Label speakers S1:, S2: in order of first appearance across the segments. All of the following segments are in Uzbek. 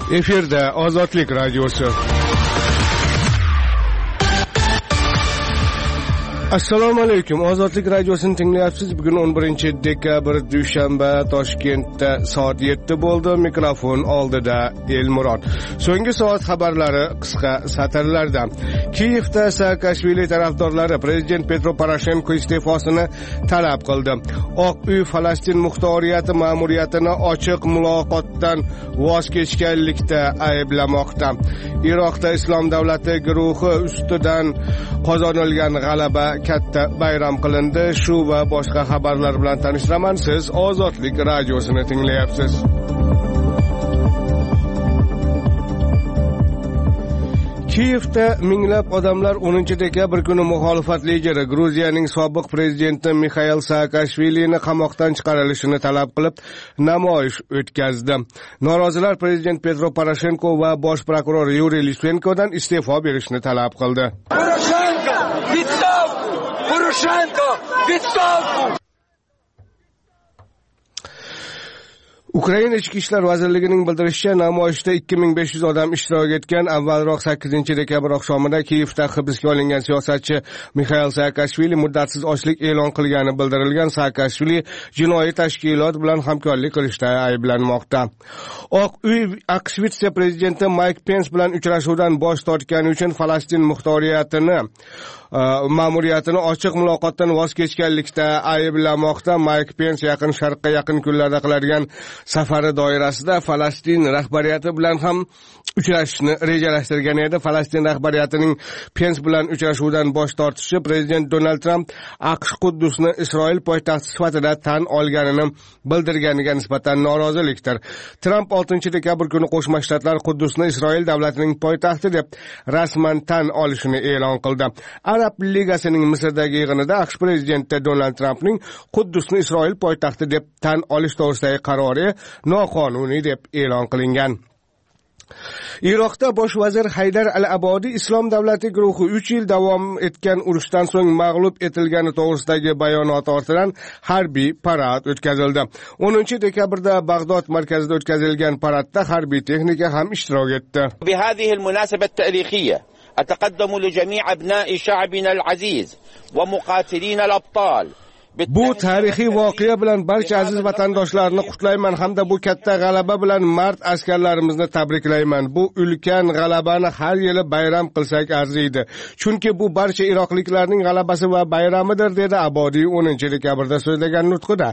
S1: Efirda Ozodlik radiosi. Assalomu alaykum. Ozodlik radiosini tinglayapsiz. Bugun 11 dekabr dushanba, Toshkentda soat 7 bo'ldi. Mikrofon oldida Elmurod. So'nggi soat xabarlari qisqa satrlarda. Kiyevda Saakashvili tarafdorlari prezident Petro Poroshenko iste'fosini talab qildi. Oq uy Falastin muxtoriyati ma'muriyatini ochiq muloqotdan voz kechganlikda ayblamoqda. Iroqda Islom davlati guruhi ustidan qozonilgan g'alaba katta bayram qilindi. Shu va boshqa xabarlar bilan tanishtiraman. Siz Ozodlik radiosini tinglayapsiz. Kiyevda minglab odamlar 10 dekabr kuni muxolifat lideri Gruziyaning sobiq prezidenti Mixail Saakashvilini qamoqdan chiqarilishini talab qilib namoyish o'tkazdi. Norozilar prezident Petro Poroshenko va bosh prokuror Yuriy Litvenkodan iste'fo berishni talab qildi.
S2: Poroshenko, відставку!
S1: Ukraina Ichki ishlar vazirligining bildirishicha, namoyishda 2500 odam ishtirok etgan. Avvalroq 8 dekabr oqshomida Kiyevda hibsga olingan siyosatchi Mixail Saakashvili muddatsiz ochlik e'lon qilgani bildirilgan. Saakashvili jinoiy tashkilot bilan hamkorlik qilishda ayblanmoqda. Oq uy AQSh vitse-prezidenti Mike Pence bilan uchrashuvdan bosh tortgani uchun Falastin muxtoriyatini ma'muriyatini ochiq muloqotdan voz kechganlikda ayblamoqda. Mike Pence yaqin sharqqa yaqin kunlarda qiladigan safari doirasida Falastin rahbariyati bilan ham uchrashishni rejalashtirgan edi. Falastin rahbariyatining Pence bilan uchrashuvdan bosh tortishi prezident Donald Trump AQSh Quddusni Isroil poytaxti sifatida tan olganini bildirganiga nisbatan norozilikdir. Trump 6 dekabr kuni Qo'shma Shtatlar Quddusni Isroil davlatining poytaxti deb rasman tan olishini e'lon qildi. Arab Ligasining Misrdagi yig'inida AQSh prezidenti Donald Trumpning Quddusni Isroil poytaxti deb tan olish to'g'risidagi qarori noqonuniy deb e'lon qilingan. Iroqda bosh vazir Haydar al-Abodi Islom davlati guruhi 3 yil davom etgan urushdan so'ng mag'lub etilgani to'g'risidagi bayonot ortidan harbiy parad o'tkazildi. 10 dekabrda Bag'dod markazida o'tkazilgan paradda harbiy texnika ham ishtirok etdi.
S3: بهذه المناسبة التاريخية أتقدم لجميع أبناء شعبنا العزيز ومقاتلين الأبطال.
S1: Bu tarixiy voqea bilan barcha aziz vatandoshlarni qutlayman hamda bu katta g'alaba bilan mard askarlarimizni tabriklayman. Bu ulkan g'alabani har yili bayram qilsak arziydi. Chunki bu barcha iroqliklarning g'alabasi va bayramidir, dedi Abodiy 10 dekabrda so'zlagan nutqida.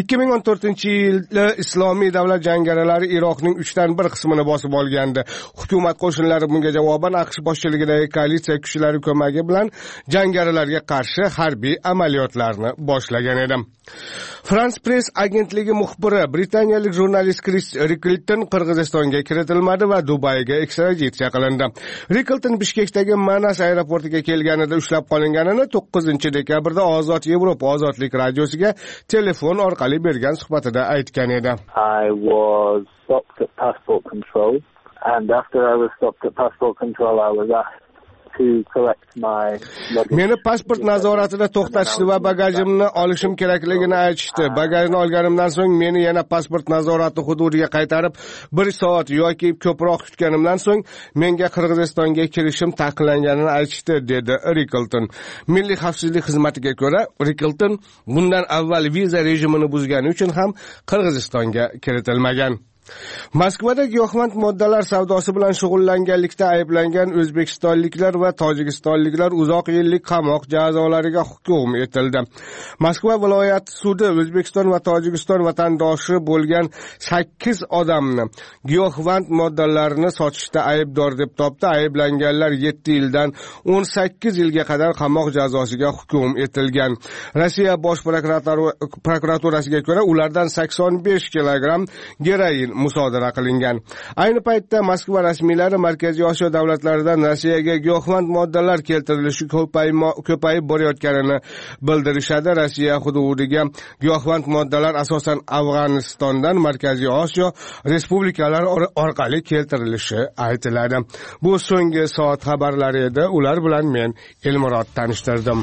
S1: 2014-yilda Islomiy davlat jangarilari Iroqning 1/3 qismini bosib olgandi. Hukumat qo'shinlari bunga javoban AQSh boshchiligidagi koalitsiya kuchlari ko'magi bilan jangarilarga qarshi harbiy amaliyotlarni boshlagan edi. France Press agentligi muxbiri britaniyalik jurnalist Chris Rickleton Qirg'izistonga kiritilmadi va Dubayga ekstraditsiya qilindi. Rickleton Bishkekdagi Manas aeroportiga kelganida ushlab qolinganini 9 dekabrda Ozod Yevropa Ozodlik radiosiga telefon orqali bergan suhbatida aytgan edi.
S4: I was stopped at passport control, and after I was stopped at passport control I was asked to collect my luggage.
S1: Meni pasport nazoratida to'xtatishdi va bagajimni olishim kerakligini aytishdi. Bagajni olganimdan so'ng meni yana pasport nazorati hududiga qaytarib 1 soat yoki ko'proq kutganimdan so'ng menga Qirg'izistonga kirishim taqiqlanganini aytishdi, dedi Rickleton. Milliy xavfsizlik xizmatiga ko'ra, Rickleton bundan avval viza rejimini buzgani uchun ham Qirg'izistonga kiritilmagan. Moskvada giyohvand moddalar savdosi bilan shug'ullanganlikda ayblangan o'zbekistonliklar va tojikistonliklar uzoq yillik qamoq jazolariga hukm etildi. Moskva viloyat sudi O'zbekiston va Tojikiston vatandoshi bo'lgan 8 odamni giyohvand moddalarni sotishda aybdor deb topdi. Ayblanganlar 7 yildan 18 yilga qadar qamoq jazosiga hukm etilgan. Rossiya bosh prokuraturasiga ko'ra ulardan 85 kilogramm geroin musodara qilingan. Ayni paytda Moskva rasmiylari Markaziy Osiyo davlatlaridan Rossiyaga giyohvand moddalar keltirilishi ko'payib borayotganini bildirishadi. Rossiya hududiga giyohvand moddalar asosan Afg'onistondan Markaziy Osiyo respublikalari orqali keltirilishi aytiladi. Bu so'nggi soat xabarlari edi. Ular bilan men Elmurod tanishtirdim.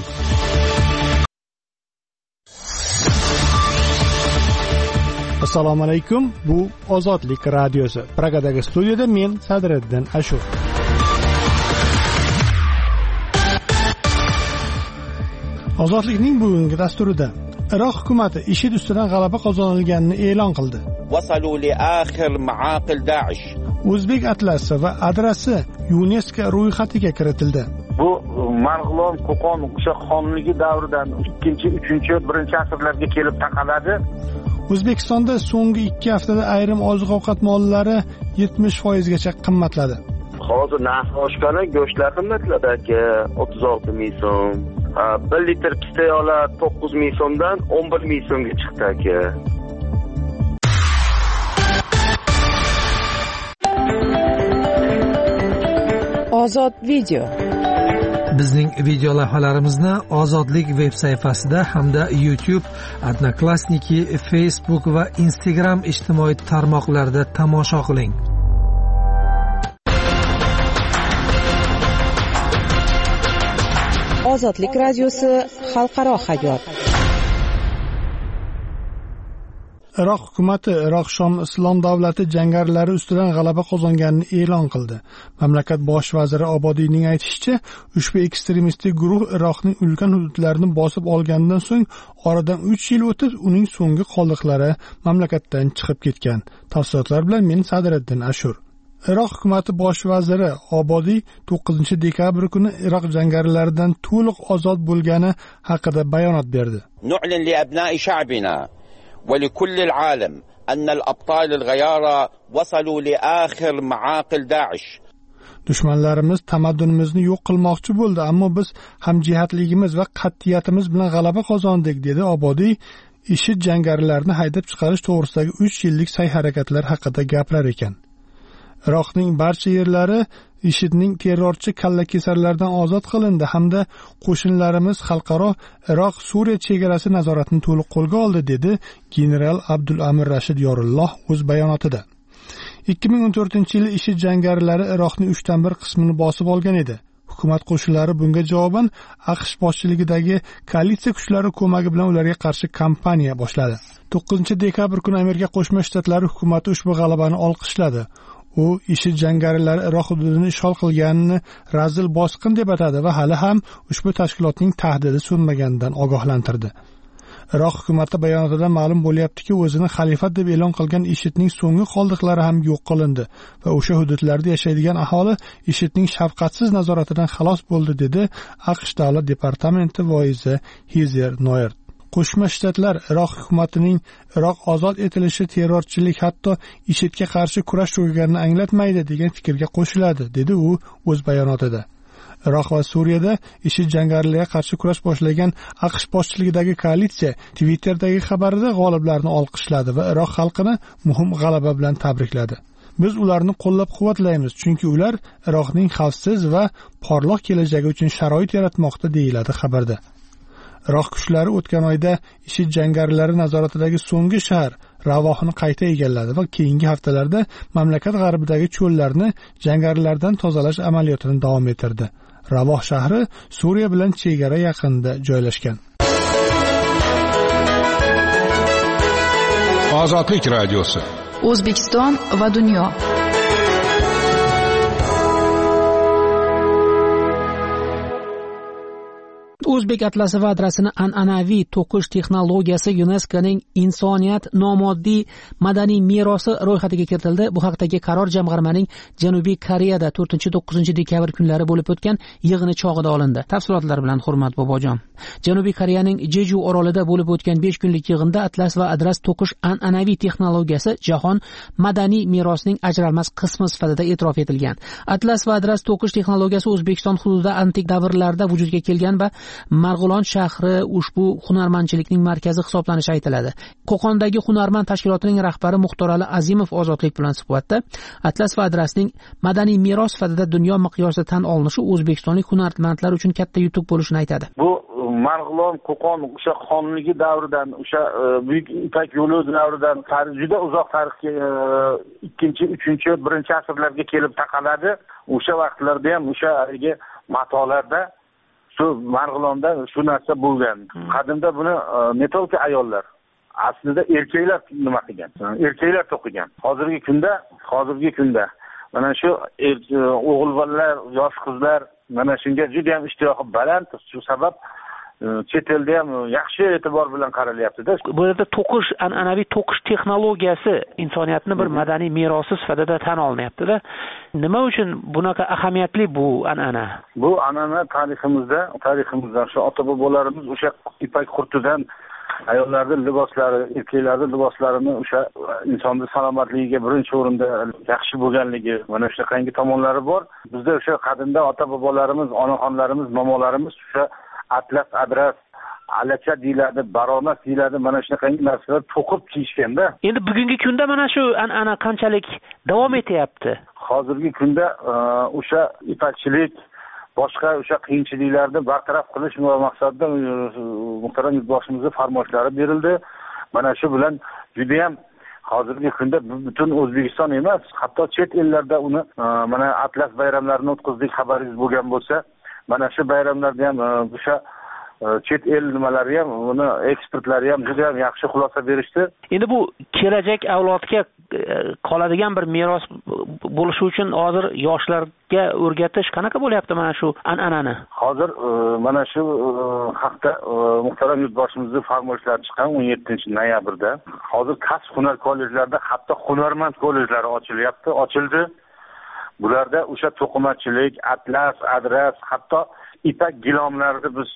S5: Assalomu alaykum. Bu Ozodlik radiosi. Pragadagi studiyada men Sadriddin Ashur. Ozodlikning bugungi dasturida Iroq hukumati IShID ustidan g'alaba qozonilganini e'lon qildi.
S3: وصلوا لآخر معاقل داعش.
S5: O'zbek atlasi va adrasi UNESCO ro'yxatiga kiritildi.
S6: Bu Marg'ilon, Qo'qon o'sha xonligi davridan 2-, 3-, 1 asrlarga kelib taqaladi.
S5: O'zbekistonda so'nggi 2 haftada ayrim oziq-ovqat mollari 70% gacha qimmatladi.
S7: Hozir narxi oshgani, go'shtlar qimmatladi aka, 36 ming so'm. 1 litr pista yog'lar 9 ming so'mdan 11 ming so'mga chiqdi aka.
S8: Ozod video.
S9: Bizning video lavhalarimizni Ozodlik veb sayfasida hamda YouTube, Odnoklassniki, Facebook va Instagram ijtimoiy tarmoqlarida tomosha qiling.
S8: Ozodlik radiosi xalqaro hayot.
S5: Iroq hukumati Iroq Shom Islom davlati jangarilari ustidan g'alaba qozonganini e'lon qildi. Mamlakat bosh vaziri Obodiyning aytishicha, ushbu ekstremistik guruh Iroqning ulkan hududlarini bosib olgandan so'ng oradan 3 yil o'tib uning so'nggi qoldiqlari mamlakatdan chiqib ketgan. Tafsilotlar bilan men Sadriddin Ashur. Iroq hukumati bosh vaziri Obodiy 9-dekabr kuni Iroq jangarilaridan to'liq ozod bo'lgani haqida bayonot berdi.
S3: نعلن لأبناء شعبنا ولكل العالم أن الأبطال الغيارى وصلوا لآخر معاقل داعش.
S5: Dushmanlarimiz tamaddunimizni yo'q qilmoqchi bo'ldi, ammo biz hamjihatligimiz va qat'iyatimiz bilan g'alaba qozondik, dedi Obodiy. IShID jangarilarini haydab chiqarish to'g'risidagi 3 yillik sa'y-harakatlar haqida gaplar ekan. Iroqning barcha yerlari IShIDning terrorchi kallakesarlardan ozod qilindi hamda qo'shinlarimiz xalqaro Iroq-Suriya chegarasi nazoratini to'liq qo'lga oldi, dedi general Abdulamir Rashid Yorulloh o'z bayonotida. 2014-yili IShID jangarilari Iroqning 1/3 qismini bosib olgan edi. Hukumat qo'shinlari bunga javoban AQSh boshchiligidagi koalitsiya kuchlari ko'magi bilan ularga qarshi kampaniya boshladi. 9-dekabr kuni Amerika Qo'shma Shtatlari hukumati ushbu g'alabani olqishladi. U IShID jangarilari Iroq hududini ishg'ol qilganini razil bosqin deb atadi va hali ham ushbu tashkilotning tahdidi so'nmaganidan ogohlantirdi. Iroq hukumati bayonotida ma'lum bo'lyaptiki, o'zini xalifat deb e'lon qilgan IShIDning so'nggi qoldiqlari ham yo'q qilindi va o'sha hududlarda yashaydigan aholi IShIDning shafqatsiz nazoratidan xalos bo'ldi, dedi AQSh Davlat departamenti voizi Heather Nauert. Qo'shma Shtatlar Iroq hukumatining Iroq ozod etilishi terrorchilik, hatto IShIDga qarshi kurash tugaganini anglatmaydi degan fikrga qo'shiladi, dedi u o'z bayonotida. Iroq va Suriyada IShID jangarilariga qarshi kurash boshlagan AQSh boshchiligidagi koalitsiya Twitter'dagi xabarida g'oliblarni olqishladi va Iroq xalqini muhim g'alaba bilan tabrikladi. Biz ularni qo'llab-quvvatlaymiz, chunki ular Iroqning xavfsiz va porloq kelajagi uchun sharoit yaratmoqda, deyiladi xabarda. Iroq kuchlari o'tgan oyda IShID jangarilari nazoratidagi so'nggi shahar Ravohni qayta egalladi va keyingi haftalarda mamlakat g'arbidagi cho'llarni jangarilardan tozalash amaliyotini davom ettirdi. Ravoh shahri Suriya bilan chegara yaqinida joylashgan.
S1: Ozodlik radiosi.
S10: O'zbekiston va dunyo.
S11: O'zbek atlasi va adrasini an'anaviy to'qish texnologiyasi UNESCOning insoniyat nomoddiy madaniy merosi ro'yxatiga kiritildi. Bu haqdagi qaror jamg'armaning Janubiy Koreyada 4-9 dekabr kunlari bo'lib o'tgan yig'ini chog'ida olindi. Tafsilotlar bilan Hurmat Bobojon. Janubiy Koreyaning Jeju orolida bo'lib o'tgan 5 kunlik yig'inda atlas va adras to'qish an'anaviy texnologiyasi jahon madaniy merosining ajralmas qismi sifatida e'tirof etilgan. Atlas va adras to'qish texnologiyasi O'zbekiston hududida antik davrlarda vujudga kelgan va Marg'ilon shahri ushbu hunarmandchilikning markazi hisoblanishi aytiladi. Qo'qondagi hunarmand tashkilotining rahbari Muxtorali Azimov Ozodlik bilan suhbatda atlas va adrasning madaniy meros sifatida dunyo miqyosida tan olinishi o'zbekistonlik hunarmandlar uchun katta yutuq bo'lishini aytadi.
S6: Bu Marg'ilon, Qo'qon o'sha xonligi davridan, o'sha Buyuk Ipak yo'li davridan juda uzoq tarixga 2-, 3-, 1 asrlarga kelib taqaladi. O'sha vaqtlarda ham o'sha matolarda shu Marg'ilonda shu narsa bo'lgan. Qadimda buni metolka ayollar aslida erkaklar nima qilgan, erkaklar to'qigan. Hozirgi kunda mana shu o'g'il bolalar, yosh qizlar mana shunga juda ham ishtiyoqi baland. Shu sabab chet elda ham yaxshi e'tibor bilan qaralyapti-da.
S11: Bu yerda an'anaviy to'qish texnologiyasi insoniyatning bir madaniy merosi sifatida tan olinyapti-da. Nima uchun bunaqa ahamiyatli bu an'ana?
S6: Bu an'ana tariximizda shu ota-bobolarimiz o'sha ipak qurtidan ayollarning liboslari, erkaklarning liboslarini o'sha insonning salomatligiga birinchi o'rinda yaxshi bo'lganligi, mana shunaqangi tomonlari bor. Bizda o'sha qadimda ota-bobolarimiz, onaxonlarimiz, momolarimiz o'sha atlas, adras, alacha deyiladi, baronas deyiladi, mana shunaqangi narsalar to'qib kiyishganda.
S11: Endi bugungi kunda mana shu an'ana qanchalik davom etyapti?
S6: Hozirgi kunda o'sha ipakchilik, boshqa o'sha qiyinchiliklarni bartaraf qilish maqsadida muhtaram yurtboshimizning farmoyishlari berildi. Mana shu bilan juda ham hozirgi kunda butun O'zbekiston emas, hatto chet ellarda uni mana atlas bayramlarini o'tkazdik, xabaringiz bo'lgan bo'lsa, mana shu bayramlarda ham o'sha chet el nimalari ham, uni ekspertlari ham juda ham yaxshi xulosa berishdi.
S11: Endi bu kelajak avlodga qoladigan bir meros bo'lishi uchun hozir yoshlarga o'rgatish qanaqa bo'lyapti mana shu an'anani?
S6: Hozir mana shu hafta muhtaram yurtboshimizning farmoyishlari chiqqan 17-noyabrda. Hozir kasb-hunar kollejlarida hatto hunarmand kollejlari ochildi. Bularda o'sha to'qimachilik, atlas, adras, hatto ipak gilomlarini biz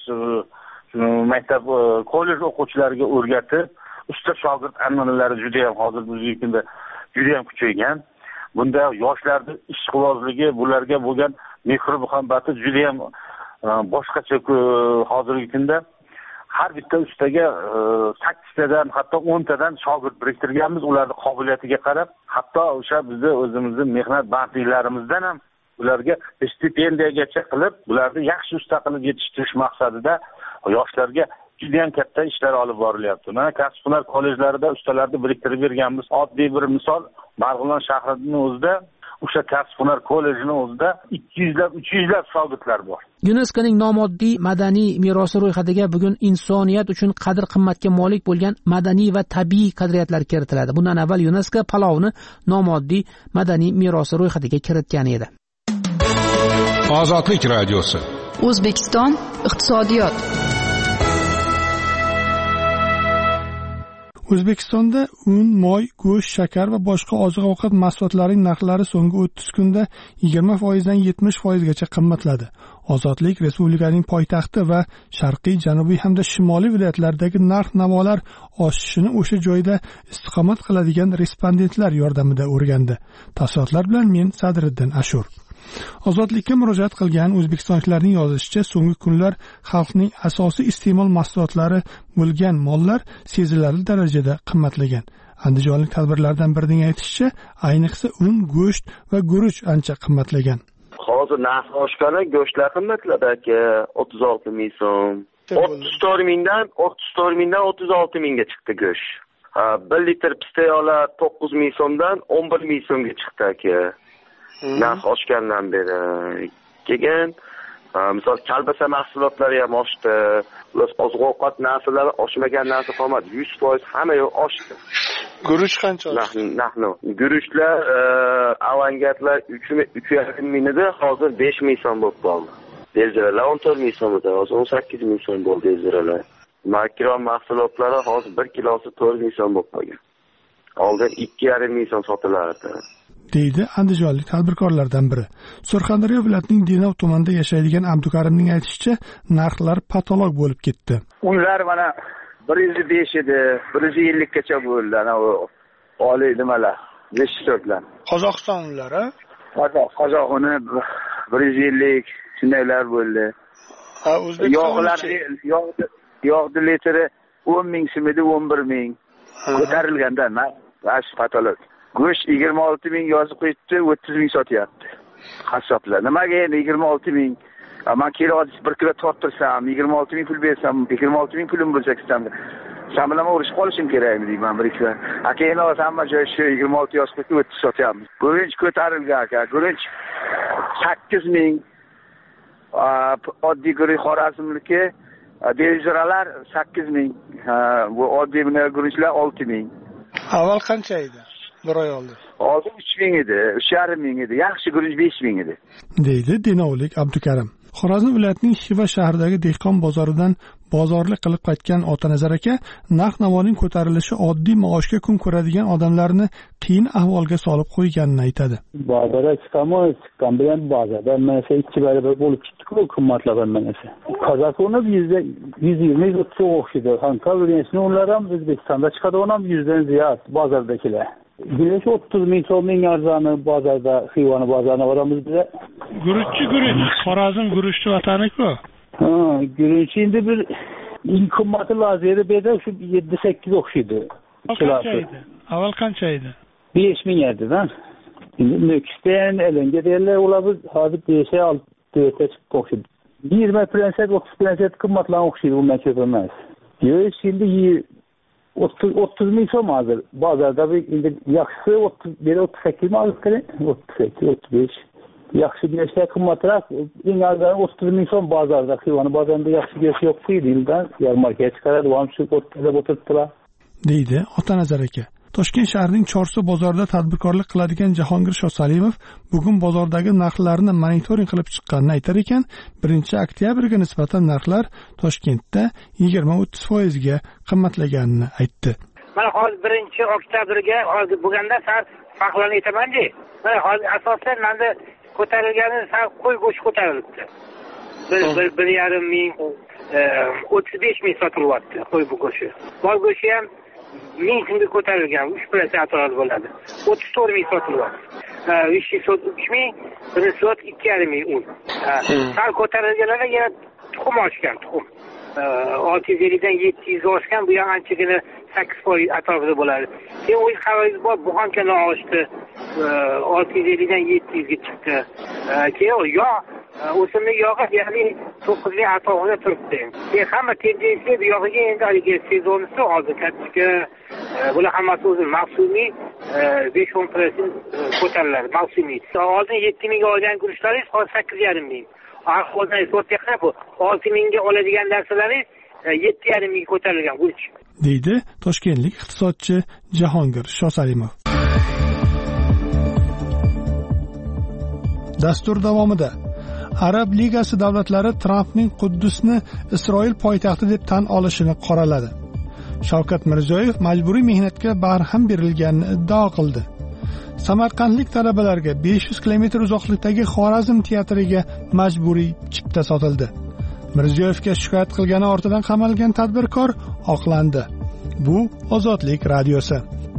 S6: maktab kollej o'quvchilariga o'rgatib, usta shogird an'analari juda ham hozir bizning kunda juda ham kuchaygan. Bunda yoshlarning ishqibozligi, bularga bo'lgan mehr-muhabbati juda ham boshqacha. Hozirgi kunda har bitta ustaga 8 tadan, hatto 10 tadan shogird biriktirganmiz, ularning qobiliyatiga qarab, hatto o'sha bizning o'zimizning mehnat bandliklarimizdan ham ularga stipendiyagacha qilib, ularni yaxshi usta qilib yetishtirish maqsadida yoshlarga juda ham katta ishlar olib borilyapti. Mana kasb-hunar kollejlarida ustalarni biriktirib berganmiz. Oddiy bir misol, Marg'ilon shahrining o'zida o'sha kasb-hunar kollejining o'zida 200 lab shogirdlar bor.
S11: UNESCOning nomoddiy madaniy merosi ro'yxatiga bugun insoniyat uchun qadr-qimmatga molik bo'lgan madaniy va tabiiy qadriyatlar kiritiladi. Bundan avval UNESCO palovni nomoddiy madaniy merosi ro'yxatiga kiritgan edi.
S1: Ozodlik radiosi.
S10: O'zbekiston iqtisodiyot.
S5: O'zbekistonda un, moy, go'sht, shakar va boshqa oziq-ovqat mahsulotlarining narxlari so'nggi 30 kunda 20% dan 70% gacha qimmatladi. Ozodlik respublikaning poytaxti va sharqiy, janubiy hamda shimoliy viloyatlaridagi narx-navolar oshishini o'sha joyda istiqomat qiladigan respondentlar yordamida o'rgandi. Tafsilotlar bilan men Sadriddin Ashur. Ozodlikka murojaat qilgan o'zbekistonliklarning yozishicha, so'nggi kunlar xalqning asosiy iste'mol mahsulotlari bo'lgan mollar sezilarli darajada qimmatlagan. Andijonlik tadbirlardan birining aytishicha, ayniqsa un, go'sht va guruch ancha qimmatlagan.
S7: Hozir narx oshgani go'shtlar qimmatladi aka, 36 ming so'm. 34 mingdan 36 mingga chiqdi go'sht. 1 litr pista yog'lar 9 ming so'mdan 11 ming so'mga chiqdi aka. Narx oshgandan beri keyin misol kalbasa mahsulotlari ham oshdi. Oziq-ovqat narxlari oshmagan narsa qolmadi. 100% hamma yo'q oshdi.
S5: Guruch qancha oshdi?
S7: Guruchlar avangardlar 3,5 mingda hozir 5 ming so'm bo'lib qoldi. Deziralar 14 ming so'mda, hozir 18 ming so'm bo'ldi deziralar. Makron mahsulotlari hozir 1 kilosi 4 ming so'm bo'lib qolgan. Oldin 2,5 ming so'm sotilardi.
S5: deydi andijonlik tadbirkorlardan biri. Surxondaryo viloyatining Denov tumanida yashaydigan Abdukarimning aytishicha, narxlar patolog bo'lib ketdi.
S6: Unlar mana 105 edi, 150 gacha bo'ldi. Ana u oliy nimalar, reshtorlar.
S5: Qozog'iston unlari?
S6: Qozoq uni 150 shundaylar bo'ldi.
S5: Ha, O'zbekiston
S6: yog'ni litri 10 ming so'm edi, 11 ming. Ko'tarilganda narx patolog. Go'sht 26 ming yozib qo'yibdi, 30 ming sotyapti. Qassoblar. Nimaga endi 26 ming? Men kilo 1 kilo torttirsam, 26 ming pul bersam, 26 ming pulim bo'lsa kisam. Sen bilan urushib qolishim kerakmi deyman bir ikki. Aka endi hamma joy shu 26 yozib qo'yib 30 sotyapmiz. Go'rinch ko'tarilgan aka. Go'rinch 8 ming. Oddiy go'ri Xorazmniki Devizralar 8,000, bu oddiy guruchlar 6,000.
S5: Avval qancha edi? Bir oy oldin.
S6: Hozir 3,000 edi, 3,5 edi. Yaxshi guruch 5,000 edi.
S5: Deydi Dinovlik Abdukarim. Xorazm viloyatining Xiva shahridagi dehqon bozoridan bozorlik qilib qaytgan Otanazar aka narx-navoning ko'tarilishi oddiy maoshga kun ko'radigan odamlarni qiyin ahvolga solib qo'yganini aytadi.
S12: Bozorga chiqqan bilan bozorda mana 2 barobar bo'lib chiqdi-ku qimmatlagan manasi. Qozakuni 120-130 o'xshaydi. Hankavirensin ular ham O'zbekistonda chiqadigan ham 100dan ziyod bozordagilar. Güneş 30,000 so'mning arzoni bozorda, Xivani bozorına boramiz bize.
S5: Guruch. Xorazm guruchni vatani-ku.
S12: Guruch endi bir eng qimmati lazeri beda shu 7-8 o'xshaydi.
S5: Avval qancha edi?
S12: 5,000 edi-da. Endi Nökistan elenge derler ular biz hozir 5-6 chiqib o'xshaydi. 20% qimmatlan o'xshaydi, undan ko'p emas. Yo'q, endi 30,000 so'm hozir bozorda endi yaxshisi 38 mi olib keling? 38-35. Yaxshi go'shtlar qimmatroq, eng arzoni 30,000 so'm bozorda. Xivani bozorida yaxshi go'sht yo'q edi, yildan yarmarkaga chiqaradi, ham shu o'rtada o'tiribdilar.
S5: Deydi Otanazar aka. Toshkent shahrining Chorsu bozorida tadbirkorlik qiladigan Jahongir Shosalimov bugun bozordagi narxlarni monitoring qilib chiqqanini aytar ekan, 1-oktyabrga nisbatan narxlar Toshkentda 20-30% ga qimmatlaganini aytdi.
S13: Mana hozir 1-oktyabrga hozir bo'lganda sal farqlarni aytaman-da. Mana hozir asosan menda ko'tarilgani sal qo'y go'shti ko'tarilibdi. 1,5 ming 35,000 sotilyapti qo'y go'shti. Mol go'shti ham 1000 so'mga ko'tarilgan, 3% atrofida bo'ladi. 34,000 sotilyapti. 3,000, 2,5 un. Sal ko'tarilganlar yana tuxum oshgan, tuxum. 650 dan 700 oshgan, bu ham anchagina 8% atrofida bo'ladi. Keyin o'z xabaringiz bor, buxankalar oshdi. 650 dan 700 ga chiqdi. Keyin o'simlik yog'i ya'ni 9,000 atrofida turibdi. Hamma tendensiya bu yog'iga endi haligi sezonisi hozir katta bular hammasi o'zi mavsumiy 5-10% ko'tariladi mavsumiy. Oldin 7,000 ga olgan guruchlaringiz hozir 8,5 Hozir so'tga bu 6,000 ga oladigan narsalaringiz 7,5 ga ko'tarilgan guruch.
S5: Deydi toshkentlik iqtisodchi Jahongir Shosalimov. Dastur davomida Arab Ligasi davlatlari Trampning Quddusni Isroil poytaxti deb tan olishini qoraladi. Shavkat Mirziyoyev majburiy mehnatga barham berilganini iddao qildi. Samarqandlik talabalarga 500 kilometr uzoqlikdagi Xorazm teatriga majburiy chipta sotildi. Mirziyoyevga shikoyat qilgani ortidan qamalgan tadbirkor oqlandi. Bu Ozodlik radiosi.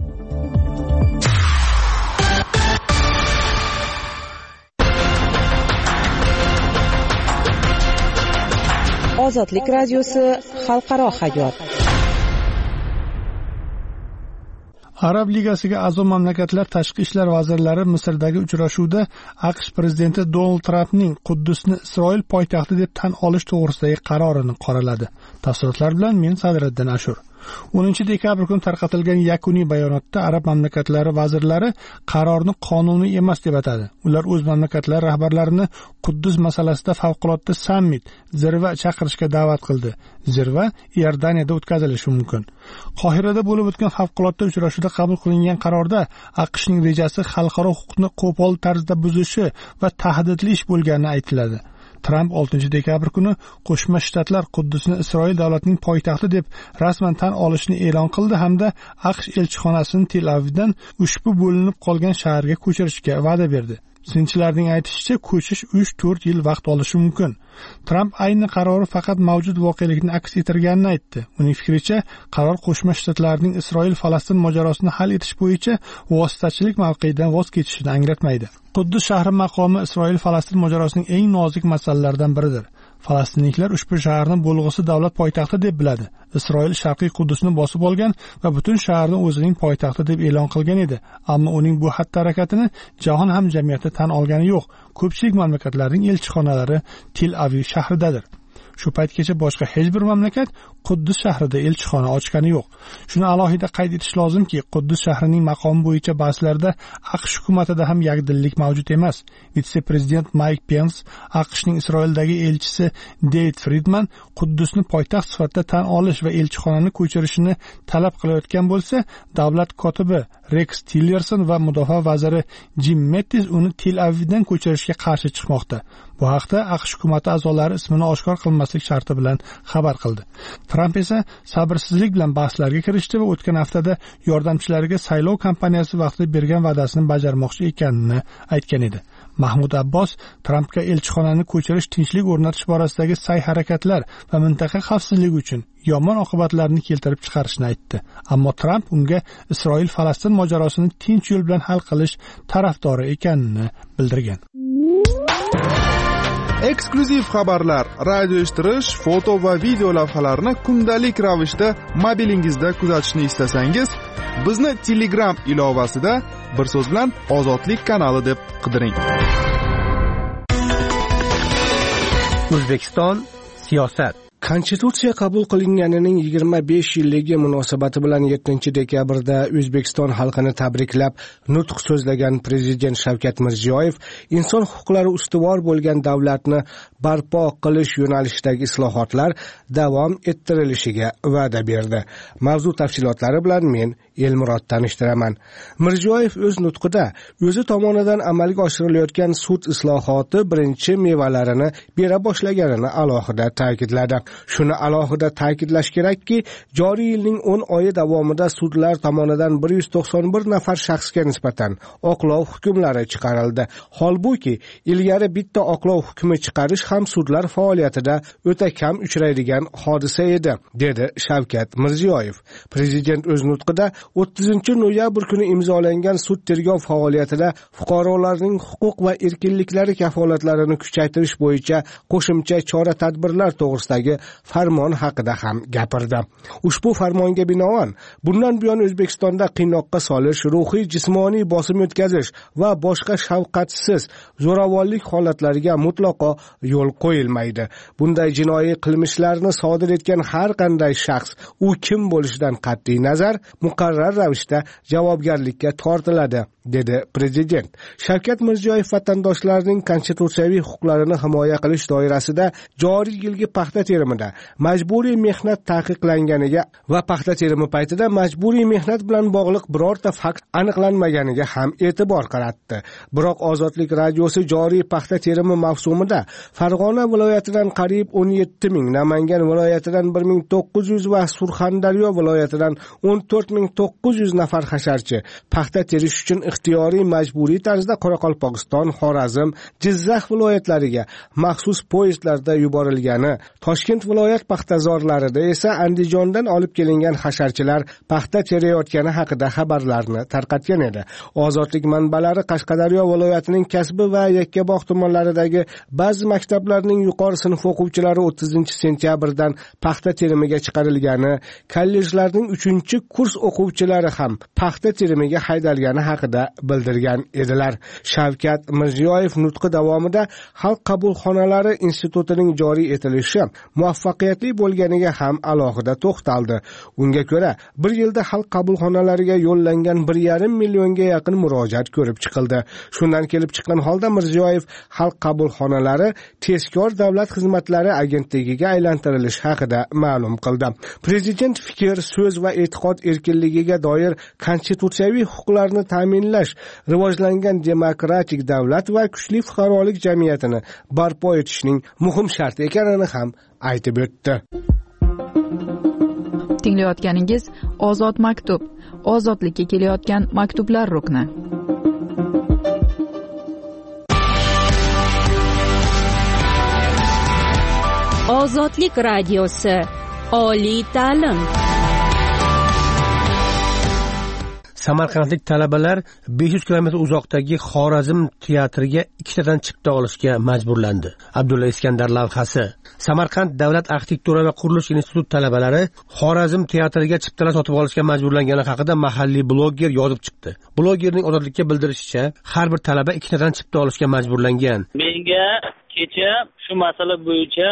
S8: Ozodlik radiosi xalqaro hayot.
S5: Arab Ligasiga a'zo mamlakatlar tashqi ishlar vazirlari Misrdagi uchrashuvda AQSh prezidenti Donald Trampning Quddusni Isroil poytaxti deb tan olish to'g'risidagi qarorini qoraladi. Tafsilotlar bilan men Sadriddin Ashur. 10-dekabr kuni tarqatilgan yakuniy bayonotda Arab mamlakatlari vazirlari qarorni qonuniy emas deb atadi. Ular o'z mamlakatlari rahbarlarini Quddus masalasida favqulodda sammit, zirva chaqirishga da'vat qildi. Zirva Iordaniyada o'tkazilishi mumkin. Qohirada bo'lib o'tgan favqulodda uchrashuvda qabul qilingan qarorda AQShning rejasi xalqaro huquqni qo'pol tarzda buzishi va tahdidli ish bo'lgani aytiladi. Tramp 6-dekabr kuni Qo'shma Shtatlar Quddusni Isroil davlatining poytaxti deb rasman tan olishni e'lon qildi hamda AQSh elchixonasini Tel Avivdan ushbu bo'linib qolgan shaharga ko'chirishga va'da berdi. Sinchilarning aytishicha, ko'chish 3-4 yil vaqt olishi mumkin. Tramp ayni qarori faqat mavjud voqelikni aks ettirganini aytdi. Uning fikricha, qaror Qo'shma Shtatlarning Isroil-Falastin mojarosini hal etish bo'yicha vositachilik mavqeyidan voz kechishini anglatmaydi. Quddus shahri maqomi Isroil-Falastin mojarosining eng nozik masalalaridan biridir. Falastinliklar ushbu shaharni bo'lg'usi davlat poytaxti deb biladi. Isroil Sharqiy Quddusni bosib olgan va butun shaharni o'zining poytaxti deb e'lon qilgan edi. Ammo uning bu xatti-harakatini jahon hamjamiyati tan olgani yo'q. Ko'pchilik mamlakatlarning elchixonalari Tel Aviv shahridadir. Shu paytgacha boshqa hech bir mamlakat Quddus shahrida elchixona ochgani yo'q. Shuni alohida qayd etish lozimki, Quddus shahrining maqomi bo'yicha bahslarda AQSh hukumatida ham yakdillik mavjud emas. Vitse-prezident Mike Pence, AQShning Isroildagi elchisi David Friedman Quddusni poytaxt sifatida tan olish va elchixonani ko'chirishni talab qilayotgan bo'lsa, davlat kotibi Rex Tillerson va mudofaa vaziri Jim Mattis uni Tel Avivdan ko'chirishga qarshi chiqmoqda. Bu haqda AQSh hukumati a'zolari ismini oshkor qilmaslik sharti bilan xabar qildi. Tramp esa sabrsizlik bilan bahslarga kirishdi va o'tgan haftada yordamchilariga saylov kampaniyasi vaqtida bergan va'dasini bajarmoqchi ekanini aytgan edi. Mahmud Abbos Trampga elchixonani ko'chirish tinchlik o'rnatish borasidagi sa'y-harakatlar va mintaqa xavfsizligi uchun yomon oqibatlarni keltirib chiqarishni aytdi. Ammo Tramp unga Isroil-Falastin mojarosini tinch yo'l bilan hal qilish tarafdori ekanini bildirgan.
S14: Eksklyuziv xabarlar, radio eshittirish, foto va video lavhalarni kundalik ravishda mobilingizda kuzatishni istasangiz, bizni Telegram ilovasida bir so'z bilan Ozodlik kanali deb qidiring.
S15: O'zbekiston siyosat.
S1: Konstitutsiya qabul qilinganining 25 yilligi munosabati bilan 7-dekabrda O'zbekiston xalqini tabriklab nutq so'zlagan prezident Shavkat Mirziyoyev inson huquqlari ustuvor bo'lgan davlatni barpo qilish yo'nalishidagi islohotlar davom ettirilishiga va'da berdi. Mavzu tafsilotlari bilan men Elmurod tanishtiraman. Mirziyoyev o'z nutqida o'zi tomonidan amalga oshirilayotgan sud islohoti birinchi mevalarini bera boshlaganini alohida ta'kidladi. Shuni alohida ta'kidlash kerakki, joriy yilning 10 oyi davomida sudlar tomonidan 191 nafar shaxsga nisbatan oqlov hukmlari chiqarildi. Holbuki, ilgari bitta oqlov hukmi chiqarish ham sudlar faoliyatida o'ta kam uchraydigan hodisa edi, dedi Shavkat Mirziyoyev. Prezident o'z nutqida 30-noyabr kuni imzolangan sud tergov faoliyatida fuqarolarning huquq va erkinliklari kafolatlarini kuchaytirish bo'yicha qo'shimcha chora-tadbirlar to'g'risidagi farmon haqida ham gapirdi. Ushbu farmonga binoan bundan buyon O'zbekistonda qiynoqqa solish, ruhiy jismoniy bosim o'tkazish va boshqa shafqatsiz zo'ravonlik holatlariga mutlaqo yo'l qo'yilmaydi. Bunday jinoiy qilmishlarni sodir etgan har qanday shaxs, u kim bo'lishidan qat'iy nazar, muqarrar ravishda javobgarlikka tortiladi, dedi prezident. Shavkat Mirziyoyev vatandoshlarning konstitutsiyaviy huquqlarini himoya qilish doirasida joriy yilgi paxta terimida majburiy mehnat taqiqlanganiga va paxta terimi paytida majburiy mehnat bilan bog'liq birorta fakt aniqlanmaganiga ham e'tibor qaratdi. Biroq Ozodlik radiosi joriy paxta terimi mavsumida Farg'ona viloyatidan qariyb 17 ming, Namangan viloyatidan 1900 va Surxondaryo viloyatidan 14900 nafar hasharchi paxta terish uchun ixtiyoriy majburiy tarzda Qoraqalpog'iston, Xorazm, Jizzax viloyatlariga maxsus poyezdlarda yuborilgani, Toshkent viloyat paxtazorlarida esa Andijondan olib kelingan hasharchilar paxta terayotgani haqida xabarlarni tarqatgan edi. Ozodlik manbalari Qashqadaryo viloyatining Kasbi va Yakkabog' tumanlaridagi ba'zi maktablarning yuqori sinf o'quvchilari 30-sentyabrdan paxta terimiga chiqarilgani, kollejlarning 3-kurs o'quvchilari ham paxta terimiga haydalgani haqida bildirgan edilar. Shavkat Mirziyoyev nutqi davomida Xalq qabulxonalari institutining joriy etilishi muvaffaqiyatli bo'lganiga ham alohida to'xtaldi. Unga ko'ra, bir yilda xalq qabulxonalariga yo'llangan 1,5 millionga yaqin murojaat ko'rib chiqildi. Shundan kelib chiqqan holda Mirziyoyev xalq qabulxonalari tezkor davlat xizmatlari agentligiga aylantirilishi haqida ma'lum qildi. Prezident fikr, so'z va e'tiqod erkinligiga doir konstitutsiyaviy huquqlarni ta'minlash, rivojlangan demokratik davlat va kuchli fuqarolik jamiyatini barpo etishning muhim sharti ekanini ham aytib o'tdi.
S10: Tinglayotganingiz Ozod maktub, ozodlikka kelayotgan maktublar rukni.
S16: Ozodlik radiosi, oliy ta'lim.
S15: Samarqandlik talabalar 500 kilometr uzoqdagi Xorazm teatriga 2 tadan chipta olishga majburlandi. Abdulla Iskandar lavhasi. Samarqand davlat arxitektura va qurilish instituti talabalari Xorazm teatriga chiptalar sotib olishga majburlangani haqida mahalliy bloger yozib chiqdi. Blogerning Ozodlikka bildirishicha, har bir talaba 2 tadan chipta olishga majburlangan.
S17: Menga kecha shu masala bo'yicha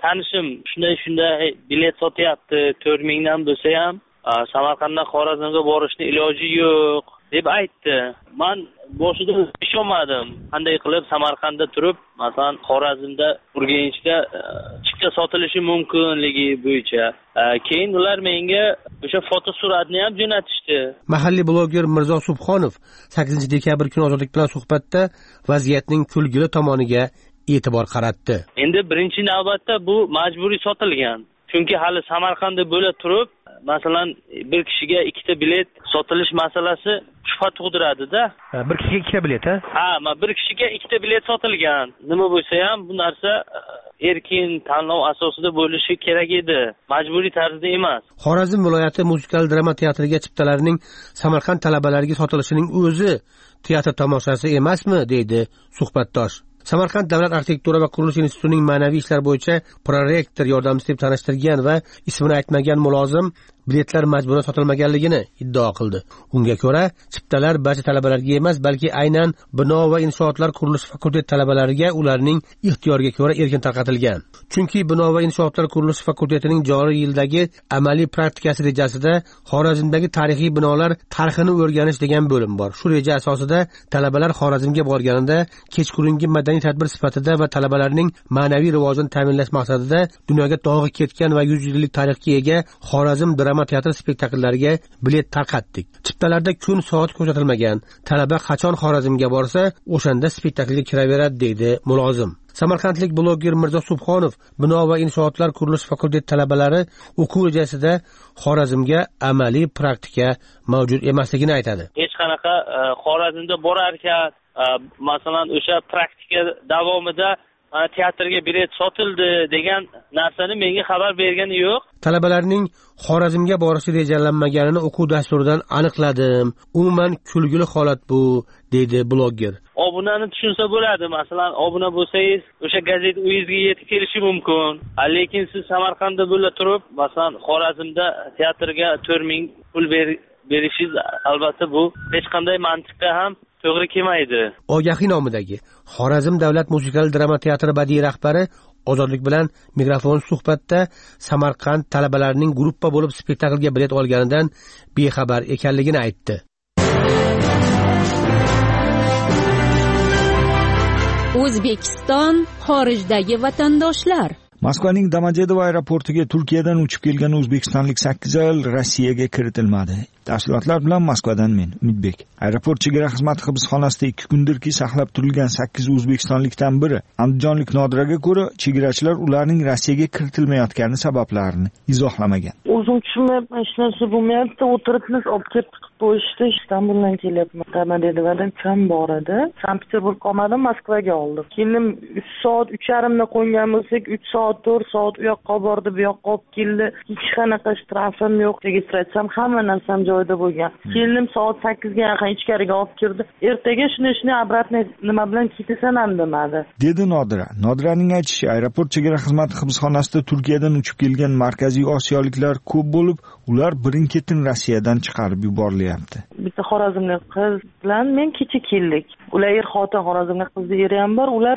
S17: tanishim shunday bilet sotyapti, 4 mingdan bo'lsa ham Samarqanddan Xorazmga borishni iloji yo'q deb aytdi. Men boshida ishonmadim. Qanday qilib Samarqandda turib, masalan, Xorazmda, Urganchda chipta sotilishi mumkinligi bo'yicha. Keyin ular menga o'sha fotosuratni ham jo'natishdi.
S15: Mahalliy bloger Mirzo Subhonov 8-dekabr kuni Ozodlik bilan suhbatda vaziyatning kulgili tomoniga e'tibor qaratdi.
S17: Endi birinchi navbatda bu majburiy sotilgan. Chunki hali Samarqandda bo'la turib, masalan, bir kishiga 2 bilet sotilish masalasi shubha tug'diradi-da.
S15: Bir kishiga 2 bilet, ha?
S17: Ha, bir kishiga 2 bilet sotilgan. Nima bo'lsa ham bu narsa erkin tanlov asosida bo'lishi kerak edi. Majburiy tarzda emas.
S15: Xorazm viloyati muzikal drama teatriga chiptalarning Samarqand talabalariga sotilishining o'zi teatr tomoshasi emasmi, deydi suhbatdosh. Samarqand davlat arxitektura va qurilish institutining ma'naviy ishlar bo'yicha prorektor yordamchisi deb tanishtirgan va ismini aytmagan mulozim biletlar majburan sotilmaganligini iddao qildi. Unga ko'ra, chiptalar barcha talabalarga emas, balki aynan bino va inshootlar qurilish fakulteti talabalariga ularning ixtiyoriga ko'ra erkin tarqatilgan. Chunki bino va inshootlar qurilish fakultetining joriy yildagi amaliy praktikasi rejasida Xorazmdagi tarixiy binolar tarixini o'rganish degan bo'lim bor. Shu reja asosida talabalar Xorazmga borganida kechqurungi madaniy tadbir sifatida va talabalarning ma'naviy rivojini ta'minlash maqsadida dunyoga dog'i ketgan va 100 yillik tarixga ega Xorazm drama teatr spektakllariga bilet tarqatdik. Chiptalarda kun soat ko'rsatilmagan. Talaba qachon Xorazmga borsa, o'shanda spektaklga kiraveradi, deydi mulozim. Samarqandlik bloger Mirzo Subhonov bino va inshootlar qurilish fakulteti talabalari o'quv rejasida Xorazmga amaliy praktika mavjud emasligini aytadi.
S17: Hech qanaqa Xorazmda borar ekan, masalan, o'sha praktika davomida teatrga bilet sotildi degan narsani menga xabar bergani yo'q.
S15: Talabalarning Xorazmga borishi rejalanmaganini o'quv dasturidan aniqladim. Umuman kulgili holat bu, deydi bloger.
S17: Obunani tushunsa bo'ladi. Masalan, obuna bo'lsangiz, o'sha gazeta uyingizga yetib kelishi mumkin. Lekin siz Samarqandda bo'la turib, masalan, Xorazmda teatrga 4 ming pul berishingiz albatta bu hech qanday mantiqqa ham to'g'ri kelmaydi.
S15: Ogahiy nomidagi Xorazm davlat muzikal drama teatri badiiy rahbari Ozodlik bilan mikrofon suhbatda Samarqand talabalarining gruppa bo'lib spektaklga bilet olganidan bexabar ekanligini aytdi.
S16: O'zbekiston xorijdagi vatandoshlar.
S18: Moskvaning Domodedovo aeroportiga Turkiyadan uchib kelgan o'zbekistonlik 8 ayol Rossiyaga kiritilmadi. Tafsilotlar bilan Moskvadan men, Umidbek. Aeroport chegara xizmati hibsxonasida 2 kundirki saqlab turilgan 8 o'zbekistonlikdan biri Andijonlik Nodiraga ko'ra, chegarachilar ularning Rossiyaga kiritilmayotgani sabablarini izohlamagan.
S19: O'zim tushunmayapman, hech narsa bo'lmayapti. O'tiribmiz, olib kelib chiqib qo'yishdi. Istanbuldan kelyapman. Domodedovodan kam bor edi. Sankt-Peterburg olmadim, Moskvaga oldim. Keyin 3 soat, 3:30 da qo'ygan bo'lsak, 3 soat, 4 soat u yoqqa bordi, bu yoqqa olib keldi. Hech qanaqa shtrafim yo'q. Registratsiyam hamma narsam joyida bo'lgan. Kelim soat 8 ga yaqin ichkariga olib kirdi. Ertaga shuni обратный nima bilan ketasan ham demadi.
S18: Dedi Nodira. Nodiraning aytishicha, aeroport chegara xizmati hibsxonasida Turkiyadan uchib kelgan markaziy osiyoliklar ko'p bo'lib, ular birin-ketin Rossiyadan chiqarib yuborilyapti.
S19: Bitta xorazmlik qiz bilan men kecha keldik. Ular er-xotin, xorazmlik qizni eri ham bor. Ular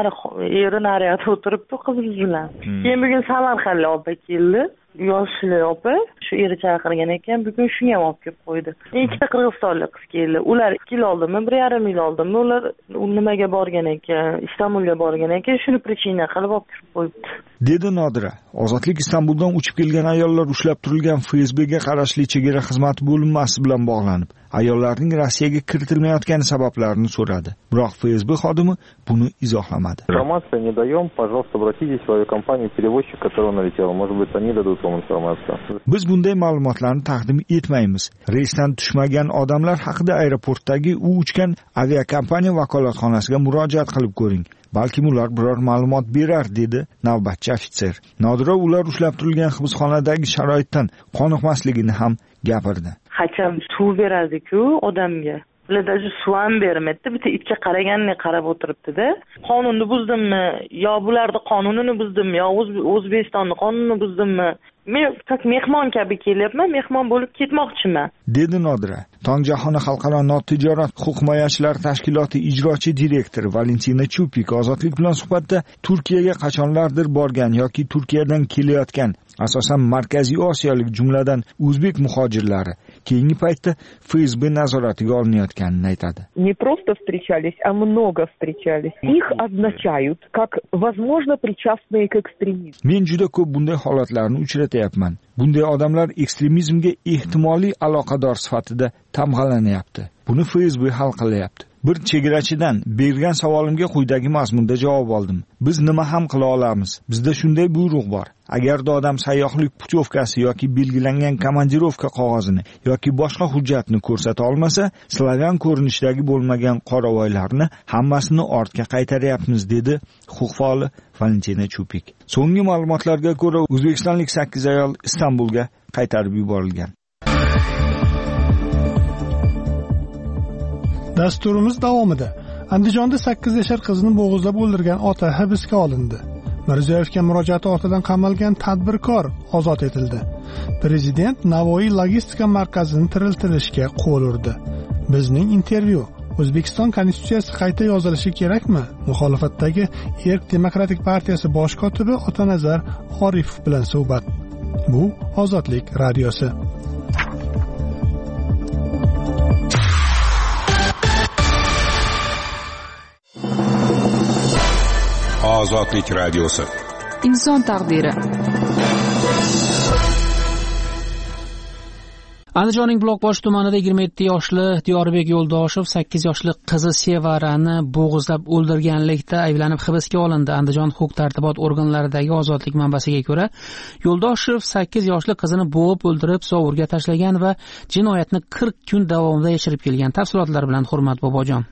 S19: eri nariyada o'tiribdi qiz bilan. Keyin bugun Samarqandga olib keldi. Yoshli opa shu eri chaqirgan ekan, bugun shunga ham olib kelib qo'ydi. Ikkita qirg'izistonlik qiz keldi. Ular 2 yil oldinmi, 1,5 yil oldinmi ular nimaga borgan ekan, Istanbulga borgan ekan, shuni prичина qilib olib kirib qo'yibdi.
S18: Dedi Nodira. Ozodlik Istanbuldan uchib kelgan ayollar ushlab turilgan FSBga qarashli chegara xizmati bo'linmasi bilan bog'lanib, ayollarning Rossiyaga kiritilmayotgani sabablarini so'radi. Biroq FSB xodimi buni izohlamadi.
S20: Информацию не даем, пожалуйста, обратитесь в авиакомпанию перевозчик, который налетел. Может быть, они дадут вам информацию.
S18: Biz bunday ma'lumotlarni taqdim etmaymiz. Reysdan tushmagan odamlar haqida aeroportdagi u uchgan aviakompaniya vakolatxonasiga murojaat qilib ko'ring. Balki ular biror ma'lumot berar, dedi navbatchi ofitser. Nodira ular ushlab turilgan hibsxonadagi sharoitdan qoniqmasligini ham gapirdi.
S19: Hacham suv beradi-ku odamga. Ularda suv ham bermaydi. Bitta itga qaragandek qarab o'tiribdi-da. Qonunni buzdimmi? Yo bularni qonunini buzdimmi? Yo O'zbekistonning qonunini buzdimmi? Men tak mehmon kabi kelyapman, mehmon bo'lib ketmoqchiman,
S18: dedi Nodira. Tongijahon xalqaro notijorat huquq himoyachilari tashkiloti ijrochi direktori Valentina Chupik ozodlik bilan suhbatda Turkiyaga qachonlardir borgan yoki Turkiyadan kelayotgan asosan Markaziy Osiyolik jumladan o'zbek muhojirlari keyingi paytda FSB nazoratiga olinayotganini aytadi.
S21: Не просто встречались, а много встречались. Их означают как возможно причастные к экстремизму.
S18: Men juda ko'p bunday holatlarni uchratyapman. Bunday odamlar ekstremizmga ehtimoliy aloqador sifatida tamg'alanyapti. Buni FSB hal qilyapti. Bir chegarachidan bergan savolimga quyidagi mazmunda javob oldim. Biz nima ham qila olamiz? Bizda shunday buyruq bor. Agarda odam sayyohlik putyovkasi yoki belgilangan komandirovka qog'ozini yoki boshqa hujjatni ko'rsata olmasa, slavyan ko'rinishdagi bo'lmagan qoravoylarni hammasini ortga qaytaryapmiz, dedi huquq faoli Valentina Chupik. So'nggi ma'lumotlarga ko'ra, o'zbekistonlik 8 ayol Istanbulga qaytarib yuborilgan.
S5: Dasturimiz davomida Andijonda 8 yashar qizini bo'g'izlab o'ldirgan ota hibsga olindi. Mirziyoyevga murojaati ortidan qamalgan tadbirkor ozod etildi. Prezident Navoiy logistika markazini tiriltirishga qo'l urdi. Bizning intervyu: O'zbekiston konstitutsiyasi qayta yozilishi kerakmi? Muxolifatdagi Erk demokratik partiyasi bosh kotibi Otanazar Orifov bilan suhbat. Bu Ozodlik radiosi.
S22: Ozodlik radiosi.
S10: Inson taqdiri.
S11: Andijonning Buloqboshi tumanida 27 yoshli Diyorbek Yo'ldoshev 8 yoshli qizi Sevarani bo'g'izlab o'ldirganlikda ayblanib hibsga olindi. Andijon huquq-tartibot organlaridagi ozodlik manbasiga ko'ra, Yo'ldoshev 8 yoshli qizini bo'g'ib o'ldirib, zovurga tashlagan va jinoyatni 40 kun davomida yashirib kelgan. Tafsilotlar bilan Hurmat Bobojon.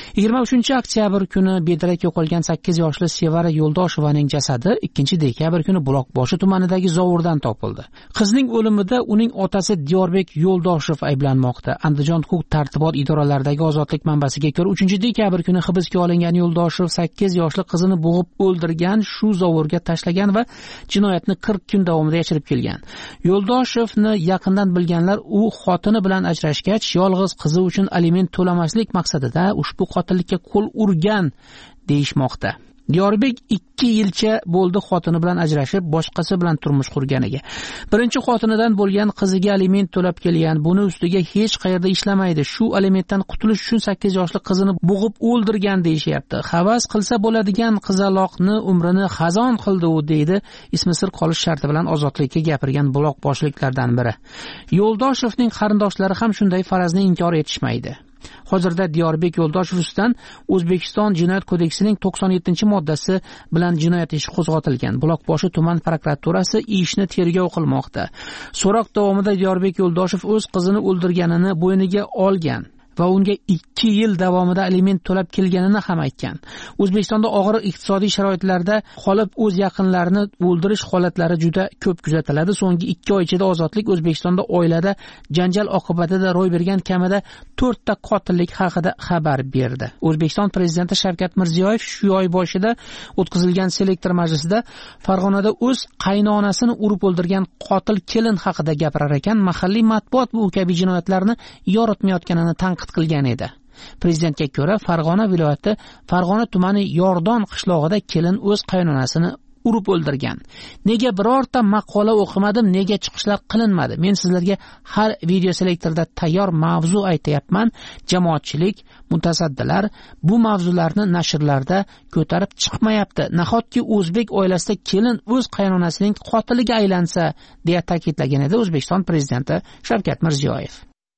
S11: 23 oktyabr kuni bedarak yo'qolgan 8 yoshli Sevara Yo'ldoshevaning jasadi 2-dekabr kuni Buloqboshi tumanidagi zovurdan topildi. Qizning o'limida uning otasi Diyorbek Yo'ldoshev ayblanmoqda. Andijon huquq-tartibot idoralaridagi ozodlik manbasiga ko'ra 3-dekabr kuni hibsga olingan Yo'ldoshev 8 yoshli qizini bo'g'ib o'ldirgan, shu zovurga tashlagan va jinoyatni 40 kun davomida yashirib kelgan. Yo'ldoshevni yaqindan bilganlar u xotini bilan ajrashgach, yolg'iz qizi uchun aliment to'lamaslik maqsadida ushbu qotillikka qo'l urgan deyishmoqda. Diyorbek 2 yilcha bo'ldi xotini bilan ajrashib, boshqasi bilan turmush qurganiga. Birinchi xotinidan bo'lgan qiziga aliment to'lab kelgan. Buni ustiga hech qayerda ishlamaydi. Shu alimentdan qutulish uchun 8 yoshli qizini bo'g'ib o'ldirgan deyishyapti. Havas qilsa bo'ladigan qizaloqni umrini xazon qildi u, deydi ismi sir qolish sharti bilan ozodlikka gapirgan buloqboshliklardan biri. Yo'ldoshevning qarindoshlari ham shunday farazni inkor etishmaydi. Hozirda Diyorbek Yo'ldoshev ustidan O'zbekiston Jinoyat kodeksining 97-moddasi bilan jinoyat ishi qo'zg'atilgan. Buloqboshi tuman prokuraturasi ishni tergov qilmoqda. So'roq davomida Diyorbek Yo'ldoshev o'z qizini o'ldirganini bo'yniga olgan va unga 2 yil davomida aliment to'lab kelganini ham aytgan. O'zbekistonda og'ir iqtisodiy sharoitlarda qolib o'z yaqinlarini o'ldirish holatlari juda ko'p kuzatiladi. So'nggi 2 oy ichida ozodlik O'zbekistonda oilada janjal oqibatida ro'y bergan kamida 4 ta qotillik haqida xabar berdi. O'zbekiston prezidenti Shavkat Mirziyoyev shu oy boshida o'tkazilgan selektor majlisida Farg'onada o'z qaynonasini urib o'ldirgan qotil kelin haqida gapirar ekan, mahalliy matbuot bu kabi jinoyatlarni yoritmayotganini tanqid qilgan edi. Prezidentga ko'ra, Farg'ona viloyati Farg'ona tumani Yordon qishlog'ida kelin o'z qaynonasini urib o'ldirgan. Nega birorta maqola o'qimadim, nega chiqishlar qilinmadi? Men sizlarga har video selektorda tayyor mavzu aytayapman. Jamoatchilik, mutasaddilar bu mavzularni nashrlarda ko'tarib chiqmayapti. Nahotki o'zbek oilasida kelin o'z qaynonasining qotiliga aylansa, deya ta'kidlagan edi O'zbekiston prezidenti Shavkat Mirziyoyev.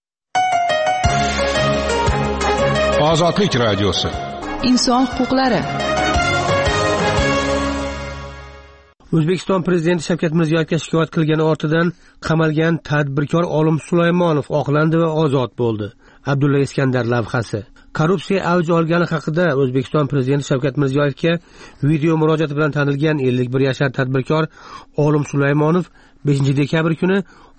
S22: Ozodlik radiosi.
S10: Inson huquqlari.
S15: O'zbekiston prezidenti Shavkat Mirziyoyevga shikoyat qilgani ortidan qamalgan tadbirkor Olim Sulaymonov oqlandi va ozod bo'ldi. Abdulla Iskandar lavhasi. Korrupsiya avj olgani haqida O'zbekiston prezidenti Shavkat Mirziyoyevga video murojaati bilan tanilgan 51 yashar tadbirkor Olim Sulaymonov 5-dekabr kuni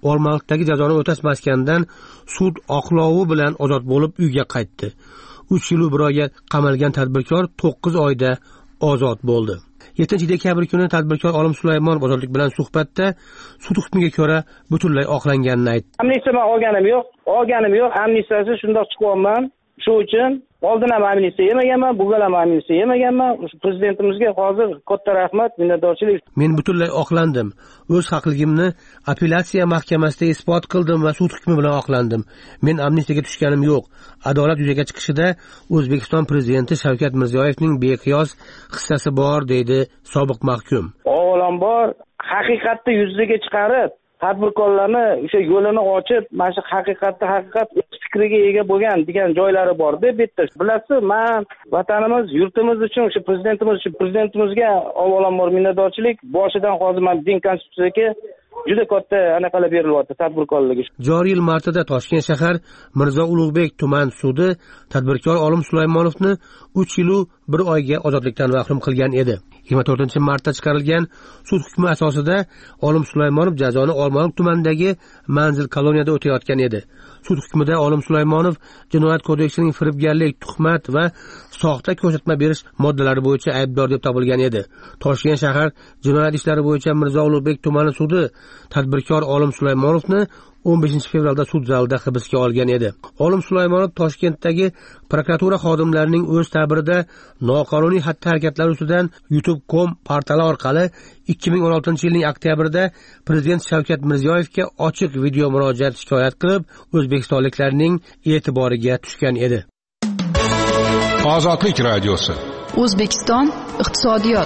S15: Olmaliqdagi jazoni o'tash maskanidan sud oqlovi bilan ozod bo'lib uyga qaytdi. 3 yil 1 oyga qamalgan tadbirkor 9 oyda ozod bo'ldi. 7 dekabr kuni tadbirkor Olim Sulaymonov Ozodlik bilan suhbatda sud hukmiga ko'ra butunlay oqlanganini aytdi.
S2: Amnistiya olganim yo'q. Amnistiyasi shundoq chiqyapman. Shu uchun oldin ham amnistiya yemaganman, bugun ham amnistiya yemaganman. Prezidentimizga hozir katta rahmat, minnatdorchilik.
S15: Men butunlay oqlandim. O'z haqligimni apellyatsiya mahkamasida isbot qildim va sud hukmi bilan oqlandim. Men amnistiyaga tushganim yo'q. Adolat yuzaga chiqishida O'zbekiston prezidenti Shavkat Mirziyoyevning beqiyos hissasi bor, deydi sobiq mahkum.
S2: Avvalambor haqiqatni yuzaga chiqarib, tadbirkorlarni o'sha yo'lini ochib, mana shu haqiqat o'z fikriga ega bo'lgan degan joylari bor deb bitta. Bilasiz, men vatanimiz, yurtimiz uchun, o'sha prezidentimizga avvalambor minnatdorchilik. Boshidan hozir men din konstitutsiyaga juda katta anaqalar berilyapti tadbirkorlarga.
S15: Joriy yil martida Toshkent shahar Mirzo Ulug'bek tuman sudi tadbirkor Olim Sulaymonovni 3 yil 1 oyga ozodlikdan mahrum qilgan edi. 24-martda chiqarilgan sud hukmi asosida Olim Sulaymonov jazoni Olmaliq tumanidagi manzil koloniyada o'tayotgan edi. Sud hukmida Olim Sulaymonov Jinoyat kodeksining firibgarlik, tuhmat va soxta ko'rsatma berish moddalari bo'yicha aybdor deb topilgan edi. Toshkent shahar jinoyat ishlari bo'yicha Mirzo Ulug'bek tumani sudi tadbirkor Olim Sulaymonovni 15 fevralda sud zalida hibsga olgan edi. Olim Sulaymonov Toshkentdagi prokuratura xodimlarining o'z ta'birida noqonuniy xatti-harakatlari ustidan YouTube.com portali orqali 2016-yilning oktyabrida prezident Shavkat Mirziyoyevga ochiq video murojaat shikoyat qilib, o'zbekistonliklarning e'tiboriga tushgan edi.
S22: Ozodlik radiosi.
S10: O'zbekiston iqtisodiyot.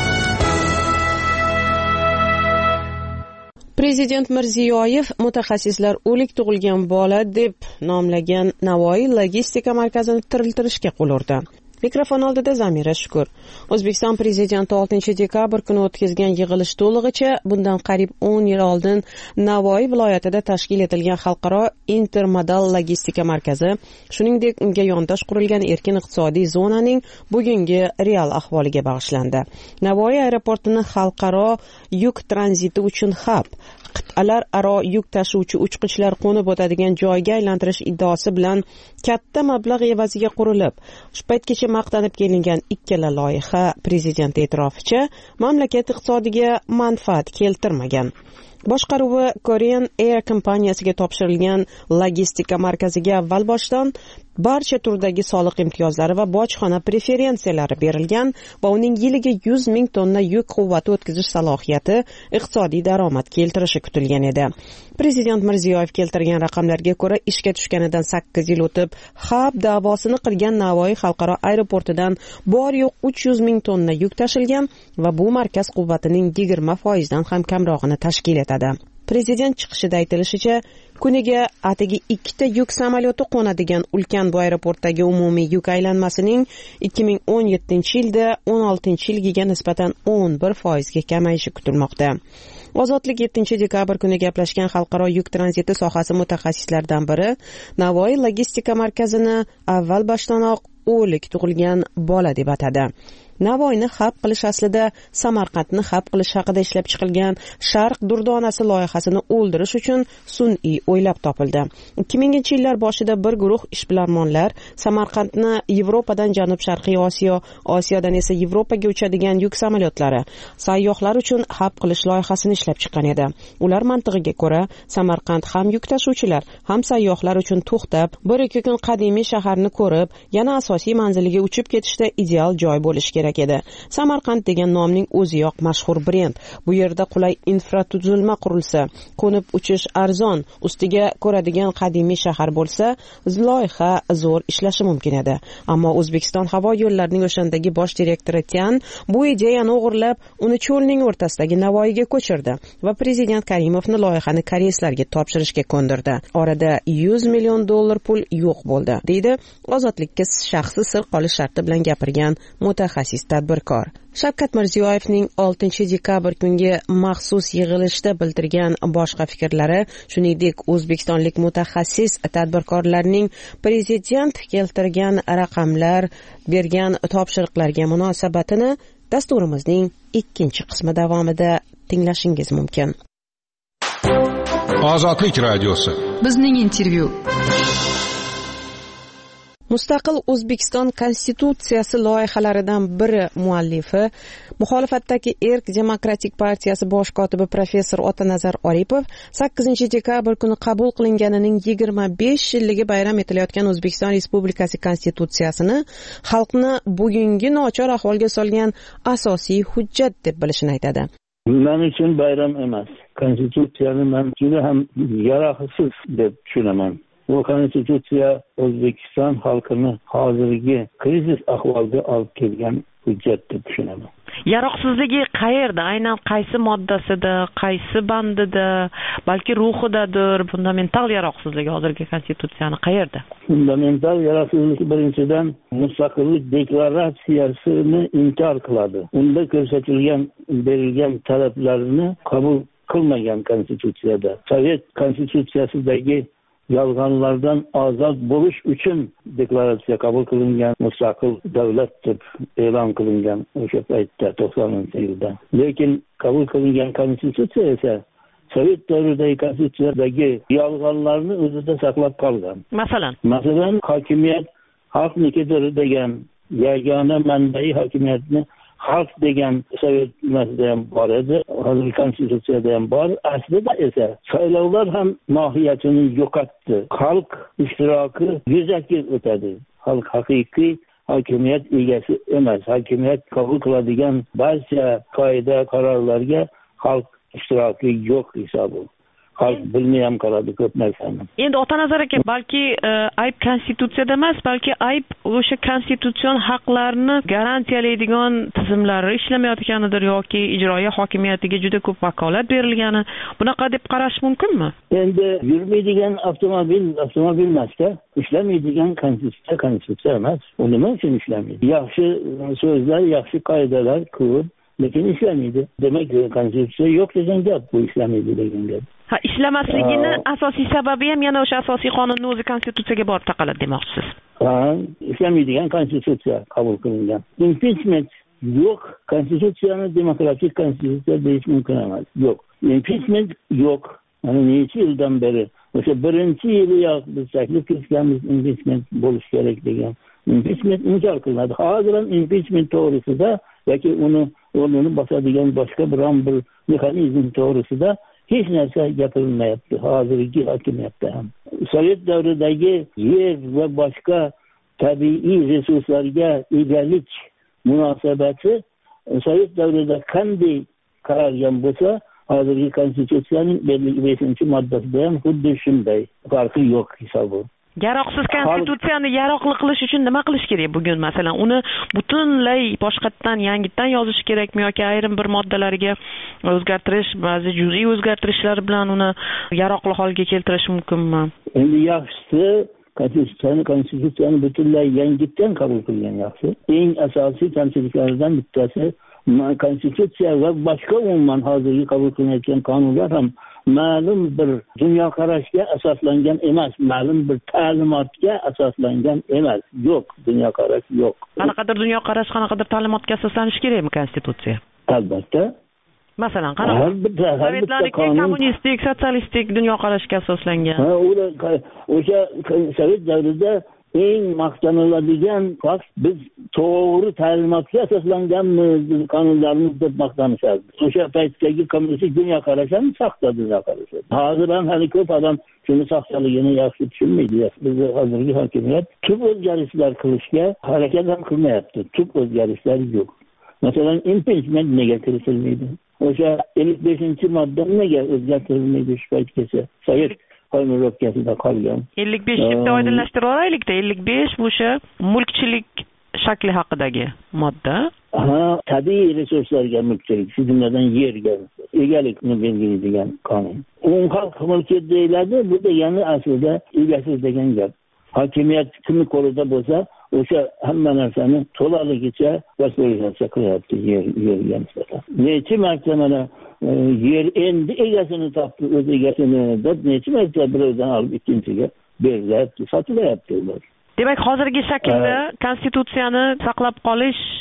S8: Prezident Mirziyoyev mutaxassislar o'lik tug'ilgan bola deb nomlagan Navoiy logistika markazini tiriltirishga qo'l urdi. Mikrofon oldida Zamira Shukur. O'zbekiston prezidenti 6-dekabr kuni o'tkazgan yig'ilish to'lig'icha bundan qariyb 10 yil oldin Navoiy viloyatida tashkil etilgan xalqaro intermodal logistika markazi, shuningdek unga yondosh qurilgan erkin iqtisodiy zonaning bugungi real ahvoliga bag'ishlandi. Navoiy aeroportini xalqaro yuk tranziti uchun hab, qit'alar aro yuk tashuvchi uchqichlar qo'nib o'tadigan joyga aylantirish iddaosi bilan katta mablag' evaziga qurilib, shu paytgacha maqtanib kelingan ikkala loyiha prezident e'tiroficha mamlakat iqtisodiga manfaat keltirmagan. Boshqaruvi Korean Air kompaniyasiga topshirilgan logistika markaziga avval boshdan barcha turdagi soliq imtiyozlari va bojxona preferensiyalari berilgan va uning yiliga 100 ming tonna yuk quvvati o'tkazish salohiyati iqtisodiy daromad keltirishi kutilgan edi. Prezident Mirziyoyev keltirgan raqamlarga ko'ra, ishga tushganidan 8 yil o'tib, hab davosini qilgan Navoiy xalqaro aeroportidan bor yo'q 300 ming tonna yuk tashilgan va bu markaz quvvatining 20% dan ham kamrog'ini tashkil etadi. Prezident chiqishida aytilishicha, kuniga atigi 2 ta yuk samolyoti qo'nadigan ulkan bu aeroportdagi umumiy yuk aylanmasining 2017-yilda 16-yilgiga nisbatan 11% ga kamayishi kutilmoqda. Ozodlik 7-dekabr kuni gaplashgan xalqaro yuk tranziti sohasi mutaxassislaridan biri Navoiy logistika markazini avval boshdanoq o'lik tug'ilgan bola deb atadi. Navoiyni hab qilish aslida Samarqandni hab qilish haqida ishlab chiqilgan Sharq durdonasi loyihasini o'ldirish uchun sun'iy o'ylab topildi. 2000-yillar boshida bir guruh ishbilarmonlar Samarqandni Yevropadan Janub-Sharqiy Osiyo, Osiyodan esa Yevropaga uchadigan yuk samolyotlari, sayyohlar uchun hab qilish loyihasini ishlab chiqqan edi. Ular mantig'iga ko'ra, Samarqand ham yuk tashuvchilar, ham sayyohlar uchun to'xtab, 1-2 kun qadimiy shaharni ko'rib, yana asosiy manziliga uchib ketishda ideal joy bo'lishi kerak edi. Samarqand degan nomning o'ziyoq mashhur brend. Bu yerda qulay infratuzilma qurilsa, qo'nib uchish arzon, ustiga ko'radigan qadimiy shahar bo'lsa, loyiha zo'r ishlashi mumkin edi. Ammo O'zbekiston havo yo'llarining o'shandagi bosh direktori Tian bu ideyani o'g'irlab, uni cho'lning o'rtasidagi Navoiyga ko'chirdi va prezident Karimovni loyihani koreyslarga topshirishga ko'ndirdi. Orada $100 million pul yo'q bo'ldi, deydi Ozodlikka shaxsi sir qolish sharti bilan gapirgan mutaxassis tadbirkor. Shavkat Mirziyoyevning 6-dekabr kungi maxsus yig'ilishda bildirgan boshqa fikrlari, shuningdek o'zbekistonlik mutaxassis tadbirkorlarning prezident keltirgan raqamlar, bergan topshiriqlarga munosabatini dasturimizning 2-qismi davomida tinglashingiz mumkin.
S22: Ozodlik radiosi.
S10: Bizning intervyu.
S8: Mustaqil O'zbekiston Konstitutsiyasi loyihalaridan biri muallifi, muxolifatdagi Erk Demokratik partiyasi bosh kotibi professor Otanazar Oripov 8 dekabr kuni qabul qilinganining 25 yilligi bayram etilayotgan O'zbekiston Respublikasi Konstitutsiyasini xalqni bugungi nochor ahvolga solgan asosiy hujjat deb bilishini aytadi.
S4: Men uchun bayram emas. Konstitutsiyani men juda ham yaroqsiz deb tushunaman. Bu konstitutsiya O'zbekiston xalqini hozirgi krizis ahvolga olib kelgan hujjat deb tushunaman.
S9: Yaroqsizligi qayerda? Aynan qaysi moddasida, qaysi bandida, balki ruhidadir? Fundamental yaroqsizligi hozirgi konstitutsiyani qayerda?
S4: Fundamental yaroqsizlik birinchidan mustaqillik deklaratsiyasini inkor qiladi. Unda ko'rsatilgan berilgan talablarni qabul qilmagan konstitutsiyada. Sovet konstitutsiyasidagi yolg'onlardan ozod bo'lish uchun deklaratsiya qabul qilingan, mustaqil davlat deb e'lon qilingan o'sha paytda 90-yilda. Lekin qabul qilingan konstitutsiya esa Sovet davridagi konstitutsiyadagi yolg'onlarni o'zida saqlab qolgan. Masalan, hokimiyat xalqnikidir degan yagona manbai hokimiyatni xalq degan Sovet mas'uliyatida ham bor edi, hozirgi konstitutsiyada ham bor. Aslida esa saylovlar ham mohiyatini yo'qotdi. Xalq ishtiroki yuzaki o'tadi. Xalq haqiqiy hokimiyat egasi emas. Hokimiyat qabul qiladigan barcha qoida qarorlarga xalq ishtiroki yo'q hisobi. Xalq bilmay ham qoladi ko'p narsani.
S9: Endi Otanazar aka, balki ayb konstitutsiyada emas, balki ayb o'sha konstitutsion haqlarni garantiyalaydigan tizimlari ishlamayotganidir yoki ijroiya hokimiyatiga juda ko'p vakolat berilgani, bunaqa deb qarash mumkinmi?
S4: Endi yurmaydigan avtomobil emasda, ishlamaydigan konstitutsiya emas. U nima uchun ishlamaydi? Yaxshi so'zlar, yaxshi qoidalar ko'p, lekin ishlamaydi. Demak, konstitutsiya yo'q degan gap, bu ishlamaydi degan gap.
S9: Ishlamasligini asosiy sababi ham yana o'sha asosiy qonunning o'zi konstitutsiyaga borib taqaladi demoqchisiz.
S4: Ishlamaydigan konstitutsiya qabul qilingan. Impeachment yo'q, konstitutsiyani demokratik konstitutsiya deyish mumkin emas. Yo'q. Impeachment yo'q. Mana necha yildan beri o'sha birinchi yiliyoq biz taklif qilganmiz, impeachment bo'lish kerak degan. Impeachment inkor qilinadi. Hozir ham impeachment to'g'risida yoki uni o'rnini bosadigan boshqa biron bir mexanizm to'g'risida hech narsa gapirilmayapti hozirgi hokimiyatda ham. Sovet davridagi yer va boshqa tabiiy resurslarga egalik munosabati Sovet davrida qanday qaralgan bo'lsa, hozirgi konstitutsiyaning 55-moddasida ham xuddi shunday. Farqi yo'q hisobi.
S9: Yaroqsiz konstitutsiyani yaroqli qilish uchun nima qilish kerak bugun? Masalan, uni butunlay boshqatdan, yangitdan yozish kerakmi yoki ayrim bir moddalariga o'zgartirish, ba'zi juz'iy o'zgartirishlar bilan uni yaroqli holga keltirish mumkinmi?
S4: Endi yaxshisi konstitutsiyani butunlay yangitdan qabul qilgan yaxshi. Eng asosiy kamchiliklardan bittasi konstitutsiya va boshqa umuman hozirgi qabul qilinayotgan qonunlar ham ma'lum bir dunyoqarashga asoslangan emas, ma'lum bir ta'limotga asoslangan emas. Yo'q, dunyoqarash yo'q.
S9: Qanaqadir dunyoqarash, qanaqadir ta'limotga asoslanishi kerakmi konstitutsiya?
S4: Albatta.
S9: Masalan, Sovetlarning kommunistik, sotsialistik dunyoqarashga asoslangan.
S4: O'sha Sovet davrida eng maqtaniladigan fakt biz to'g'ri ta'limotga asoslanganmiz, qonunlarimiz deb maqtanishardi. O'sha paytdagi kommunistik dunyoqarash ham saxta dunyoqarash. Hozir ham hali ko'p odam shuni saxtaligini yaxshi tushunmaydi. Bizning hozirgi hokimiyat tub o'zgarishlar qilishga harakat ham qilmayapti. Tub o'zgarishlar yo'q. Masalan, impeachment nega kiritilmaydi? O'sha 55-modda nega o'zgartirilmaydi shu paytgacha? Sovet qo'ymirovkasida qolgan.
S9: 55 oydinlashtirib olaylik-da. 55 bu o'sha mulkchilik shakli haqidagi modda.
S4: Tabiiy resurslarga mulkchilik, shu jumladan yerga egalikni belgilaydigan qonun. Umumxalq mulki deyiladi, bu degani aslida egasiz degan gap. Hokimiyat kimni qo'lida bo'lsa, o'sha hamma narsani to'laligicha vakolatga qilyapti yerga nisbatan. Necha marta mana yer endi egasini topdi, o'z egasini deb necha marta birovdan olib ikkinchiga berilyapti, sotilyapti ular.
S9: Demak, hozirgi shaklda konstitutsiyani saqlab qolish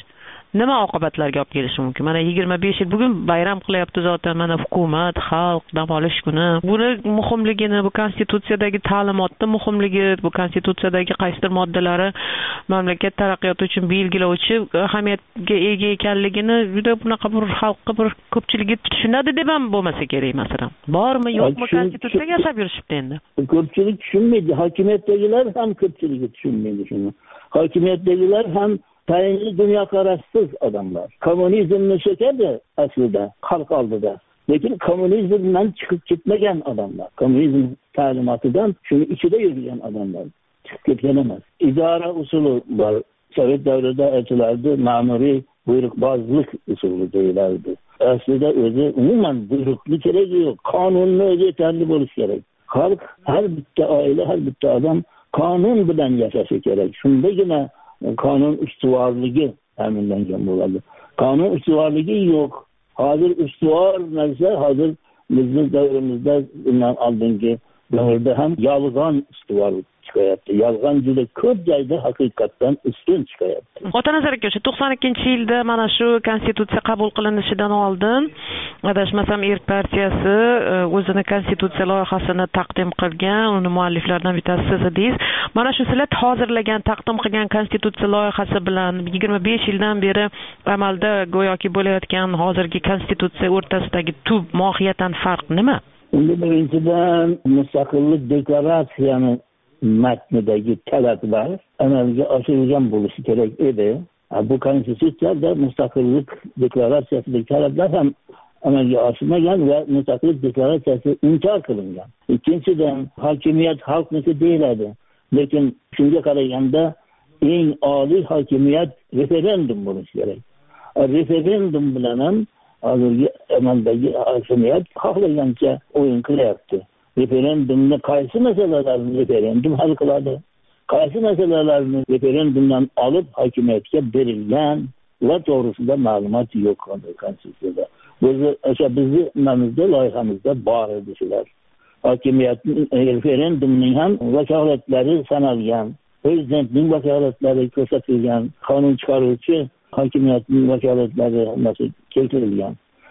S9: nima oqibatlarga olib kelishi mumkin? Mana 25 yil bugun bayram qilyapti zotan, mana hukumat, xalq dam olish kuni. Buni muhimligini, bu konstitutsiyadagi ta'limotning muhimligi, bu konstitutsiyadagi qaysidir moddalari mamlakat taraqqiyoti uchun belgilovchi ahamiyatga ega ekanligini juda bunaqa bir xalqqa bir ko'pchiligi tushunadi deb ham bo'lmasa kerak masalan. Bormi, yo'qmi konstitutsiyaga yashab yurishibdi endi.
S4: Ko'pchilik tushunmaydi, hokimiyatdagilar ham ko'pchiligi tushunmaydi shuni. Hokimiyatdagilar ham tayinli dunyoqarashsiz odamlar. Kommunizmni so'kadi aslida xalq oldida. Lekin kommunizmdan chiqib ketmagan odamlar. Kommunizm ta'limotidan shuni ichida yurgan odamlar. Chiqib ketgan emas. Idora usuli bor. Sovet davrida aytilardi, ma'muriy buyruqbozlik usuli deyilardi. Aslida o'zi umuman buyruqni keragi yo'q. Qonunni o'zi yetarli bo'lishi kerak. Xalq, har bitta oila, har bitta odam qonun bilan yashashi kerak. Shundagina qonun ustuvorligi ta'minlangan bo'ladi. Qonun ustuvorligi yo'q. Hozir ustuvor narsa hozir bizning davrimizda bundan oldingi davrda ham yolg'on ustuvorlik chiqayapti. Yolg'on juda ko'p joyda haqiqatdan ustun chiqayapti.
S9: Otanazar aka, o'sha 92-yilda mana shu konstitutsiya qabul qilinishidan oldin adashmasam Erk partiyasi o'zini konstitutsiya loyihasini taqdim qilgan, uni mualliflaridan bittasi siz edingiz. Mana shu sizlar hozirlagan, taqdim qilgan konstitutsiya loyihasi bilan 25 yildan beri amalda go'yoki bo'layotgan hozirgi konstitutsiya o'rtasidagi tub mohiyatan farq nima?
S4: Unda birinchidan mustaqillik deklaratsiyani matnidagi talablar amalga oshirilgan bo'lishi kerak edi. Bu konstitutsiyada mustaqillik deklaratsiyasidagi talablar ham amalga oshmagan va mustaqillik deklaratsiyasi inkor qilingan. Ikkinchidan, hokimiyat xalqniki deyiladi. Lekin shunga qaraganda eng oliy hokimiyat referendum bo'lishi kerak. Referendum bilan ham hozirgi amaldagi hokimiyat xohlagancha o'yin qilyapti. Referendumni qaysi masalalarni referendum hal qiladi? Qaysi masalalarni referendumdan olib hokimiyatga berilgan va to'g'risida ma'lumot yo'q konstitutsiyada. O'sha bizning nimamizda, loyihamizda bor edi shular. Hokimiyatning referendumning ham vakolatlari sanalgan, prezidentning vakolatlari ko'rsatilgan, qonun chiqaruvchi hokimiyatning vakolatlari keltirilgan.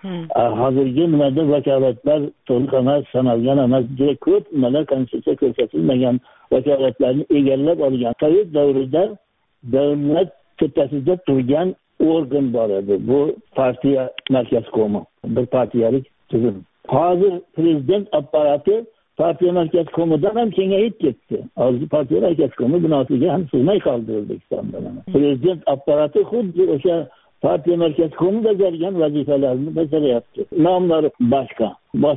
S4: Hozirgi nimada vakolatlar to'liq emas, sanalgan emas, juda ko'p nimalar konstitutsiya ko'rsatilmagan vakolatlarni egallab olgan. Sovet davrida davlat tepasida turgan organ bor edi. Bu partiya markazkomi, bir partiyalik tuzum. Hozir prezident apparati partiya markazkomidan ham kengayib ketdi. Hozir partiya markazkomi binosiga ham sig'may qoldi O'zbekistonda. Prezident apparati xuddi o'sha partiya markazkomi bajargan vazifalarni bajaryapti. Nomlari boshqa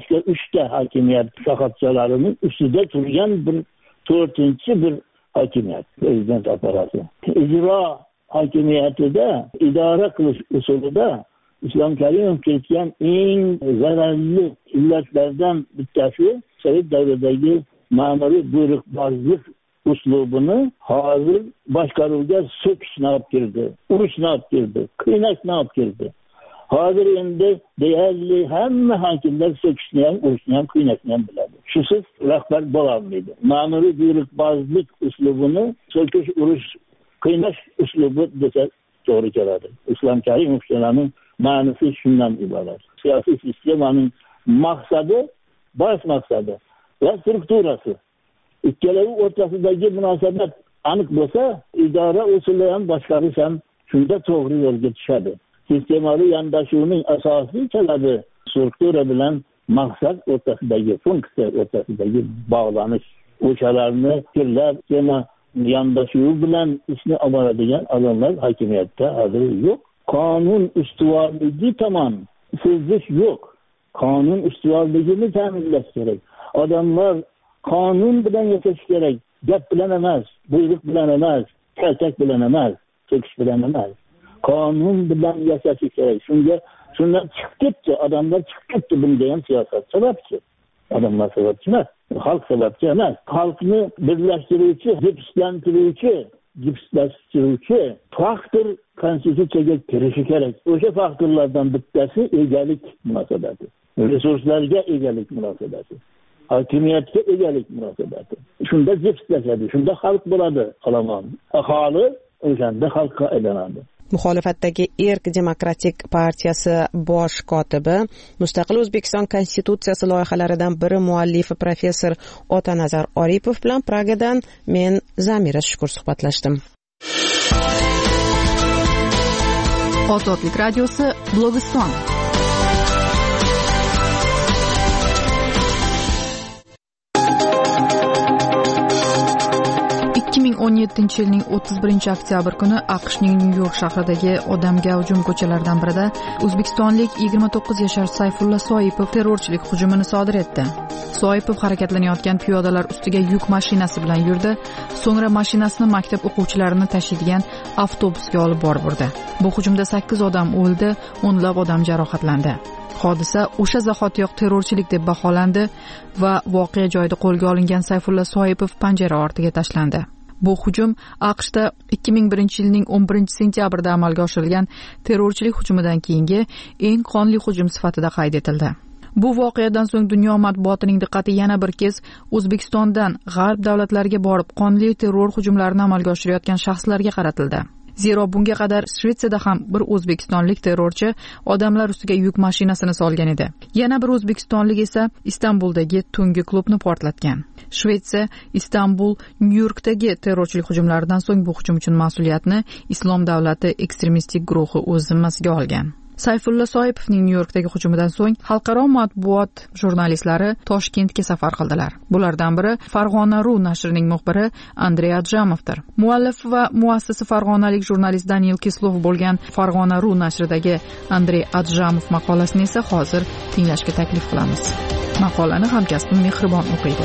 S4: 3ta hokimiyat shoxobchalarining ustida turgan bir 4-chi bir hokimiyat, prezident apparati. Ijro hokimiyatida, idora qilish usulida Islom Karimov kiritgan eng zararli illatlardan bittasi Sovet davridagi ma'muriy buyruqbozlik uslubini hozir boshqaruvga so'kishni olib kirdi, urushni olib kirdi, qiynashni olib kirdi. Hozir endi deyarli hamma hokimlar so'kishni ham, urushni ham, qiynashni ham biladi. Shusiz rahbar bo'lolmaydi. Ma'muriy buyruqbozlik uslubini so'kish, urush, qiynash uslubi desa to'g'ri keladi. Islom Karimovning ma'nosi shundan iborat. Siyosiy sistemaning maqsadi, bosh maqsadi va strukturasi. Ikkalovi o'rtasidagi munosabat aniq bo'lsa, idora usuli ham boshqarish ham shunda to'g'ri yo'lga tushadi. Sistemaviy yondashuvning asosiy talabi struktura bilan maqsad o'rtasidagi, funksiya o'rtasidagi bog'lanish. O'shalarni fikrlab, yondashuv bilan ishni olib boradigan odamlar hokimiyatda hozir yo'q. Qonun ustuvorligi tomon so'zlish yo'q. Qonun ustuvorligini ta'minlash kerak. Odamlar qonun bilan yashash kerak. Gap bilan emas, buyruq bilan emas, kaltak bilan emas, so'kish bilan emas. Qonun bilan yashash kerak. Shundan chiqib ketdi, odamlar chiqib ketdi. Bunda ham siyosat sababchi. Odamlar sababchi emas, xalq sababchi emas. Xalqni birlashtiruvchi, gipslashtiruvchi faktor konstitutsiyaga kirishi kerak. O'sha faktorlardan bittasi egalik munosabati. Resurslarga egalik munosabati. Hokimiyatga egalik munosabati. Shunda gipslashadi, shunda xalq bo'ladi, qalaman. Aholi o'shanda xalqqa aylanadi.
S8: muxolifatdagi Erk demokratik partiyasi bosh kotibi, Mustaqil O'zbekiston konstitutsiyasi loyihalaridan biri muallifi professor Otanazar Oripov bilan Pragadan men Zamira Shukur suhbatlashdim.
S10: Ozodlik radiosi Blogiston. 2017 yilning 31 oktyabr kuni AQShning Nyu-York shahridagi odam gavjum ko'chalaridan birida o'zbekistonlik 29 yashar Sayfulla Soipov terrorchilik hujumini sodir etdi. Soipov harakatlanayotgan piyodalar ustiga yuk mashinasi bilan yurdi, so'ngra mashinasini maktab o'quvchilarini tashiydigan avtobusga olib borib urdi. Bu hujumda 8 odam o'ldi, o'nlab odam jarohatlandi. Hodisa o'sha zahotiyoq terrorchilik deb baholandi va voqea joyida qo'lga olingan Sayfulla Soipov panjara ortiga tashlandi. Bu hujum AQShda 2001 yilning 11 sentyabrida amalga oshirilgan terrorchilik hujumidan keyingi eng qonli hujum sifatida qayd etildi. Bu voqeadan so'ng dunyo matbuotining diqqati yana bir kez O'zbekistondan g'arb davlatlariga borib qonli terror hujumlarini amalga oshirayotgan shaxslarga qaratildi. Zero bunga qadar Shvetsiyada ham bir o'zbekistonlik terrorchi odamlar ustiga yuk mashinasini solgan edi. Yana bir o'zbekistonlik esa Istanbuldagi tungi klubni portlatgan. Shvetsiya, Istanbul, Nyu-Yorkdagi terrorchilik hujumlaridan so'ng bu hujum uchun mas'uliyatni Islom davlati ekstremistik guruhi o'z zimmasiga olgan. Sayfulla Soipovning Nyu-Yorkdagi hujumidan so'ng xalqaro matbuot jurnalistlari Toshkentga safar qildilar. Bulardan biri Farg'ona.ru nashrining muxbiri Andrey Adjamovdir. Muallif va muassisi farg'onalik jurnalist Daniel Kislov bo'lgan Farg'ona.ru nashridagi Andrey Adjamov maqolasini esa hozir tinglashga taklif qilamiz. Maqolani hamkasbim Mehribon o'qiydi.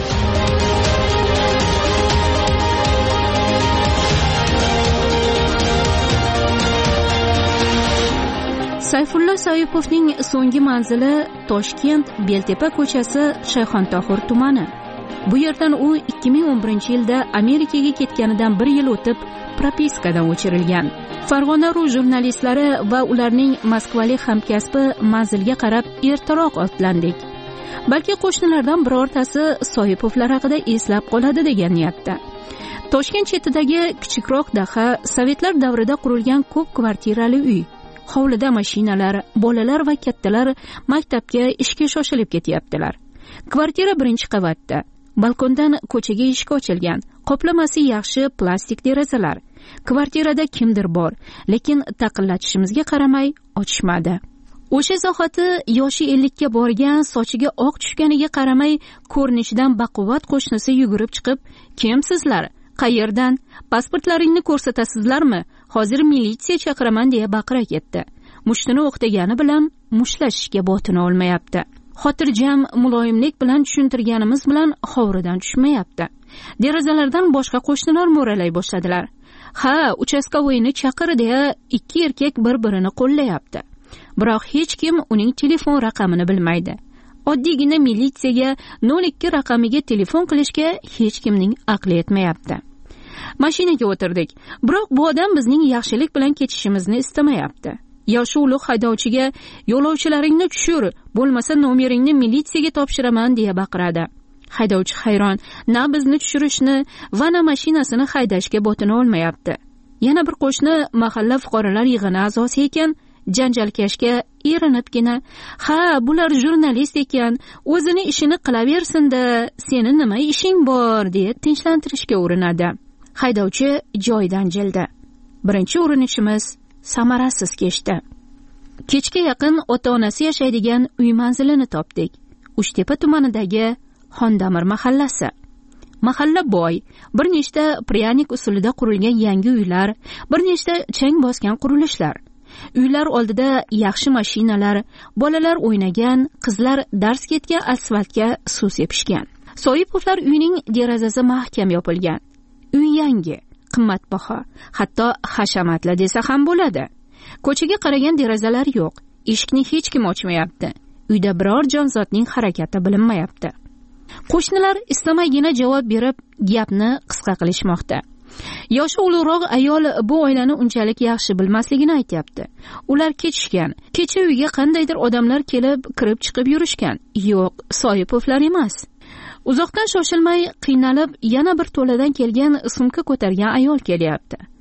S16: Sayfulla Soipovning so'nggi manzili Toshkent Beltepa ko'chasi, Shayxontohur tumani. Bu yerdan u 2011-yilda Amerikaga ketganidan 1 yil o'tib propiskadan o'chirilgan. Farg'ona.ru jurnalistlari va ularning moskvalik hamkasbi manzilga qarab ertaroq otlandik. Balki qo'shnilardan birortasi Soipovlar haqida eslab qoladi degan niyatda. Toshkent chetidagi kichikroq daha sovetlar davrida qurilgan ko'p kvartirali uy. Hovlida mashinalar, bolalar va kattalar maktabga ishga shoshilib ketyaptilar. Kvartira 1-qavatda. Balkondan ko'chaga eshik ochilgan. Qoplamasi yaxshi plastik derazalar. Kvartirada kimdir bor, lekin taqillatishimizga qaramay ochishmadi. O'sha zahoti yoshi 50 ga borgan, sochiga oq tushganiga qaramay ko'rinishidan baquvvat qo'shnisi yugurib chiqib, "Kimsizlar? Qayerdan? Pasportlaringni ko'rsatasizlarmi? Hozir militsiya chaqiraman" deya baqira ketdi. Mushtini o'qtagani bilan mushlashishga botini olmayapti. Xotirjam muloyimlik bilan tushuntirganimiz bilan hovridan tushmayapti. Derazalardan boshqa qo'shnilar mo'ralay boshladilar. "Ha, uchastkovoyni chaqir" deya ikki erkak bir-birini qo'llayapti. Biroq hech kim uning telefon raqamini bilmaydi. Oddiygina militsiyaga 02 raqamiga telefon qilishga hech kimning aqli yetmayapti. Mashinaga o'tirdik. Biroq bu odam bizning yaxshilik bilan ketishimizni istamayapti. Yoshi ulug' haydovchiga "Yo'lovchilaringni tushir, bo'lmasa nomeringni militsiyaga topshiraman" deya baqiradi. Haydovchi hayron, na bizni tushirishni va na mashinasini haydashga botini olmayapti. Yana bir qo'shni mahalla fuqarolar yig'ini a'zosi ekan, janjalkashga erinibgina, "Ha, bular jurnalist ekan, o'zini ishini qilaversin-da, seni nima ishing bor" deya tinchlantirishga urinadi. Haydovchi joyidan jildi. Birinchi urinishimiz samarasiz kechdi. Kechga yaqin ota-onasi yashaydigan uy manzilini topdik. Uchtepa tumanidagi Xondamir mahallasi. Mahalla boy, bir nechta pryanik usulida qurilgan yangi uylar, bir nechta chang bosgan qurilishlar. Uylar oldida yaxshi mashinalar, bolalar o'ynagan, qizlar dars ketgan asfaltga suv sepishgan. Soipovlar uyining derazasi mahkam yopilgan. Uy yangi, qimmatbaho, hatto hashamatli desa ham bo'ladi. Ko'chaga qaragan derazalar yo'q, eshikni hech kim ochmayapti. Uyda biror jonzotning harakati bilinmayapti. Qo'shnilar istamaygina javob berib, gapni qisqa qilishmoqda. Yoshi ulug'roq ayol bu oilani unchalik yaxshi bilmasligini aytayapti. Ular ketishgan. Kecha uyga qandaydir odamlar kelib, kirib chiqib yurishgan. Yo'q, Soipovlar emas. Uzoqdan shoshilmay, qiynalib, yana bir to'ladan kelgan sumka ko'targan ayol kelyapti.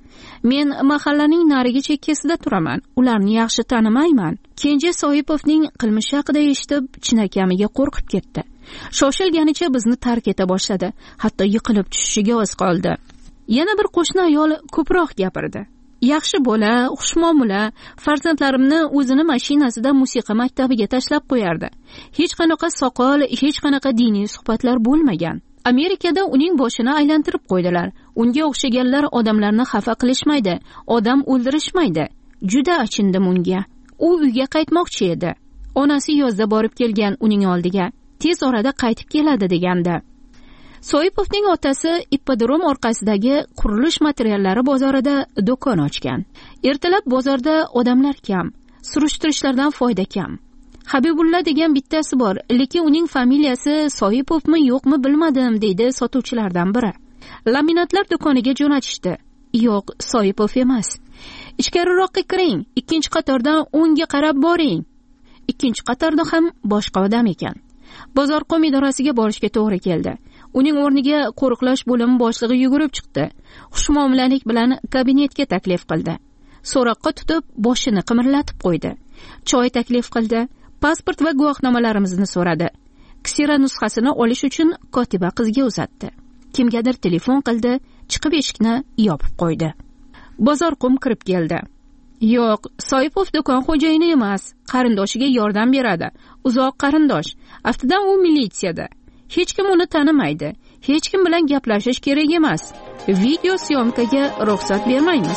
S16: Men mahallaning narigi chekkasida turaman. Ularni yaxshi tanimayman. Kenja Soipovning qilmishi haqida eshitib, chinakamiga qo'rqib ketdi. Shoshilganicha bizni tark eta boshladi. Hatto yiqilib tushishiga oz qoldi. Yana bir qo'shni ayol ko'proq gapirdi. Yaxshi bola, xushmuomala, farzandlarimni o'zini mashinasida musiqa maktabiga tashlab qo'yardi. Hech qanaqa soqol, hech qanaqa diniy suhbatlar bo'lmagan. Amerikada uning boshini aylantirib qo'ydilar. Unga o'xshaganlar odamlarni xafa qilishmaydi, odam o'ldirishmaydi. Juda achindim unga. U uyga qaytmoqchi edi. Onasi yozda borib kelgan uning oldiga. Tez orada qaytib keladi degandi. Soipovning otasi ippodrom orqasidagi qurilish materiallari bozorida do'kon ochgan. Ertalab bozorda odamlar kam, surishtirishlardan foyda kam. Habibulla degan bittasi bor, lekin uning familiyasi Soipovmi yo'qmi bilmadim, deydi sotuvchilardan biri. Laminatlar do'koniga jo'natishdi. Yo'q, Soipov emas. Ichkariroqqa kiring, ikkinchi qatordan o'ngga qarab boring. Ikkinchi qatorda ham boshqa odam ekan. Bozorqom idorasiga borishga to'g'ri keldi. Uning o'rniga qo'riqlash bo'limi boshlig'i yugurib chiqdi. Xushmuomalalik bilan kabinetga taklif qildi. So'roqqa tutib, boshini qimirlatib qo'ydi. Choy taklif qildi. Pasport va guvohnomalarimizni so'radi. Ksira nusxasini olish uchun kotiba qizga uzatdi. Kimgadir telefon qildi, chiqib eshikni yopib qo'ydi. Bozorqom kirib keldi. Yo'q, Soipov do'kon xo'jayini emas, qarindoshiga yordam beradi. Uzoq qarindosh. Aftidan u militsiyada. Hech kim uni tanimaydi. Hech kim bilan gaplashish kerak emas. Video syomkaga ruxsat bermaymiz.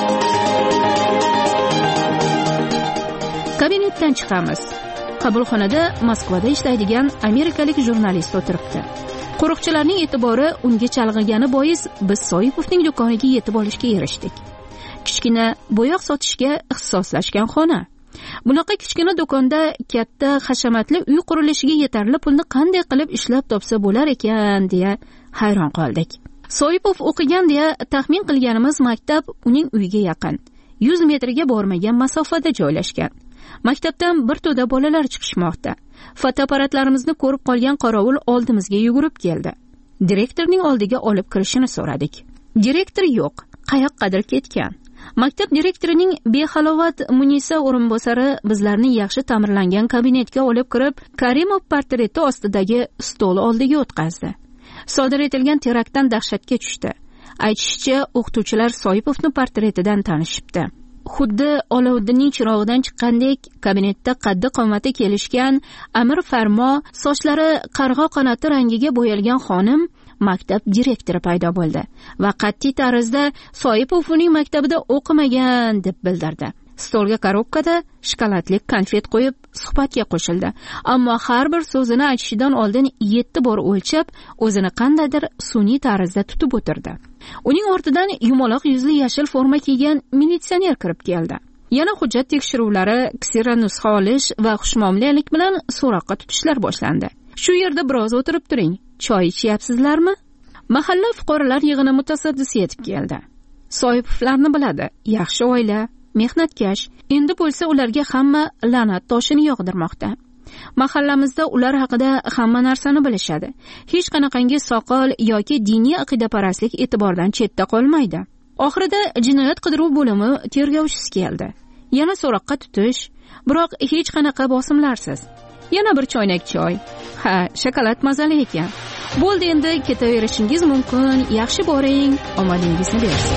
S16: Kabinetdan chiqamiz. Qabulxonada Moskvada ishlaydigan amerikalik jurnalist o'tiribdi. Qo'riqchilarning e'tibori unga chalg'igani bois biz Soipovning do'koniga yetib olishga erishdik. Kichkina bo'yoq sotishga ixtisoslashgan xona. Bunaqa kichkina do'konda katta hashamatli uy qurilishiga yetarli pulni qanday qilib ishlab topsa bo'lar ekan deya hayron qoldik. Soipov o'qigan deya taxmin qilganimiz maktab uning uyiga yaqin, 100 metrga bormagan masofada joylashgan. Maktabdan bir to'da bolalar chiqishmoqda. Fotoapparatlarimizni ko'rib qolgan qorovul oldimizga yugurib keldi. Direktorning oldiga olib kirishini so'radik. Direktor yo'q, qayoqqadir ketgan. Maktab direktorining behalovat Munisa o'rinbosari bizlarni yaxshi ta'mirlangan kabinetga olib kirib, Karimov portreti ostidagi stol oldiga o'tkazdi. Sodir etilgan teraktdan dahshatga tushdi. Aytishicha, o'qituvchilar Soipovning portretidan tanishibdi. Xuddi Olovuddinning chirog'idan chiqqandek kabinetda qaddi qomati kelishgan, amir farmo, sochlari qarg'a qanoti rangiga bo'yalgan xonim maktab direktori paydo bo'ldi va qat'iy tarzda Soipov uning maktabida o'qimagan deb bildirdi. Stolga korobkada shokoladli konfet qo'yib suhbatga qo'shildi, ammo har bir so'zini aytishidan oldin 7 bor o'lchab, o'zini qandaydir sun'iy tarzda tutib o'tirdi. Uning ortidan yumaloq yuzli yashil forma kiygan militsioner kirib keldi. Yana hujjat tekshiruvlari, ksira nusxa olish va xushmuomalalik bilan so'roqqa tutishlar boshlandi. Shu yerda biroz o'tirib turing. Choy ichyapsizlarmi? Mahalla fuqarolar yig'ini mutasaddisi yetib keldi. Soipovlarni biladi. Yaxshi oila, mehnatkash. Endi bo'lsa ularga hamma la'nat toshini yog'dirmoqda. Mahallamizda ular haqida hamma narsani bilishadi. Hech qanaqangi soqol yoki diniy aqidaparastlik e'tibordan chetda qolmaydi. Oxirida jinoyat qidiruv bo'limi tergovchisi keldi. Yana so'roqqa tutish, biroq hech qanaqa bosimlarsiz. Yana bir choynak choy. Ha, shokolad mazali ekan. Bo'ldi, endi ketaverishingiz mumkin. Yaxshi boring, omadingizni bersin.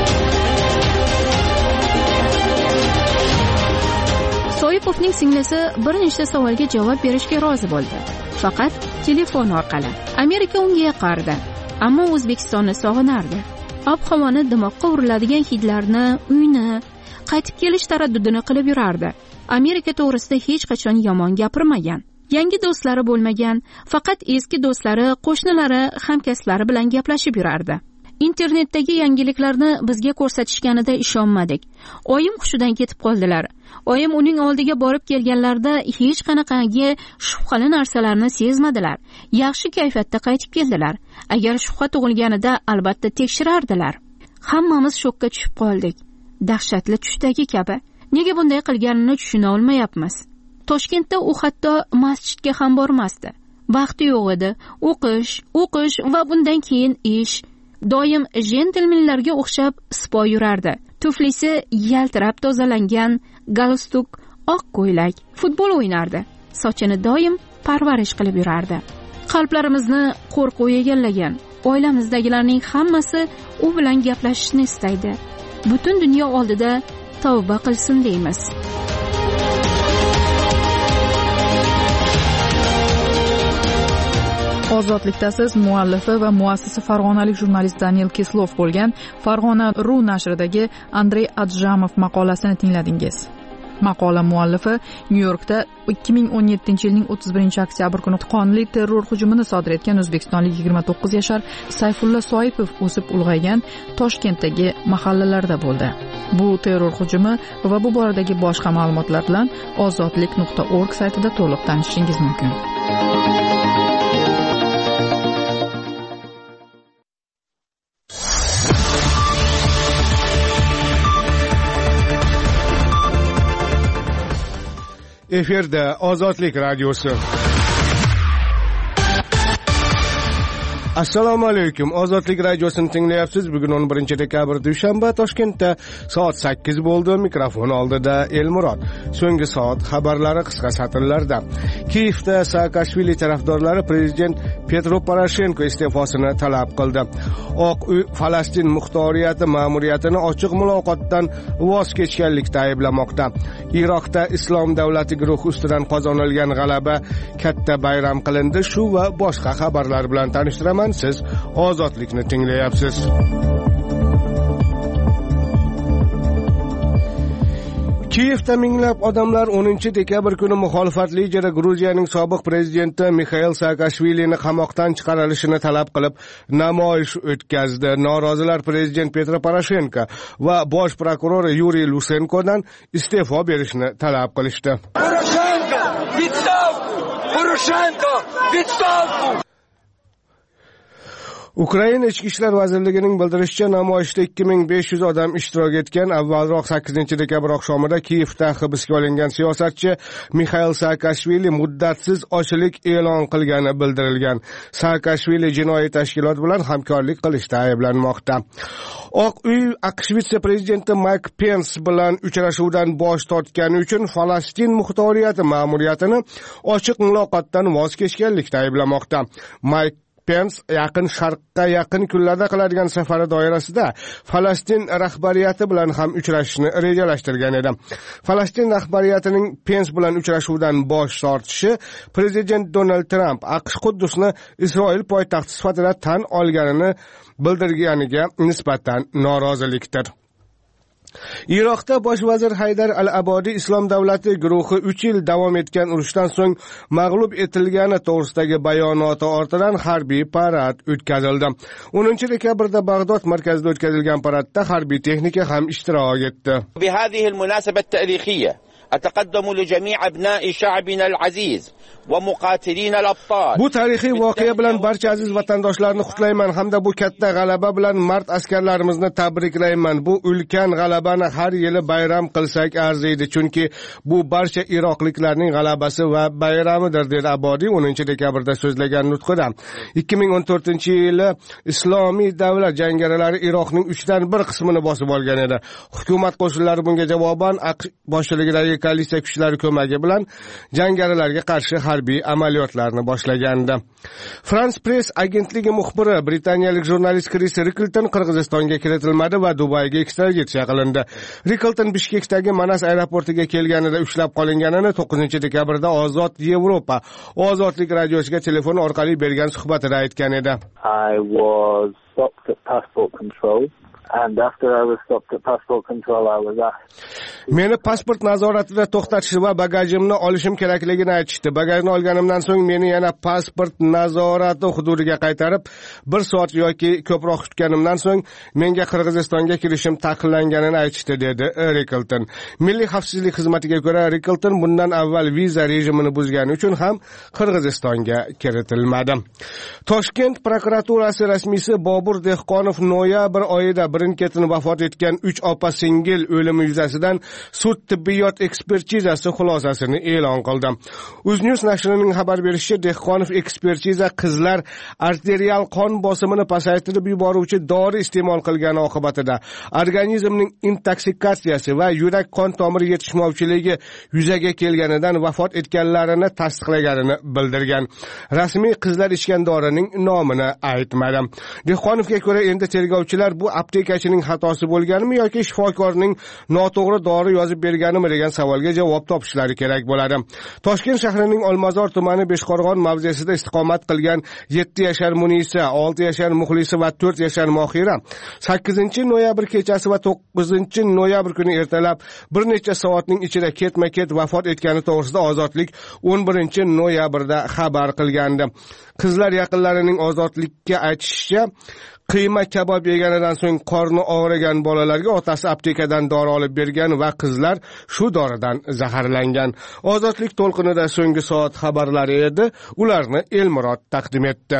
S16: Soipovning singlisi bir nechta savolga javob berishga rozi bo'ldi. Faqat telefon orqali. Amerika unga yoqardi, ammo O'zbekistonni sog'inardi. Ob-havoni dimoqqa uriladigan hidlarni, uyni, qaytib kelish taraddudini qilib yurardi. Amerika to'g'risida hech qachon yomon gapirmagan. Yangi do'stlari bo'lmagan, faqat eski do'stlari, qo'shnilari, hamkasblari bilan gaplashib yurardi. Internetdagi yangiliklarni bizga ko'rsatishganida ishonmadik. Oyim hushidan ketib qoldilar. Oyim uning oldiga borib kelganlarida hech qanaqangi shubhali narsalarni sezmadilar. Yaxshi kayfiyatda qaytib keldilar. Agar shubha tug'ilganida albatta tekshirardilar. Hammamiz shokka tushib qoldik. Dahshatli tushdagi kabi. Nega bunday qilganini tushuna olmayapmiz. Toshkentda u hatto masjidga ham bormasdi. Vaqti yo'q edi. O'qish va bundan keyin ish. doim jentelmenlarga o'xshab sipo yurardi. Tuflisi yaltirab tozalangan, galstuk, oq ko'ylak, futbol o'ynardi. Sochini doim parvarish qilib yurardi. Qalblarimizni qo'rquv egallagan. Oilamizdagilarning hammasi u bilan gaplashishni istaydi. Butun dunyo oldida tavba qilsin deymiz.
S10: Ozodlikdasiz muallifi va muassisi farg'onalik jurnalist Daniel Kislov bo'lgan Farg'ona.ru nashridagi Andrey Adjamov maqolasini tingladingiz. Maqola muallifi Nyu-Yorkda 2017-yilning 31-oktyabr kuni qonli terror hujumini sodir etgan o'zbekistonlik 29 yashar Sayfulla Soipov o'sib ulg'aygan Toshkentdagi mahallalarda bo'ldi. Bu terror hujumi va bu boradagi boshqa ma'lumotlar bilan ozodlik.org saytida to'liq tanishishingiz mumkin.
S1: Efirda Ozodlik radiosi. Assalomu alaykum. Ozodlik radiosini tinglayapsiz. Bugun 11-dekabr dushanba, Toshkentda soat 8 bo'ldi. Mikrofon oldida Elmurod. So'nggi soat xabarlari qisqa satrlarda. Kiyevda Saakashvili tarafdorlari prezident Petro Poroshenko iste'fosini talab qildi. Oq uy Falastin muxtoriyati ma'muriyatini ochiq muloqotdan voz kechganlikda ayblamoqda. Iroqda Islom davlati guruhi ustidan qozonilgan g'alaba katta bayram qilindi. Shu va boshqa xabarlar bilan tanishtiraman. Siz ozodlikni tinglayapsiz. Kiyevda minglab odamlar 10-dekabr kuni muxolifatli ijara Gruziyaning sobiq prezidenti Mixail Saakashvilini qamoqdan chiqarilishini talab qilib namoyish o'tkazdi. Norozilar prezident Petro Poroshenko va bosh prokuror Yuriy Lusenkodan iste'fo berishni talab qilishdi. Poroshenko, відставку! Poroshenko, відставку! Ukraina Ichki ishlar vazirligining bildirishicha, namoyishda 2500 odam ishtirok etgan. Avvalroq 8-dekabr oqshomida Kiyevda hibsga olingan siyosatchi Mixail Saakashvili muddatsiz ochlik e'lon qilgani bildirilgan. Saakashvili jinoiy tashkilot bilan hamkorlik qilishda ayblanmoqda. Oq uy AQSh vitse-prezidenti Mike Pence bilan uchrashuvdan bosh tortgani uchun Falastin muxtoriyati ma'muriyatini ochiq muloqotdan voz kechganlikda ayblamoqda. Mike Pence yaqin sharqqa yaqin kunlarda qiladigan safari doirasida Falastin rahbariyati bilan ham uchrashishni rejalashtirgan edi. Falastin rahbariyatining Pence bilan uchrashuvdan bosh tortishi prezident Donald Trump AQSh Quddusni Isroil poytaxti sifatida tan olganini bildirganiga nisbatan norozilikdir. Iroqda bosh vazir Haydar al-Abadi Islom davlati guruhi 3 yil davom etgan urushdan so'ng mag'lub etilgani to'g'risidagi bayonoti ortidan harbiy parad o'tkazildi. 10-dekabrda Bag'dod markazida o'tkazilgan paradda harbiy texnika ham ishtirok etdi.
S3: بهذه المناسبة التاريخية أتقدم لجميع أبناء شعبنا العزيز ومقاتلين الأبطال.
S1: Bu tarixiy voqea bilan barcha aziz vatandoshlarni qutlayman hamda bu katta g'alaba bilan mard askarlarimizni tabriklayman. Bu ulkan g'alabani har yili bayram qilsak arziydi, chunki bu barcha iroqliklarning g'alabasi va bayramidir, dedi Abodi 10-dekabrda so'zlagan nutqida. 2014-yili Islomiy davlat jangarilari Iroqning 1/3 qismini bosib olgan edi. Hukumat qo'shinlari bunga javoban AQSh boshchiligidagi koalitsiya kuchlari ko'magi bilan jangarilarga qarshi harbiy amaliyotlarni boshlagandi. France Press agentligi muxbiri britaniyalik jurnalist Chris Rickleton Qirg'izistonga kiritilmadi va Dubayga ekstradisiya qilindi. Rickleton Bishkekdagi Manas aeroportiga kelganida ushlab qolinganini 9-dekabrda Ozod Yevropa Ozodlik radiosiga telefon orqali bergan suhbatida aytgan edi.
S12: I was stopped at passport control. And after I was stopped at passport control, I was asked.
S1: Meni pasport nazoratida to'xtatishdi va bagajimni olishim kerakligini aytishdi. Bagajni olganimdan so'ng meni yana pasport nazorati hududiga qaytarib, 1 soat yoki ko'proq kutganimdan so'ng menga Qirg'izistonga kirishim taqiqlanganini aytishdi, dedi Rickleton. Milliy xavfsizlik xizmatiga ko'ra, Rickleton bundan avval viza rejimini buzgani uchun ham Qirg'izistonga kiritilmadi. Toshkent prokuraturasi rasmiysi Bobur Dehqonov noyabr oyida birin-ketin vafot etgan 3 opa-singil o'limi yuzasidan sud tibbiyot ekspertizasi xulosasini e'lon qildi. UzNews nashrining xabar berishicha, Dehqonov ekspertiza qizlar arterial qon bosimini pasaytirib yuboruvchi dori iste'mol qilgani oqibatida organizmning intoksikatsiyasi va yurak qon tomiri yetishmovchiligi yuzaga kelganidan vafot etganlarini tasdiqlaganini bildirgan. Rasmiy qizlar ichgan dorining nomini aytmadi. Dehqonovga ko'ra, endi tergovchilar bu aptekachining xatosi bo'lganmi yoki shifokorning noto'g'ri dori yozib berganimi degan savolga javob topishlari kerak bo'ladi. Toshkent shahrining Olmazor tumani Beshqo'rg'on mavzesida istiqomat qilgan 7 yashar Munisa, 6 yashar Muxlisa va 4 yashar Mohira 8-noyabr kechasi va 9-noyabr kuni ertalab bir necha soatning ichida ketma-ket vafot etgani to'g'risida Ozodlik 11-noyabrda xabar qilgandi. Qizlar yaqinlarining Ozodlikka aytishicha, qiyma kabob yeganidan so'ng qorni og'rigan bolalarga otasi aptekadan dori olib bergan va qizlar shu doridan zaharlangan. Ozodlik to'lqinida so'nggi soat xabarlari edi. Ularni Elmurod taqdim etdi.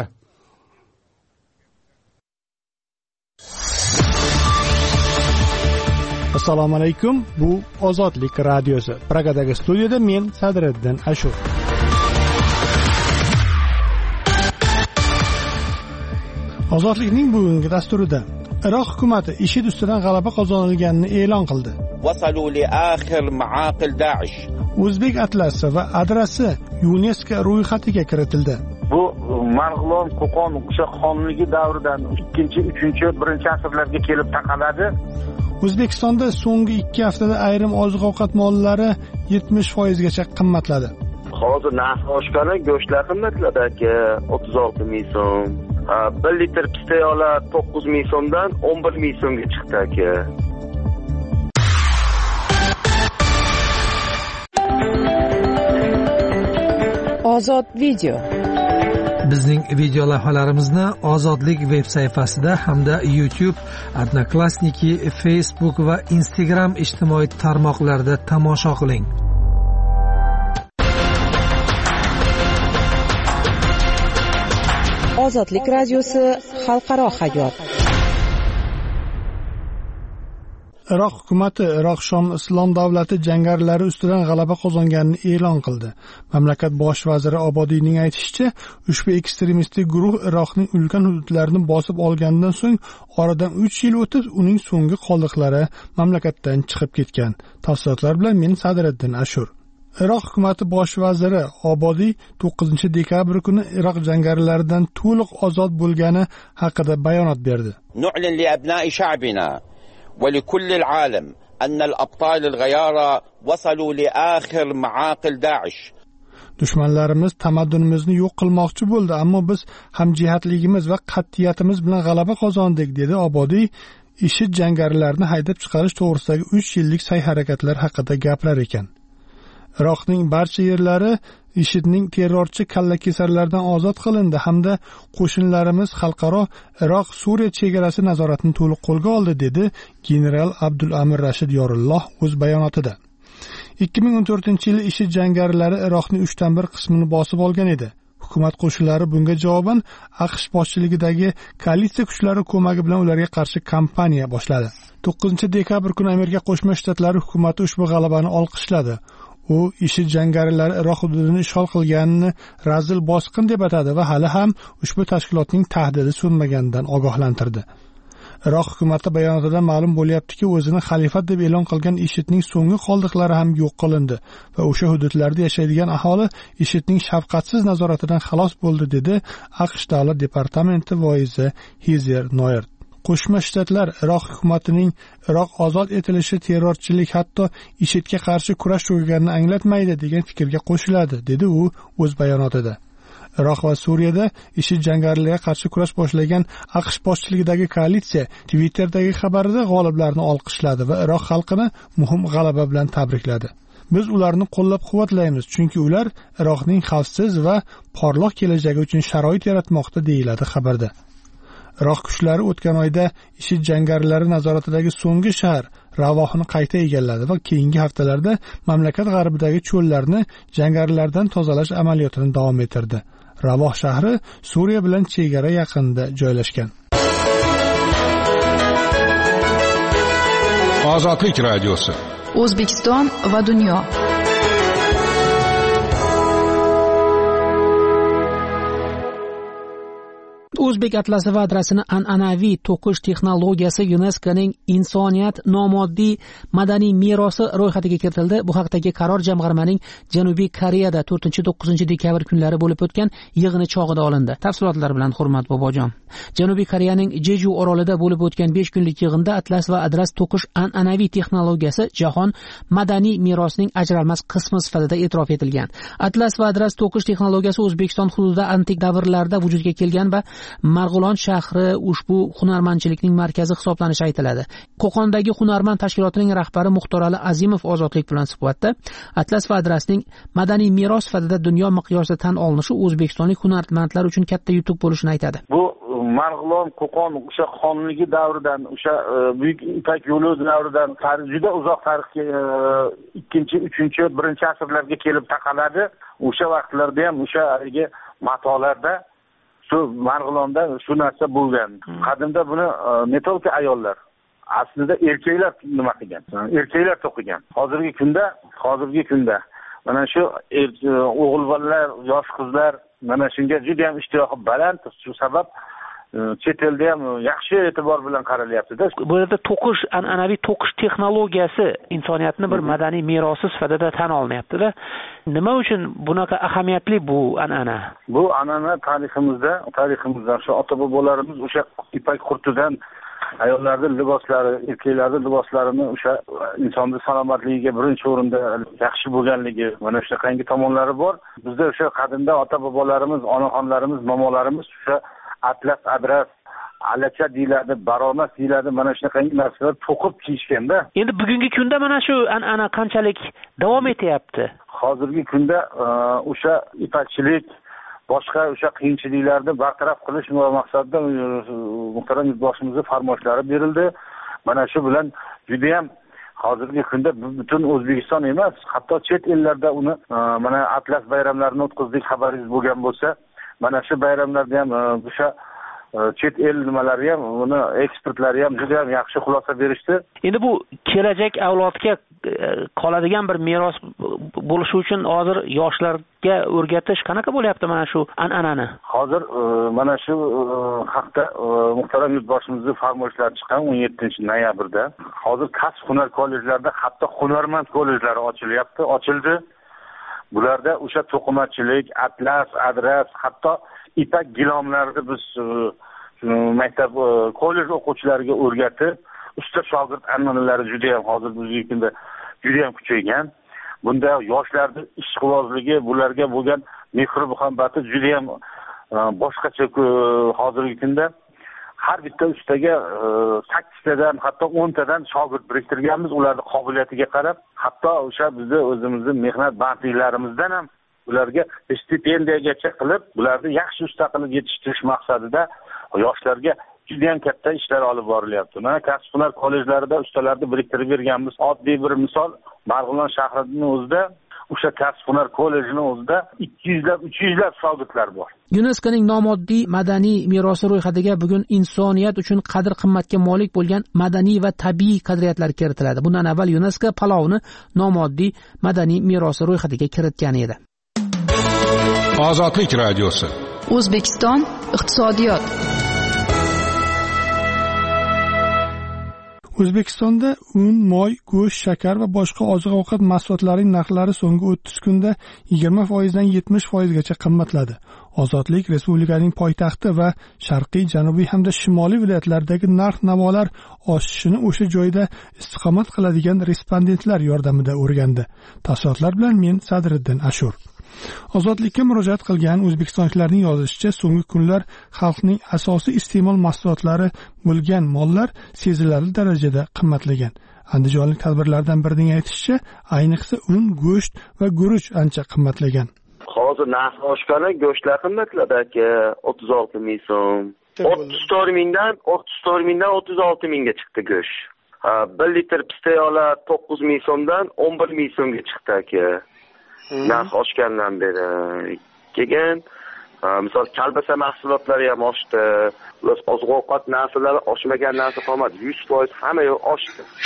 S5: Assalomu alaykum. Bu Ozodlik radiosi. Pragadagi studiyada men Sadriddin Ashur. Ozodlikning bugungi dasturida Iroq hukumati IShID ustidan g'alaba qozonilganini e'lon qildi. O'zbek atlasi va adrasi UNESCO ro'yxatiga kiritildi.
S6: Bu Marg'ilon, Qo'qon o'sha xonligi davridan 2-, 3-, 1 asrlarga kelib taqaladi.
S5: O'zbekistonda so'nggi 2 haftada ayrim oziq-ovqat mollari 70% gacha qimmatladi.
S7: Hozir narxi oshgani, go'shtlar qimmatladi aka, 36 ming so'm. 1 litr pista yog'lar 9 ming so'mdan 11 ming so'mga chiqdi aka.
S8: Ozod video.
S23: Bizning video lavhalarimizni Ozodlik veb sayfasida hamda YouTube, Odnoklassniki, Facebook va Instagram ijtimoiy tarmoqlarida tomosha qiling.
S8: Ozodlik radiosi xalqaro hayot.
S5: Iroq hukumati Iroq Shom Islom davlati jangarilari ustidan g'alaba qozonganini e'lon qildi. Mamlakat bosh vaziri Obodiyning aytishicha, ushbu ekstremistik guruh Iroqning ulkan hududlarini bosib olgandan so'ng oradan 3 yil o'tib uning so'nggi qoldiqlari mamlakatdan chiqib ketgan. Tafsilotlar bilan men Sadriddin Ashur. Iroq hukumati bosh vaziri Obodiy 9-dekabr kuni Iroq jangarilaridan to'liq ozod bo'lgani haqida bayonot berdi.
S3: نعلن لأبناء شعبنا ولكل العالم أن الأبطال الغيارى وصلوا لآخر معاقل داعش.
S5: Dushmanlarimiz tamaddunimizni yo'q qilmoqchi bo'ldi, ammo biz hamjihatligimiz va qat'iyatimiz bilan g'alaba qozondik, dedi Obodiy. IShID jangarilarini haydab chiqarish to'g'risidagi 3 yillik sa'y-harakatlar haqida gaplar ekan. Iroqning barcha yerlari IShIDning terrorchi kallakesarlardan ozod qilindi hamda qo'shinlarimiz xalqaro Iroq-Suriya chegarasi nazoratini to'liq qo'lga oldi, dedi general Abdulamir Rashid Yorulloh o'z bayonotida. 2014-yili IShID jangarilari Iroqning 1/3 qismini bosib olgan edi. Hukumat qo'shinlari bunga javoban AQSh boshchiligidagi koalitsiya kuchlari ko'magi bilan ularga qarshi kampaniya boshladi. 9-dekabr kuni Amerika Qo'shma Shtatlari hukumati ushbu g'alabani olqishladi. U IShID jangarilari Iroq hududini ishg'ol qilganini razil bosqin deb atadi va hali ham ushbu tashkilotning tahdidi so'nmaganidan ogohlantirdi. Iroq hukumati bayonotida ma'lum bo'lyaptiki, o'zini xalifat deb e'lon qilgan IShIDning so'nggi qoldiqlari ham yo'q qilindi va o'sha hududlarda yashaydigan aholi IShIDning shafqatsiz nazoratidan xalos bo'ldi, dedi AQSh Davlat departamenti voizi Hezer Noyer. Qo'shma Shtatlar Iroq hukumatining Iroq ozod etilishi terrorchilik, hatto IShIDga qarshi kurash tugaganini anglatmaydi degan fikrga qo'shiladi, dedi u o'z bayonotida. Iroq va Suriyada IShID jangarilariga qarshi kurash boshlagan AQSh boshchiligidagi koalitsiya Twitter'dagi xabarida g'oliblarni olqishladi va Iroq xalqini muhim g'alaba bilan tabrikladi. Biz ularni qo'llab-quvvatlaymiz, chunki ular Iroqning xavfsiz va porloq kelajagi uchun sharoit yaratmoqda, deyiladi xabarda. Iroq kuchlari o'tgan oyda IShID jangarilari nazoratidagi so'nggi shahar Ravohni qayta egalladi va keyingi haftalarda mamlakat g'arbidagi cho'llarni jangarilardan tozalash amaliyotini davom ettirdi. Ravoh shahri Suriya bilan chegara yaqinida joylashgan.
S22: Ozodlik radiosi.
S10: O'zbekiston va dunyo.
S11: O'zbek atlasi va adrasini an'anaviy to'qish texnologiyasi UNESCOning insoniyat nomoddiy madaniy merosi ro'yxatiga kiritildi. Bu haqdagi qaror jamg'armaning Janubiy Koreyada 4-9 dekabr kunlari bo'lib o'tgan yig'ini chog'ida olindi. Tafsilotlar bilan Hurmat Bobojon. Janubiy Koreyaning Jeju orolida bo'lib o'tgan 5 kunlik yig'inda atlas va adras to'qish an'anaviy texnologiyasi jahon madaniy merosining ajralmas qismi sifatida e'tirof etilgan. Atlas va adras to'qish texnologiyasi O'zbekiston hududida antik davrlarda vujudga kelgan va Marg'ilon shahri ushbu hunarmandchilikning markazi hisoblanishi aytiladi. Qo'qondagi hunarmand tashkilotining rahbari Muxtorali Azimov Ozodlik bilan suhbatda atlas va adresning madaniy meros sifatida dunyo miqyosida tan olinishi o'zbekistonlik hunarmandlar uchun katta yutuq bo'lishini aytadi.
S6: Bu Marg'ilon, Qo'qon o'sha xonligi davridan, o'sha Buyuk Ipak yo'li davridan juda uzoq tarixga 2-3, 1 asrlarga kelib taqaladi. O'sha vaqtlarda ham o'sha matolarda shu Marg'ilonda shu narsa bo'lgan. Qadimda buni ne tolki ayollar, aslida erkaklar nima qilgan? Erkaklar to'qigan. Hozirgi kunda mana shu o'g'il-bolalar, yosh qizlar mana shunga juda ham ishtiyoqi baland. Shu sabab chet elda ham yaxshi e'tibor bilan qaralyapti-da.
S11: Bu yerda to'qish, an'anaviy to'qish texnologiyasi insoniyatning bir madaniy merosi sifatida tan olinyapti-da. Nima uchun bunaqa ahamiyatli bu an'ana?
S6: Bu an'ana tariximizda shu ota-bobolarimiz o'sha ipak qurtidan ayollarning liboslari, erkaklarning liboslarini o'sha insonning salomatligiga birinchi o'rinda yaxshi bo'lganligi, mana shunaqangi tomonlari bor. Bizda o'sha qadimda ota-bobolarimiz, onaxonlarimiz, momolarimiz o'sha atlas, adras, alacha deyiladi, baronas deyiladi, mana shunaqangi narsalar to'qib kiyishganda.
S11: Endi bugungi kunda mana shu an'ana qanchalik davom etyapti?
S6: Hozirgi kunda o'sha ipakchilik, boshqa o'sha qiyinchiliklarni bartaraf qilish maqsadida muhtaram yurtboshimizning farmoshlari berildi. Mana shu bilan juda ham hozirgi kunda butun O'zbekiston emas, hatto chet ellarda uni mana atlas bayramlarini o'tkazdik, xabaringiz bo'lgan bo'lsa, mana shu bayramlarda ham o'sha chet el nimalari ham, uni ekspertlari ham juda ham yaxshi xulosa berishdi.
S11: Endi bu kelajak avlodga qoladigan bir meros bo'lishi uchun hozir yoshlarga o'rgatish qanaqa bo'lyapti mana shu an'anani?
S6: Hozir mana shu haqda muhtaram yurtboshimizning farmoshlari chiqqan 17-noyabrda. Hozir kasb-hunar kollejlarida, hatto hunarmand kollejlari ochildi. Bularda o'sha to'qimachilik, atlas, adras, hatto ipak gilomlarini biz maktab kollej o'quvchilariga o'rgatib, usta shogird an'analari juda ham hozir bizning kunda juda ham kuchaygan. Bunda yoshlarning ishqibozligi, bularga bo'lgan mehr-muhabbati juda ham boshqacha hozirgi kunda. Har bitta ustaga 8 tadan, hatto 10 tadan shogird biriktirganmiz, ularning qobiliyatiga qarab, hatto o'sha bizning o'zimizning mehnat bandliklarimizdan ham ularga stipendiyagacha qilib, ularni yaxshi usta qilib yetishtirish maqsadida yoshlarga juda ham katta ishlar olib borilyapti. Mana kasb-hunar kollejlarida ustalarni biriktirib berganmiz. Oddiy bir misol, Marg'ilon shahrining o'zida o'sha kasb-hunar kollejining o'zida 200-300 shogirdlar bor.
S11: UNESCOning nomoddiy madaniy merosi ro'yxatiga bugun insoniyat uchun qadr-qimmatga molik bo'lgan madaniy va tabiiy qadriyatlar kiritiladi. Bundan avval UNESCO palovni nomoddiy madaniy merosi ro'yxatiga kiritgan edi.
S22: Ozodlik radiosi.
S10: O'zbekiston iqtisodiyot.
S5: O'zbekistonda un, moy, go'sht, shakar va boshqa oziq-ovqat mahsulotlarining narxlari so'nggi 30 kunda 20% dan 70% gacha qimmatladi. Ozodlik respublikaning poytaxti va sharqiy, janubiy hamda shimoliy viloyatlaridagi narx-navolar oshishini o'sha joyda istiqomat qiladigan respondentlar yordamida o'rgandi. Tafsilotlar bilan men Sadriddin Ashur. Ozodlikka murojaat qilgan o'zbekistonliklarning yozishicha, so'nggi kunlar xalqning asosiy iste'mol mahsulotlari bo'lgan mollar sezilarli darajada qimmatlagan. Andijonlik tadbirlardan birining aytishicha, ayniqsa un, go'sht va guruch ancha qimmatlagan.
S7: Hozir narx oshgani go'shtlar qimmatladi aka, 36 ming so'm. 34 mingdan 36 mingga chiqdi go'sht. 1 litr pista yog'lar 9 ming so'mdan 11 ming so'mga chiqdi aka. Narx oshgandan beri. Keyin misol kalbasa mahsulotlari ham oshdi. Oziq-ovqat narxlari oshmagan narsa qolmadi. 100% hamma yo'q oshdi.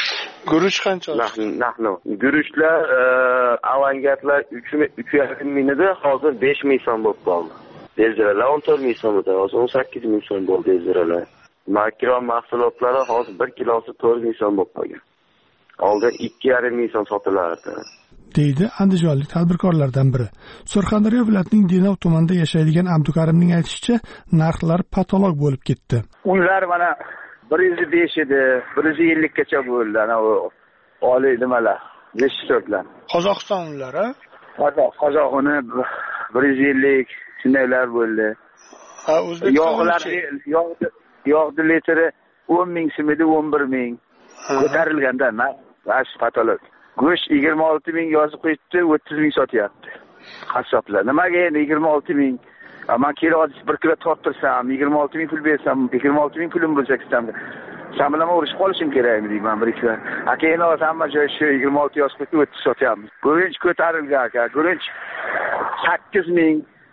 S5: Guruch qancha?
S7: Guruchlar avangardlar 3,5 ming edi, hozir 5 ming so'm bo'lib qoldi. Deziralar 14 ming so'm edi, hozir 18 ming so'm bo'ldi deziralar. Makron mahsulotlari hozir 1 kilosi 4 ming so'm bo'lib qolgan. Oldin 2,5 ming so'm sotilardi.
S5: deydi andijonlik tadbirkorlardan biri. Surxondaryo viloyatining Denov tumanida yashaydigan Abdukarimning aytishicha, narxlar patolog bo'lib ketdi.
S12: Unlar mana 105 edi, 150 gacha bo'ldi. Ana u oliy nimalar, reshtorlar.
S5: Qozog'iston unlari?
S12: Qozoq uni 150 shundaylar bo'ldi.
S5: Ha, O'zbekiston
S12: yog'di litri 10 ming so'm edi, 11 ming. Ko'tarilganda narx patolog. Go'sht 26 ming yozib qo'yibdi, 30 ming sotyapti. Qassoblar. Nimaga endi 26 ming? Men kelib 1 kilo torttirsam, 26 ming pul bersam, 26 ming pulim bo'lsa kisam. Sen bilan urushib qolishim kerakmi deyman bir ikki. Keyin hamma joy shu 26 yozib qo'yib 30 sotyapmiz. Guruch ko'tarilgan aka. Guruch 8 ming.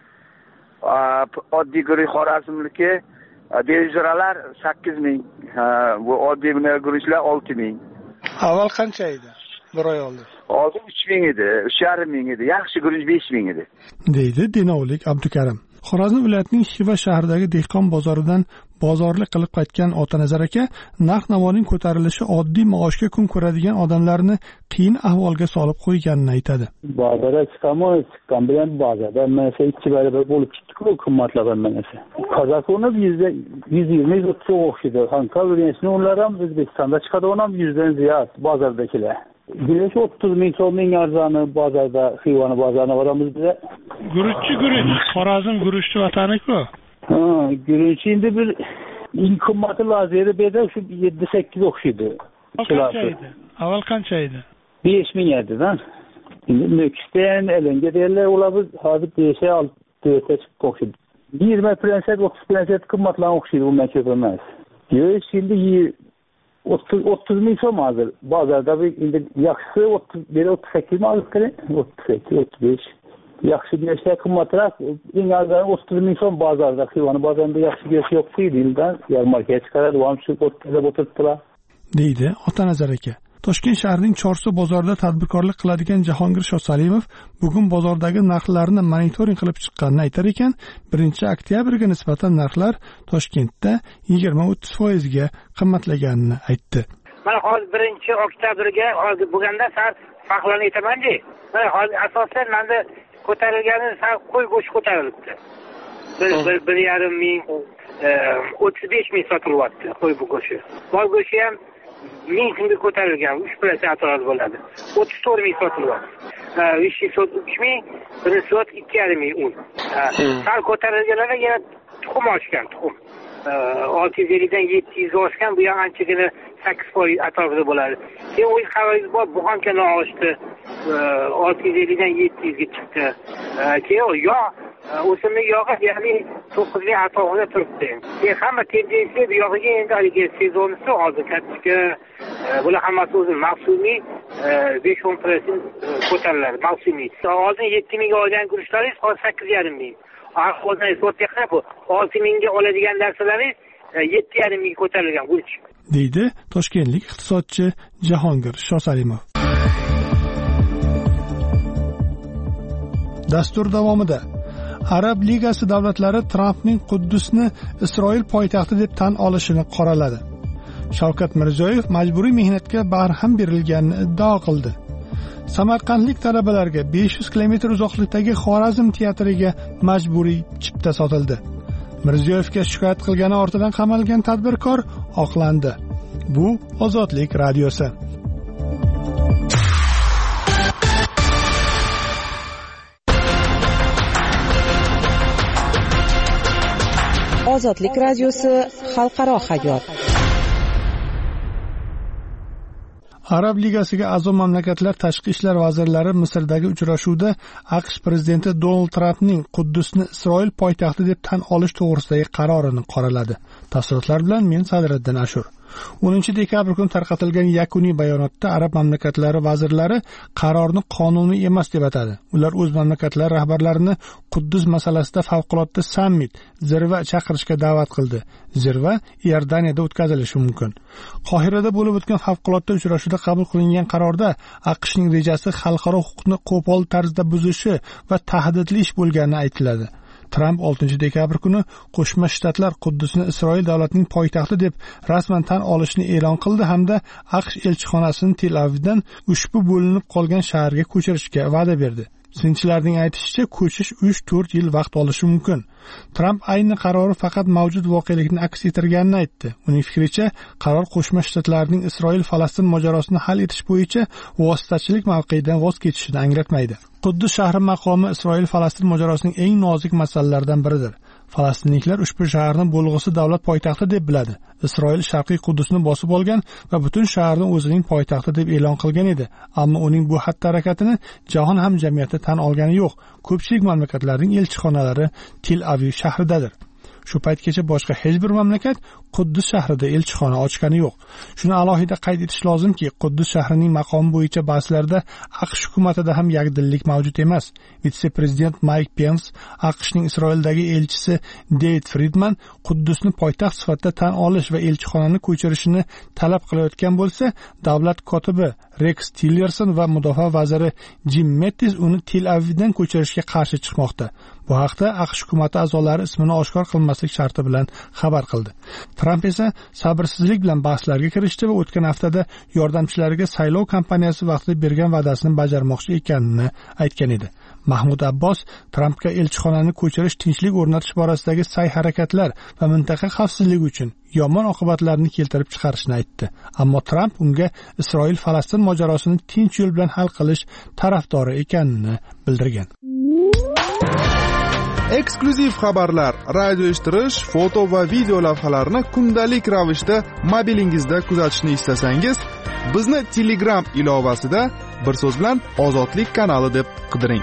S12: Oddiy guruch Xorazmniki deziralar 8 ming. Bu oddiy guruchlar 6 ming.
S5: Avval qancha edi? Bir oy oldin.
S12: Hozir 3 ming edi, 3,5 ming edi. Yaxshi guruch 5 ming edi.
S5: deydi Denovlik Abdukarim. Xorazm viloyatining Xiva shahridagi dehqon bozoridan bozorlik qilib qaytgan Otanazar aka narx-navoning ko'tarilishi oddiy maoshga kun ko'radigan odamlarni qiyin ahvolga solib qo'yganini aytadi.
S4: Bozorga chiqqan bilan bozorda mana 2 barobar bo'lib chiqdi-ku qimmatlagan manasi. Qozog'ini 120-130 o'xshaydi. Konkurensni ular ham O'zbekistonda chiqadigan ham 100 dan ziyod bozordagilar. Guruch 30 ming so'mning arzoni bozorda, Xivani bozorida boramiz biz.
S5: Guruch. Xorazm guruchni vatani-ku.
S4: Ha, guruch endi bir eng qimmati lazeri beda shu 7-8 o'xshaydi.
S5: Avval qancha edi?
S4: 5 ming edi-da. Endi Nukusdan elinga deylar, ular biz hozir 5-6 chiqib qo'ydi. 20% 30% qimmatlan o'xshaydi, undan ko'p emas. Yo'q, endi 30 ming so'm hozir. Bozorda endi yaxshisi 38 ming olib 38, 35. Yaxshi go'sht qimmatroq, eng arzoni 30 ming so'm bozorda. Xivani bozorida yaxshi go'sht yo'q deyilgan, yarmarkaga chiqaradi, ham shu o'ttirib o'tiribdilar.
S5: deydi Otanazar aka. Toshkent shahrining Chorsu bozorida tadbirkorlik qiladigan Jahongir Shosalimov bugun bozordagi narxlarni monitoring qilib chiqqanini aytar ekan, 1-oktyabrga nisbatan narxlar Toshkentda 20-30% ga qimmatlaganini aytdi.
S13: Mana hozir 1-oktyabrga hozir bo'lganda sal farqlarni aytaman-da. Mana hozir asosan menda ko'tarilgani sal qo'y go'shti ko'tarilibdi. 1,5 ming 35 ming sotilyapti qo'y go'shti. Mol go'shti ham 1000 so'mga ko'tarilgan, 3% atrof bo'ladi. 34 ming sotilyapti. 3 ming, 1 soat 2,5 ming un. Sal ko'tarilganlar yana tuxum oshgan, tuxum. 650 dan 700 ga oshgan, bu ham anchagina 8% atrofida bo'ladi. Keyin o'z xabaringiz bor, Buxankani oshdi. 650 dan 700 ga chiqdi. Keyin o'simlik yog'i ya'ni 9 ming atrofida turibdi. Keyin hamma tendensiya bu yog'iga endi haligi sezonisi hozir katta. Bular hammasi o'zi mavsumiy 5-10% ko'tariladi, mavsumiy. Hozir 7 mingga olgan guruchlaringiz hozir 8,5 ming. Ahvozdan so'tga qarab 6 mingga oladigan narsalaringiz 7,5 mingga ko'tarilgan guruch.
S5: deydi toshkentlik iqtisodchi Jahongir Shosalimov. Dastur davomida Arab Ligasi davlatlari Trampning Quddusni Isroil poytaxti deb tan olishini qoraladi. Shavkat Mirziyoyev majburiy mehnatga barham berilganini iddao qildi. Samarqandlik talabalarga 500 kilometr uzoqlikdagi Xorazm teatriga majburiy chipta sotildi. Mirziyoyevga shikoyat qilgani ortidan qamalgan tadbirkor oqlandi. Bu Ozodlik radiosi.
S8: Ozodlik radiosi xalqaro hayot.
S5: Arab Ligasiga a'zo mamlakatlar tashqi ishlar vazirlari Misrdagi uchrashuvda AQSh prezidenti Donald Trampning Quddusni Isroil poytaxti deb tan olish to'g'risidagi qarorini qoraladi. Tafsilotlar bilan men Sadriddin Ashur. 10-dekabr kuni tarqatilgan yakuniy bayonotda Arab mamlakatlari vazirlari qarorni qonuniy emas deb atadi. Ular o'z mamlakatlari rahbarlarini Quddus masalasida favqulodda sammit, zirva chaqirishga da'vat qildi. Zirva Iordaniyada o'tkazilishi mumkin. Qohirada bo'lib o'tgan favqulodda uchrashuvda oktyabrda qabul qilingan qarorda AQShning rejasi xalqaro huquqni qo'pol tarzda buzishi va tahdidli ish bo'lgani aytiladi. Tramp 6 dekabr kuni Qo'shma Shtatlar Quddusni Isroil davlatining poytaxti deb rasman tan olishni e'lon qildi hamda AQSh elchixonasini Tel Avivdan ushbu bo'linib qolgan shaharga ko'chirishga va'da berdi. Sinchilarning aytishicha, ko'chish 3-4 yil vaqt olishi mumkin. Tramp ayni qarori faqat mavjud voqelikni aks ettirganini aytdi. Uning fikricha, qaror Qo'shma Shtatlarning Isroil-Falastin mojarosini hal etish bo'yicha vositachilik mavqeyidan voz kechishini anglatmaydi. Quddus shahri maqomi Isroil-Falastin mojarosining eng nozik masalalaridan biridir. Falastinliklar ushbu shaharni bo'lg'usi davlat poytaxti deb biladi. Isroil Sharqiy Quddusni bosib olgan va butun shaharni o'zining poytaxti deb e'lon qilgan edi. Ammo uning bu xatti-harakatini jahon hamjamiyati tan olgani yo'q. Ko'pchilik mamlakatlarning elchixonalari Tel Aviv shahridadir. Shu paytgacha boshqa hech bir mamlakat Quddus shahrida elchixona ochgani yo'q. Shuni alohida qayd etish lozimki, Quddus shahrining maqomi bo'yicha bahslarda AQSh hukumatida ham yakdillik mavjud emas. Vitse-prezident Mike Pence, AQShning Isroildagi elchisi David Friedman Quddusni poytaxt sifatida tan olish va elchixonani ko'chirishni talab qilayotgan bo'lsa, davlat kotibi Rex Tillerson va mudofaa vaziri Jim Mattis uni Tel Avivdan ko'chirishga qarshi chiqmoqda. Bu haqda AQSh hukumati a'zolari ismini oshkor qilmaslik sharti bilan xabar qildi. Tramp esa sabrsizlik bilan bahslarga kirishdi va o'tgan haftada yordamchilariga saylov kampaniyasi vaqtida bergan va'dasini bajarmoqchi ekanini aytgan edi. Mahmud Abbos Trampga elchixonani ko'chirish tinchlik o'rnatish borasidagi sa'y-harakatlar va mintaqa xavfsizligi uchun yomon oqibatlarni keltirib chiqarishni aytdi. Ammo Tramp unga Isroil-Falastin mojarosini tinch yo'l bilan hal qilish tarafdori ekanini bildirgan.
S14: Eksklyuziv xabarlar, radio eshittirish, foto va video lavhalarni kundalik ravishda mobilingizda kuzatishni istasangiz, bizni Telegram ilovasida bir so'z bilan Ozodlik kanali deb qidiring.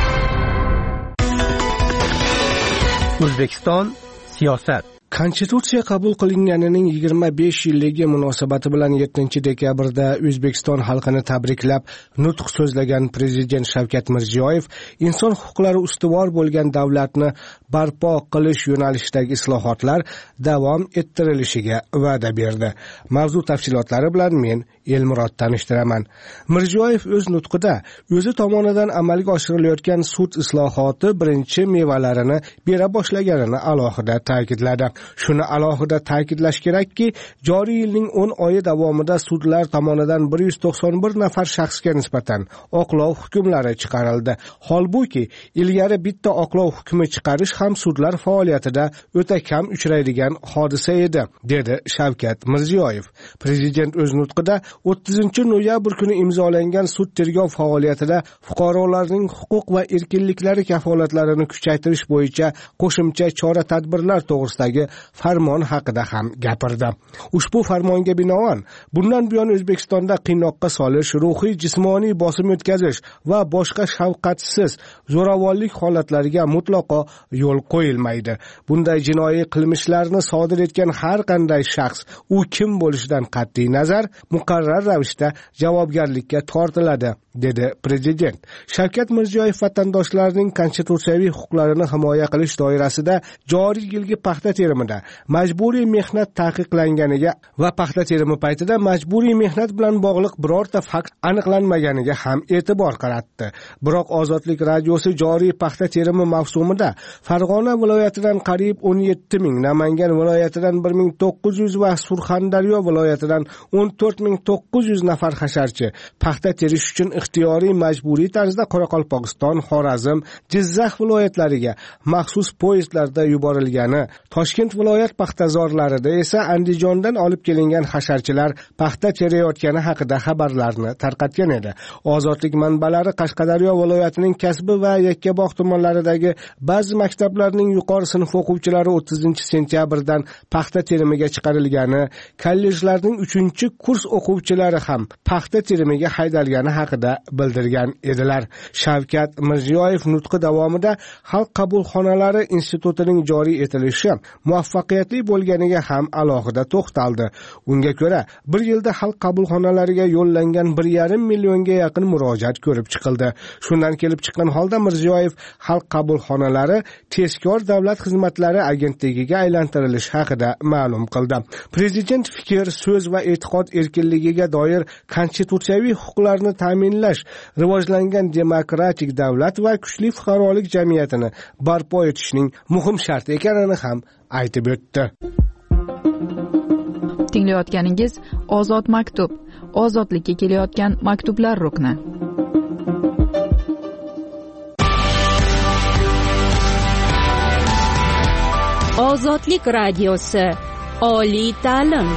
S15: O'zbekiston siyosat.
S1: Konstitutsiya qabul qilinganining 25 yilligi munosabati bilan 7 dekabrda O'zbekiston xalqini tabriklab nutq so'zlagan prezident Shavkat Mirziyoyev inson huquqlari ustuvor bo'lgan davlatni barpo qilish yo'nalishidagi islohotlar davom ettirilishiga va'da berdi. Mavzu tafsilotlari bilan men Elmurod tanishtiraman. Mirziyoyev o'z nutqida o'zi tomonidan amalga oshirilayotgan sud islohoti birinchi mevalarini bera boshlaganini alohida ta'kidladi. Shuni alohida ta'kidlash kerakki, joriy yilning 10 oyi davomida sudlar tomonidan 191 nafar shaxsga nisbatan oqlov hukmlari chiqarildi. Holbuki, ilgari bitta oqlov hukmi chiqarish ham sudlar faoliyatida o'ta kam uchraydigan hodisa edi, dedi Shavkat Mirziyoyev. Prezident o'z nutqida 30-noyabr kuni imzolangan sud tergov faoliyatida fuqarolarning huquq va erkinliklari kafolatlarini kuchaytirish bo'yicha qo'shimcha chora-tadbirlar to'g'risidagi farmon haqida ham gapirdi. Ushbu farmonga binoan bundan buyon O'zbekistonda qiynoqqa solish, ruhiy jismoniy bosim o'tkazish va boshqa shafqatsiz zo'ravonlik holatlariga mutlaqo yo'l qo'yilmaydi. Bunday jinoiy qilmishlarni sodir etgan har qanday shaxs, u kim bo'lishidan qat'iy nazar, muqarrar ravishda javobgarlikka tortiladi, dedi prezident. Shavkat Mirziyoyev vatandoshlarning konstitutsiyaviy huquqlarini himoya qilish doirasida joriy yilgi paxta terimida majburiy mehnat taqiqlanganiga va paxta terimi paytida majburiy mehnat bilan bog'liq birorta fakt aniqlanmaganiga ham e'tibor qaratdi. Biroq Ozodlik radiosi joriy paxta terimi mavsumida Farg'ona viloyatidan qariyb 17 ming, Namangan viloyatidan 1900 va Surxondaryo viloyatidan 14900 nafar hasharchi paxta terish uchun ixtiyoriy majburiy tarzda Qoraqalpog'iston, Xorazm, Jizzax viloyatlariga maxsus poyezdlarda yuborilgani, Toshkent viloyat paxtazorlarida esa Andijondan olib kelingan hasharchilar paxta terayotgani haqida xabarlarni tarqatgan edi. Ozodlik manbalari Qashqadaryo viloyatining Kasbi va Yakkabog' tumanlaridagi ba'zi maktablarning yuqori sinf o'quvchilari 30-sentyabrdan paxta terimiga chiqarilgani, kollejlarning 3-kurs o'quvchilari ham paxta terimiga haydalgani haqida bildirgan edilar. Shavkat Mirziyoyev nutqi davomida Xalq qabulxonalari institutining joriy etilishi muvaffaqiyatli bo'lganiga ham alohida to'xtaldi. Unga ko'ra, bir yilda xalq qabulxonalariga yo'llangan 1,5 millionga yaqin murojaat ko'rib chiqildi. Shundan kelib chiqqan holda Mirziyoyev xalq qabulxonalari tezkor davlat xizmatlari agentligiga aylantirilishi haqida ma'lum qildi. Prezident fikr, so'z va e'tiqod erkinligiga doir konstitutsiyaviy huquqlarni ta'minlash, rivojlangan demokratik davlat va kuchli fuqarolik jamiyatini barpo etishning muhim sharti ekanini ham aytib o'tdi.
S10: Tinglayotganingiz Ozod maktub, ozodlikka kelayotgan maktublar rukni.
S16: Ozodlik radiosi, oliy ta'lim.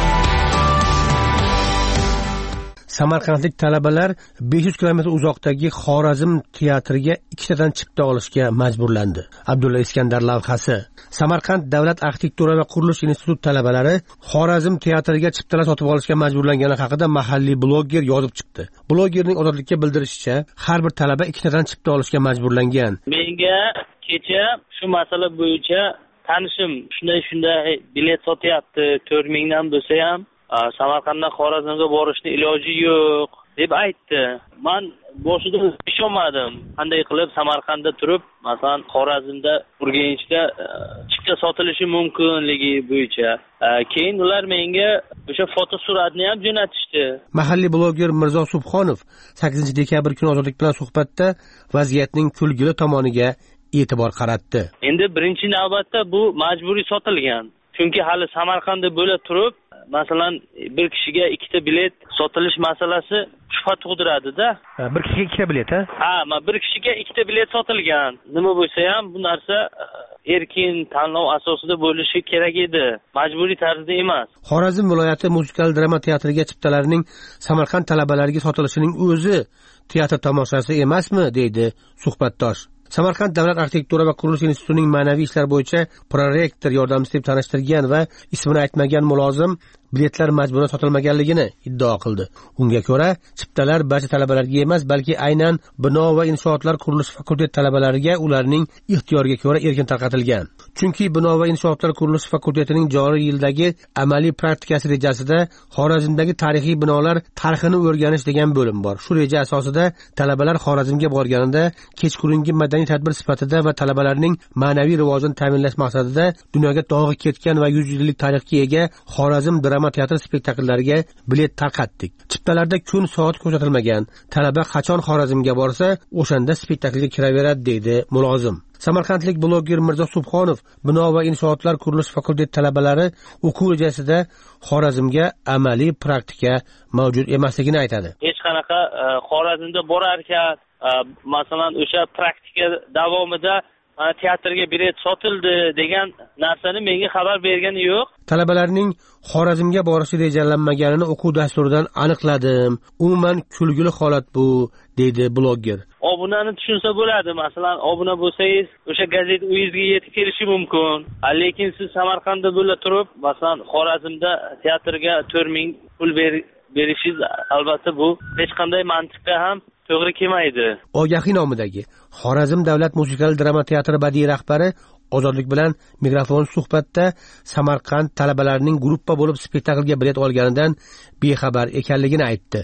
S15: Samarqandlik talabalar 500 kilometr uzoqdagi Xorazm teatriga ikkitadan chipta olishga majburlandi. Abdulla Iskandar lavhasi. Samarqand davlat arxitektura va qurilish instituti talabalari Xorazm teatriga chiptalar sotib olishga majburlangani haqida mahalliy bloger yozib chiqdi. Blogerning ozodlikka bildirishicha, har bir talaba ikkitadan chipta olishga majburlangan.
S17: Menga kecha shu masala bo'yicha tanishim shunday bilet sotyapti, 4000 dan bo'lsa ham Samarqanddan Xorazmga borishning iloji yo'q deb aytdi. Men boshida ishonmadim. Qanday qilib Samarqandda turib, masalan, Xorazmda Urganchda chipta sotilishi mumkinligi bo'yicha. Keyin ular menga o'sha fotosuratni ham jo'natishdi.
S15: Mahalliy bloger Mirzo Subhonov 8-dekabr kuni Ozodlik bilan suhbatda vaziyatning kulgili tomoniga e'tibor qaratdi.
S17: Endi birinchi navbatda bu majburiy sotilgan. Chunki hali Samarqandda bo'la turib, masalan, bir kishiga ikkita bilet sotilish masalasi shubha tug'diradi-da.
S15: Bir kishiga ikkita bilet, ha?
S17: Ha, bir kishiga ikkita bilet sotilgan. Nima bo'lsa ham bu narsa erkin tanlov asosida bo'lishi kerak edi. Majburiy tarzda emas.
S15: Xorazm viloyati musikal drama teatriga chiptalarning Samarqand talabalariga sotilishining o'zi teatr tomoshasi emasmi, deydi suhbatdosh. Samarqand davlat arxitektura va qurilish institutining ma'naviy ishlar bo'yicha prorektor yordamchisi deb tanishtirgan va ismini aytmagan mulozim biletlar majburan sotilmaganligini iddao qildi. Unga ko'ra, chiptalar barcha talabalarga emas, balki aynan bino va inshootlar qurilish fakulteti talabalariga ularning ixtiyoriga ko'ra erkin tarqatilgan. Chunki bino va inshootlar qurilish fakultetining joriy yildagi amaliy praktikasi rejasida Xorazmdagi tarixiy binolar tarixini o'rganish degan bo'lim bor. Shu reja asosida talabalar Xorazmga borganida kechqurungi madaniy tadbir sifatida va talabalarning ma'naviy rivojini ta'minlash maqsadida dunyoga dog'i ketgan va 100 yillik tarixga ega Xorazm drama teatr spektakllariga bilet tarqatdik. Chiptalarda kun soat ko'rsatilmagan. Talaba qachon Xorazmga borsa, o'shanda spektaklga kiraveradi, deydi mulozim. Samarqandlik bloger Mirzo Subhonov bino va inshootlar qurilish fakulteti talabalari o'quv rejasida Xorazmga amaliy praktika mavjud emasligini aytadi.
S17: Hech qanaqa Xorazmda borar ekan, masalan, o'sha praktika davomida teatrga bilet sotildi degan narsani menga xabar bergani yo'q.
S15: Talabalarning Xorazmga borishi rejalanmaganini o'quv dasturidan aniqladim. Umuman kulgili holat bu, deydi bloger.
S17: Obunani tushunsa bo'ladi. Masalan, obuna bo'lsangiz, o'sha gazeta uyingizga yetib kelishi mumkin. Lekin siz Samarqandda bo'la turib, masalan, Xorazmda teatrga 4000 pul berishingiz albatta bu hech qanday mantiqqa ham to'g'ri kelmaydi.
S15: Ogahiy nomidagi Xorazm davlat musikal drama teatri badiiy rahbari Ozodlik bilan mikrofon suhbatda Samarqand talabalarining gruppa bo'lib spektaklga bilet olganidan bexabar ekanligini aytdi.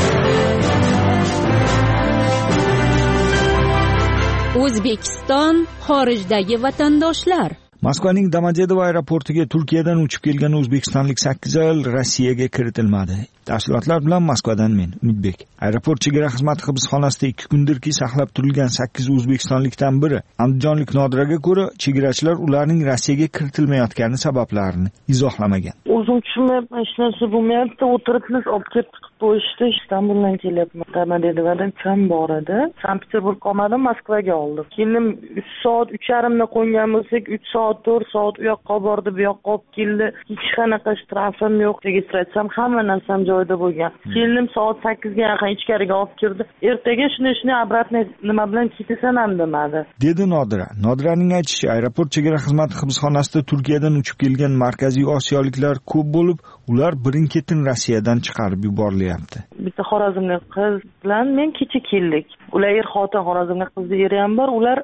S16: O'zbekiston xorijdagi vatandoshlar.
S18: Moskvaning Domodedovo aeroportiga Turkiyadan uchib kelgan o'zbekistonlik 8 ayol Rossiyaga kiritilmadi. Tafsilotlar bilan Moskvadan men, Umidbek. Aeroport chegara xizmati hibsxonasida 2 kundirki saqlab turilgan 8 o'zbekistonlikdan biri Andijonlik Nodiraga ko'ra, chegarachilar ularning Rossiyaga kiritilmayotgani sabablarini izohlamagan.
S21: O'zim tushunmayapman, hech narsa bo'lmayapti. O'tiribmiz, olib kelib tiqib qo'yishdi. Istanbuldan kelyapman. Domodedovodan kim bor edi? Sankt-Peterburg olmadim, Moskvaga oldim. Keyin 3 soat, 3:30 da qo'ngan bo'lsak, 3 soat, 4 soat u yoqqa bordi, bu yoqqa olib keldi. Hech qanaqa shtrafim yo'q. Registratsiyam hamma narsam joyida bo'lgan. Kelinim soat 8 ga yaqin ichkariga olib kirdi. Ertaga shunday обратно nima bilan ketasan ham demadi.
S18: Dedi Nodira. Nodiraning aytishicha, aeroport chegara xizmati hibsxonasida Turkiyadan uchib kelgan markaziy osiyoliklar ko'p bo'lib, ular birin-ketin Rossiyadan chiqarib yuborilyapti.
S21: Bitta xorazmlik qiz bilan men kecha keldik. Ular xotin xorazmlik qizni eri ham bor. Ular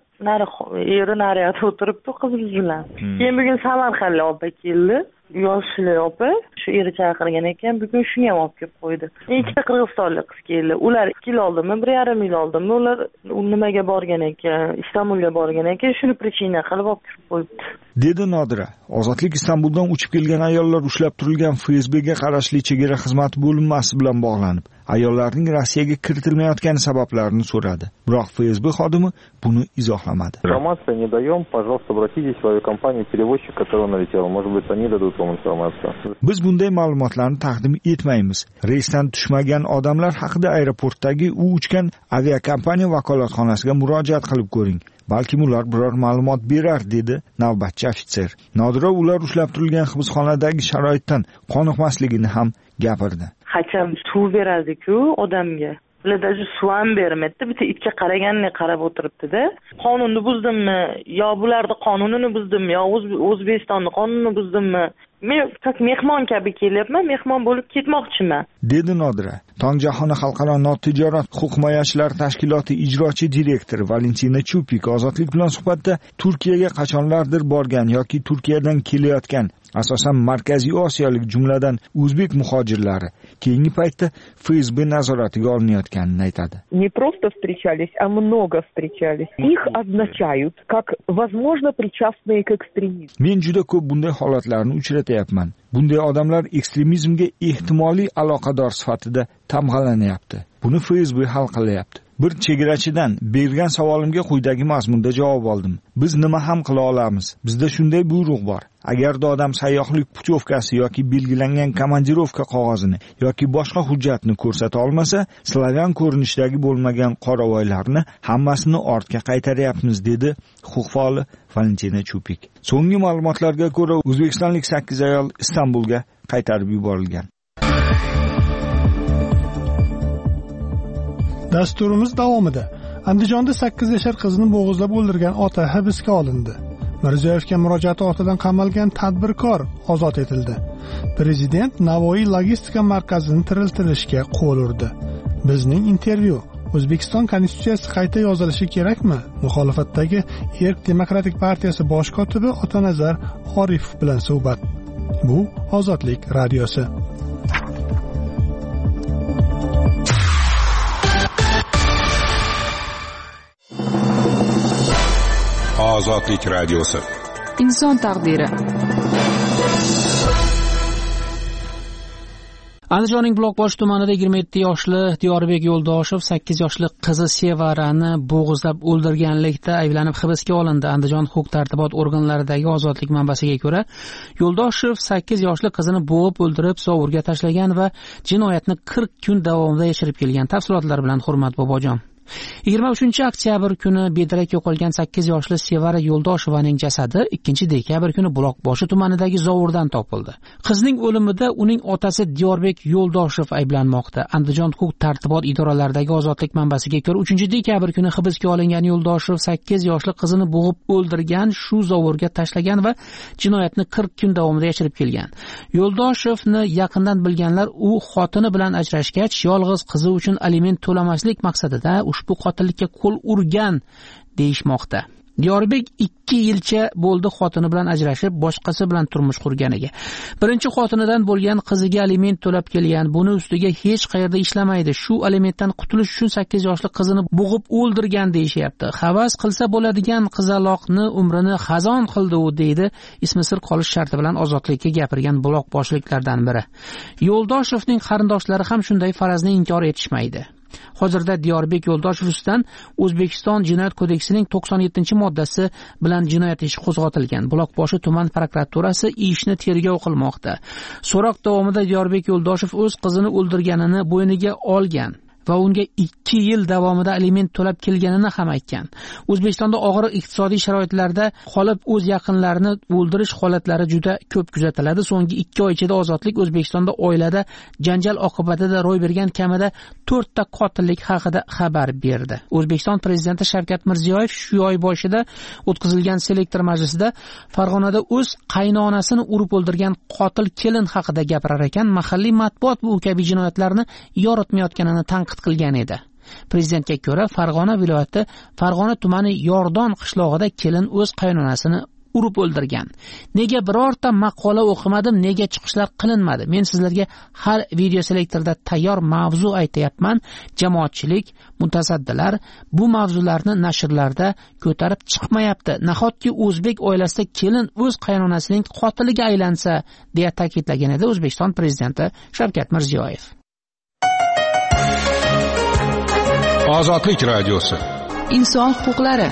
S21: eri nariyada o'tiribdi qiz bilan. Keyin bugun Samarqandlik opa keldi. Yoshli opa shu eri chaqirgan ekan, bugun shuni ham olib kelib qo'ydi. Ikkita qirg'izistonlik qiz keldi. Ular 2 yil oldinmi, 1,5 yil oldinmi ular nimaga borgan ekan, Istanbulga borgan ekan, shuni prичина qilib olib kelib qo'yibdi.
S18: Dedi Nodira. Ozodlik Istanbuldan uchib kelgan ayollar ushlab turilgan FSBga qarashli chegara xizmati bo'linmasi bilan bog'lanib, ayollarning Rossiyaga kiritilmayotgani sabablarini so'radi. Biroq FSB xodimi buni izohlamadi.
S2: Информацию не даем, пожалуйста, обратитесь в авиакомпанию перевозчик, который налетел. Может быть, они дадут вам информацию.
S18: Biz bunday ma'lumotlarni taqdim etmaymiz. Reysdan tushmagan odamlar haqida aeroportdagi u uchgan aviakompaniya vakolatxonasiga murojaat qilib ko'ring. Balki ular biror ma'lumot berar, dedi navbatchi ofitser. Nodira ular ushlab turilgan hibsxonadagi sharoitdan qoniqmasligini ham gapirdi.
S21: Hacham suv beradi-ku odamga. Ular даже suv ham bermaydi. Bitta itga qaraganini qarab o'tiribdi-da. Qonunni buzdimmi? Yo bularning qonunini buzdimmi? Yo O'zbekistonning qonunini buzdimmi? Men faqat mehmon kabi kelyapman, mehmon bo'lib ketmoqchiman.
S18: Dedi Nodira. Tongijahon xalqaro notijorat huquq himoyachilari tashkiloti ijrochi direktori Valentina Chupik ozodlik bilan suhbatda Turkiyaga qachonlardir borgan yoki Turkiyadan kelayotgan asosan Markaziy Osiyolik jumladan o'zbek muhojirlari keyingi paytda FSB nazoratiga olinayotganini aytadi.
S19: Не просто встречались, а много встречались. Их означают как возможно причастные к экстремизму.
S18: Men juda ko'p bunday holatlarni uchratyapman. Bunday odamlar ekstremizmga ehtimoliy aloqador sifatida tamg'alanyapti. Buni FSB hal qilyapti. Bir chegarachidan bergan savolimga quyidagi mazmunda javob oldim. Biz nima ham qila olamiz? Bizda shunday buyruq bor. Agarda odam sayyohlik putyovkasi yoki belgilangan komandirovka qog'ozini yoki boshqa hujjatni ko'rsata olmasa, slavyan ko'rinishdagi bo'lmagan qoravoylarni hammasini ortga qaytaryapmiz, dedi huquq faoli Valentina Chupik. So'nggi ma'lumotlarga ko'ra, o'zbekistonlik 8 ayol Istanbulga qaytarib yuborilgan.
S5: Dasturimiz davomida Andijonda 8 yashar qizni bo'g'izlab o'ldirgan ota hibsga olindi. Mirziyoyevga murojaati ortidan qamalgan tadbirkor ozod etildi. Prezident Navoiy logistika markazini tiriltirishga qo'l urdi. Bizning intervyu: O'zbekiston konstitutsiyasi qayta yozilishi kerakmi? Muxolifatdagi Erk demokratik partiyasi bosh kotibi Otanazar Orifov bilan suhbat. Bu Ozodlik radiosi.
S22: Ozodlik radiosi.
S10: Inson taqdiri.
S11: Andijonning Buloqboshi tumanida 27 yoshli Diyorbek Yo'ldoshev 8 yoshli qizi Sevarani bo'g'izlab o'ldirganlikda ayblanib hibsga olindi. Andijon huquq-tartibot organlaridagi Ozodlik manbasiga ko'ra, Yo'ldoshev 8 yoshli qizini bo'g'ib o'ldirib, zovurga tashlagan va jinoyatni 40 kun davomida yashirib kelgan. Tafsilotlar bilan Hurmat Bobojon. 23-oktyabr kuni bedarak yo'qolgan 8 yoshli Sevara Yo'ldoshevaning jasadi 2-dekabr kuni Buloqboshi tumanidagi zovurdan topildi. Qizning o'limida uning otasi Diyorbek Yo'ldoshev ayblanmoqda. Andijon huquq-tartibot idoralaridagi Ozodlik manbasiga ko'ra, 3-dekabr kuni hibsga olingan Yo'ldoshev 8 yoshli qizini bo'g'ib o'ldirgan, shu zovurga tashlagan va jinoyatni 40 kun davomida yashirib kelgan. Yo'ldoshevni yaqindan bilganlar u xotini bilan ajrashgach, yolg'iz qizi uchun aliment to'lamaslik maqsadida ushbu qotillikka qo'l urgan deyishmoqda. Diyorbek 2 yilcha bo'ldi xotini bilan ajrashib, boshqasi bilan turmush qurganiga. Birinchi xotinidan bo'lgan qiziga aliment to'lab kelgan. Buni ustiga hech qayerda ishlamaydi. Shu alimentdan qutulish uchun 8 yoshli qizini bo'g'ib o'ldirgan deyishyapti. Havas qilsa bo'ladigan qizaloqni umrini xazon qildi u, deydi ismi sir qolish sharti bilan Ozodlikka gapirgan buloqboshliklardan biri. Yo'ldoshevning qarindoshlari ham shunday farazni inkor etishmaydi. Hozirda Diyorbek Yo'ldoshev ustidan O'zbekiston Jinoyat kodeksining 97-moddasi bilan jinoyat ishi qo'zg'atilgan. Buloqboshi tuman prokuraturasi ishni tergov qilmoqda. So'roq davomida Diyorbek Yo'ldoshev o'z qizini o'ldirganini bo'yniga olgan va unga 2 yil davomida aliment to'lab kelganini ham aytgan. O'zbekistonda og'ir iqtisodiy sharoitlarda qolib o'z yaqinlarini o'ldirish holatlari juda ko'p kuzatiladi. So'nggi 2 oy ichida Ozodlik O'zbekistonda oilada janjal oqibatida ro'y bergan kamida 4 ta qotillik haqida xabar berdi. O'zbekiston prezidenti Shavkat Mirziyoyev shu oy boshida o'tkazilgan selektor majlisida Farg'onada o'z qaynonasini urib o'ldirgan qotil kelin haqida gapirar ekan, mahalliy matbuot bu kabi jinoyatlarni yoritmayotganini tanqid qilgan edi. Prezidentga ko'ra, Farg'ona viloyati Farg'ona tumani Yordon qishlog'ida kelin o'z qaynonasini urib o'ldirgan. Nega birorta maqola o'qimadim, nega chiqishlar qilinmadi? Men sizlarga har video selektorda tayyor mavzu aytayapman. Jamoatchilik, mutasaddilar bu mavzularni nashrlarda ko'tarib chiqmayapti. Nahotki o'zbek oilasida kelin o'z qaynonasining qotiliga aylansa, deya ta'kidlagan edi O'zbekiston prezidenti Shavkat Mirziyoyev.
S22: Ozodlik radiosi.
S10: Inson huquqlari.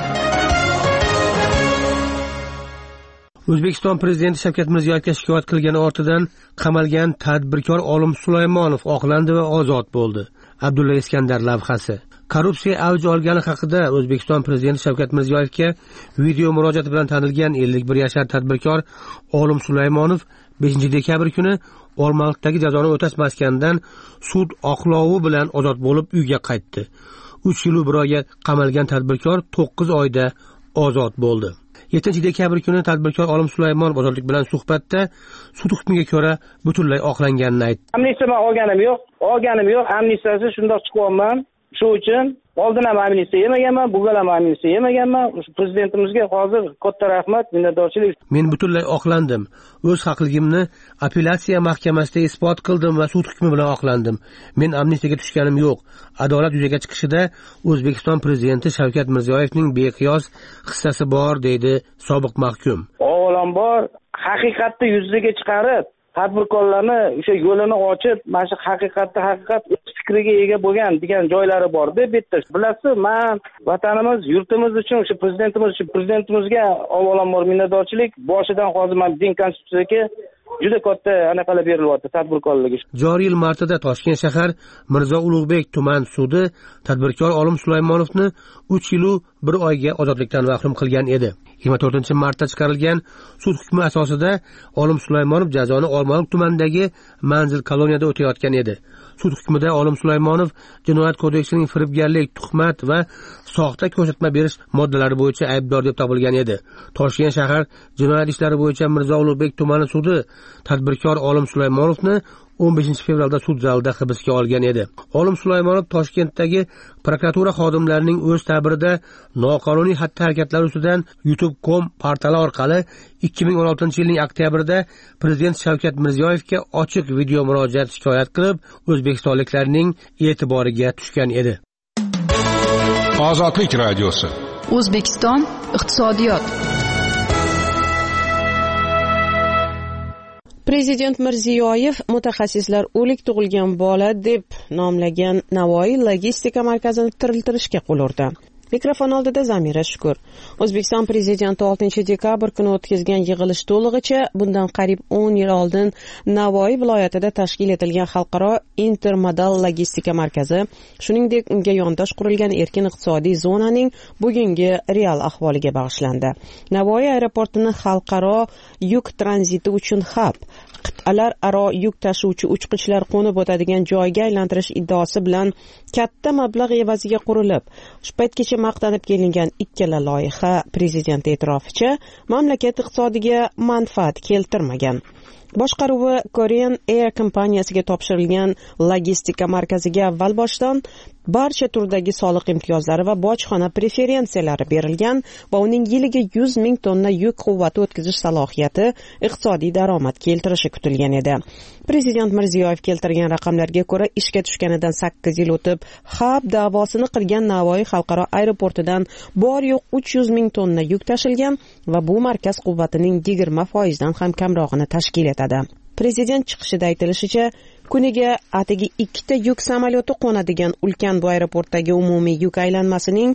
S15: O'zbekiston prezidenti Shavkat Mirziyoyevga shikoyat qilgani ortidan qamalgan tadbirkor Olim Sulaymonov oqlandi va ozod bo'ldi. Abdulla Iskandar lavhasi. Korrupsiya avj olgani haqida O'zbekiston prezidenti Shavkat Mirziyoyevga video murojaati bilan tanilgan 51 yashar tadbirkor Olim Sulaymonov 5-dekabr kuni Olmaliqdagi jazoni o'tash maskanidan sud oqlovi bilan ozod bo'lib uyga qaytdi. 3 yil 1 oyga qamalgan tadbirkor 9 oyda ozod bo'ldi. 7-dekabr kuni tadbirkor Olim Sulaymonov ozodlik bilan suhbatda sud hukmiga ko'ra butunlay oqlanganini aytdi.
S9: Amnistiya olganim yo'q. Amnistiyasi shundoq chiqyapman. Shu uchun oldin ham amnistiya yemaganman, bugun ham amnistiya yemaganman. Prezidentimizga hozir katta rahmat, minnatdorchilik.
S15: Men butunlay oqlandim. O'z haqligimni apellyatsiya mahkamasida isbot qildim va sud hukmi bilan oqlandim. Men amnistiyaga tushganim yo'q. Adolat yuzaga chiqishida O'zbekiston prezidenti Shavkat Mirziyoyevning beqiyos hissasi bor, deydi sobiq mahkum.
S9: Avvalambor haqiqatni yuzaga chiqarib, tadbirkorlarni o'sha yo'lini ochib, mana shu haqiqat fikriga ega bo'lgan degan joylari bor deb bitta. Bilasiz, men vatanimiz, yurtimiz uchun, o'sha prezidentimizga avvalambor minnatdorchilik. Boshidan hozir men din konstitutsiyaga juda katta anaqalar berilyapti tadbirkorligi. Joriy
S15: yil martida Toshkent shahar Mirzo Ulug'bek tuman sudi tadbirkor Olim Sulaymonovni 3 yil 1 oyga ozodlikdan mahrum qilgan edi. 24-martda chiqarilgan sud hukmi asosida Olim Sulaymonov jazoni Olmaliq tumanidagi manzil koloniyada o'tayotgan edi. Sud hukmida Olim Sulaymonov Jinoyat kodeksining firibgarlik, tuhmat va soxta ko'rsatma berish moddalari bo'yicha aybdor deb topilgan edi. Toshkent shahar jinoyat ishlari bo'yicha Mirzo Ulug'bek tumani sudi tadbirkor Olim Sulaymonovni 15 fevralda sud zalida hibsga olgan edi. Olim Sulaymonov Toshkentdagi prokuratura xodimlarining o'z ta'birida noqonuniy xatti-harakatlari ustidan YouTube.com portali orqali 2016-yilning oktyabrida prezident Shavkat Mirziyoyevga ochiq video murojaat shikoyat qilib, o'zbekistonliklarning e'tiboriga tushgan edi.
S22: Ozodlik radiosi.
S10: O'zbekiston iqtisodiyot.
S8: Prezident Mirziyoyev mutaxassislar o'lik tug'ilgan bola deb nomlagan Navoiy logistika markazini tiriltirishga qo'l urdi. Mikrofon oldida Zamira Shukur. O'zbekiston prezidenti 6-dekabr kuni o'tkazgan yig'ilish to'lig'icha bundan qariyb 10 yil oldin Navoiy viloyatida tashkil etilgan xalqaro intermodal logistika markazi, shuningdek unga yondosh qurilgan erkin iqtisodiy zonaning bugungi real ahvoliga bag'ishlandi. Navoiy aeroportini xalqaro yuk tranziti uchun hab, qit'alar aro yuk tashuvchi uchqichlar qo'nib o'tadigan joyga aylantirish iddaosi bilan katta mablag' evaziga qurilib, shu paytgacha maqtanib kelingan ikkala loyiha prezident e'tiroficha mamlakat iqtisodiga manfaat keltirmagan. Boshqaruvi Korean Air kompaniyasiga topshirilgan logistika markaziga avval boshdan barcha turdagi soliq imtiyozlari va bojxona preferensiyalari berilgan va uning yiliga 100 ming tonna yuk quvvati o'tkazish salohiyati iqtisodiy daromad keltirishi kutilgan edi. Prezident Mirziyoyev keltirgan raqamlarga ko'ra, ishga tushganidan 8 yil o'tib, hab da'vosini qilgan Navoiy xalqaro aeroportidan bor yo'q 300 ming tonna yuk tashilgan va bu markaz quvvatining 20% dan ham kamrog'ini tashkil etadi. Prezident chiqishida aytilishicha, kuniga atigi 2 ta yuk samolyoti qo'nadigan ulkan bu aeroportdagi umumiy yuk aylanmasining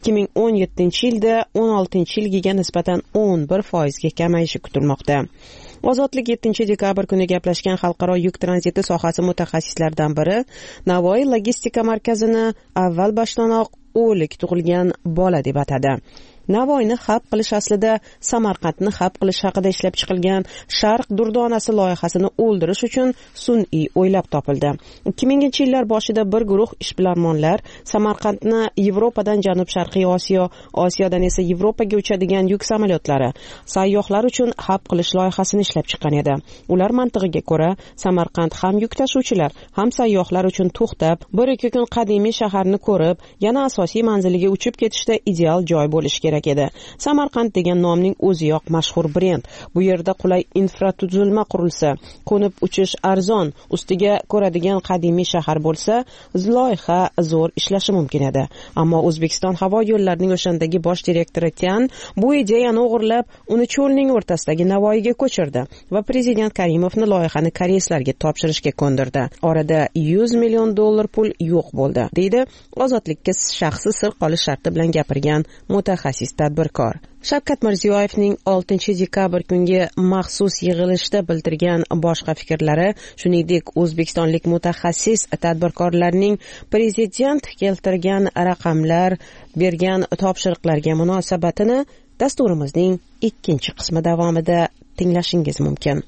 S8: 2017-yilda 16-yilgiga nisbatan 11% ga kamayishi kutilmoqda. Ozodlik 7-dekabr kuni gaplashgan xalqaro yuk tranziti sohasi mutaxassislaridan biri Navoiy logistika markazini avval boshlanoq o'lik tug'ilgan bola deb atadi. Navoiyni xalq qilish aslida Samarqandni xalq qilish haqida ishlab chiqilgan Sharq durdonasi loyihasini o'ldirish uchun sun'iy o'ylab topildi. 2000-yillar boshida bir guruh ishbilarmonlar Samarqandni Yevropadan Janub-Sharqiy Osiyo, Osiyodan esa Yevropaga uchadigan yuk samolyotlari, sayyohlar uchun xalq qilish loyihasini ishlab chiqqan edi. Ular mantig'iga ko'ra, Samarqand ham yuk tashuvchilar, ham sayyohlar uchun to'xtab, 1-2 kun qadimiy shaharni ko'rib, yana asosiy manziliga uchib ketishda ideal joy bo'lishi kerak edi. Samarqand degan nomning o'ziyoq mashhur brend. Bu yerda qulay infratuzilma qurilsa, qo'nib uchish arzon, ustiga ko'radigan qadimiy shahar bo'lsa, loyiha zo'r ishlashi mumkin edi. Ammo O'zbekiston havo yo'llarining o'shandagi bosh direktori Tian bu ideyani o'g'irlab, uni cho'lning o'rtasidagi Navoiyga ko'chirdi va prezident Karimovni loyihani koreyslarga topshirishga ko'ndirdi. Orada $100 million pul yo'q bo'ldi, deydi Ozodlikka shaxsi sir qolish sharti bilan gapirgan mutaxassis tadbirkor. Shavkat Mirziyoyevning 6-dekabr kungi maxsus yig'ilishda bildirgan boshqa fikrlari, shuningdek o'zbekistonlik mutaxassis tadbirkorlarning prezident keltirgan raqamlar, bergan topshiriqlarga munosabatini dasturimizning 2-qismi davomida tinglashingiz mumkin.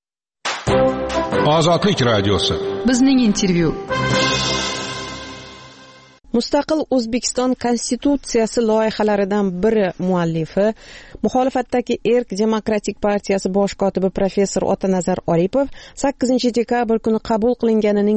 S22: Ozodlik radiosi.
S10: Bizning intervyu.
S8: Mustaqil O'zbekiston Konstitutsiyasi loyihalaridan biri muallifi, muxolifatdagi Erk Demokratik partiyasi bosh kotibi professor Otanazar Oripov 8-dekabr kuni qabul qilinganining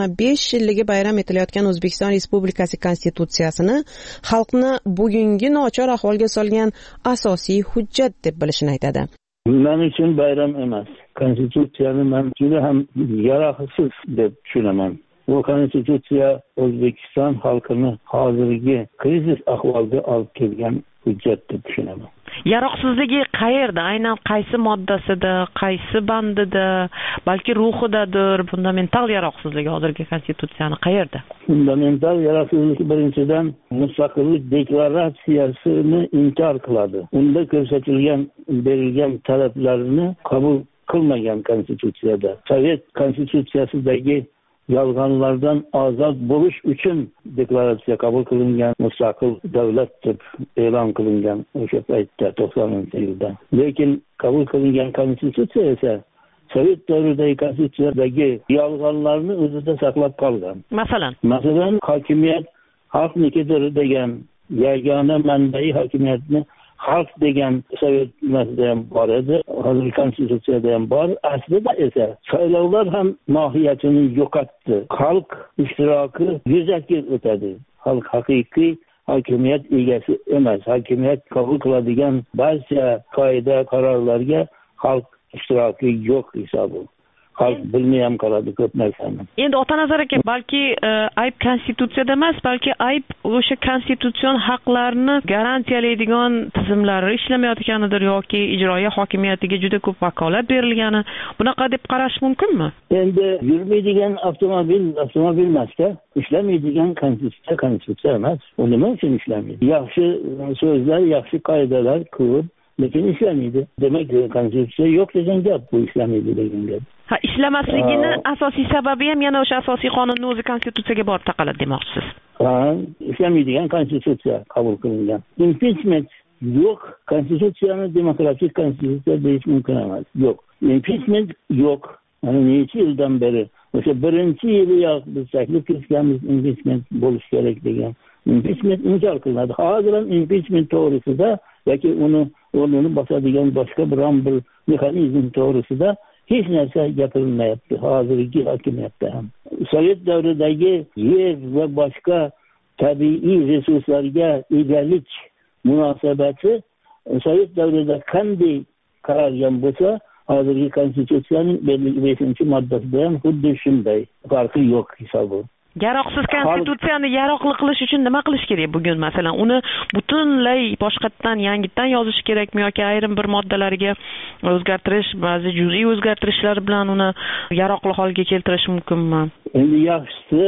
S8: 25 yilligi bayram etilayotgan O'zbekiston Respublikasi Konstitutsiyasini xalqni bugungi nochor ahvolga solgan asosiy hujjat deb bilishini aytadi.
S4: Men uchun bayram emas. Konstitutsiyani men juda ham yaroqsiz deb tushunaman. Bu konstitutsiya O'zbekiston xalqini hozirgi krizis ahvolga olib kelgan hujjat deb tushunaman.
S3: Yaroqsizligi qayerda? Aynan qaysi moddasida, qaysi bandida, balki ruhidadir? Fundamental yaroqsizligi hozirgi konstitutsiyani qayerda?
S4: Fundamental yaroqsizlik birinchidan mustaqillik deklaratsiyasini inkor qiladi. Unda ko'rsatilgan berilgan talablarni qabul qilmagan konstitutsiyada. Sovet konstitutsiyasidagi yolg'onlardan ozod bo'lish uchun deklaratsiya qabul qilingan, mustaqil davlat deb e'lon qilingan o'sha paytda 90-yilda. Lekin qabul qilingan konstitutsiya esa Sovet davridagi konstitutsiyadagi yolg'onlarni o'zida saqlab qolgan. Masalan, hokimiyat xalqnikidir degan yagona manbai hokimiyatni xalq degan Sovetlarda ham bor edi, hozirgi konstitutsiyada ham bor. Aslida esa saylovlar ham mohiyatini yo'qotdi. Xalq ishtiroki yuzaki o'tadi. Xalq haqiqiy hokimiyat egasi emas. Hokimiyat qabul qiladigan barcha qoida qarorlarga xalq ishtiroki yo'q hisobi. Xalq bilmay ham qoladi ko'p narsani.
S3: Endi Otanazar aka, balki ayb konstitutsiyada emas, balki ayb o'sha konstitutsion haqlarni garantiyalaydigan tizimlari ishlamayotganidir yoki ijroiya hokimiyatiga juda ko'p vakolat berilgani. Bunaqa deb qarash mumkinmi?
S4: Endi yurmaydigan avtomobil emasda, ishlamaydigan konstitutsiya emas. U nima uchun ishlamaydi? Yaxshi so'zlar, yaxshi qoidalar ko'p, lekin ishlamaydi. Demak, konstitutsiya yo'q degan gap, bu ishlamaydi degan gap.
S3: Ishlamasligini asosiy sababi ham yana o'sha asosiy qonunni o'zi konstitutsiyaga borib taqaladi demoqchisiz.
S4: Ishlamaydigan konstitutsiya qabul qilingan. Impeachment yo'q, konstitutsiyani demokratik konstitutsiya deyish mumkin emas. Yo'q. Impeachment yo'q. Mana necha yildan beri o'sha birinchi yiliyoq biz taklif qilganmiz, impeachment bo'lishi kerak degan. Impeachment inkor qilinadi. Hozir ham impeachment to'g'risida yoki uni o'rnini bosadigan boshqa biron bir mexanizm to'g'risida hech narsa gapirilmayapti hozirgi hokimiyatda ham. Sovet davridagi yer va boshqa tabiiy resurslarga egalik munosabati Sovet davrida qanday qaralgan bo'lsa, hozirgi konstitutsiyaning 5-moddasida ham xuddi shunday. Farqi yo'q hisobi.
S3: Yaroqsiz konstitutsiyani yaroqli qilish uchun nima qilish kerak bugun? Masalan, uni butunlay boshqatdan, yangitdan yozish kerakmi yoki ayrim bir moddalariga o'zgartirish, ba'zi juz'iy o'zgartirishlar bilan uni yaroqli holga keltirish mumkinmi?
S4: Endi yaxshisi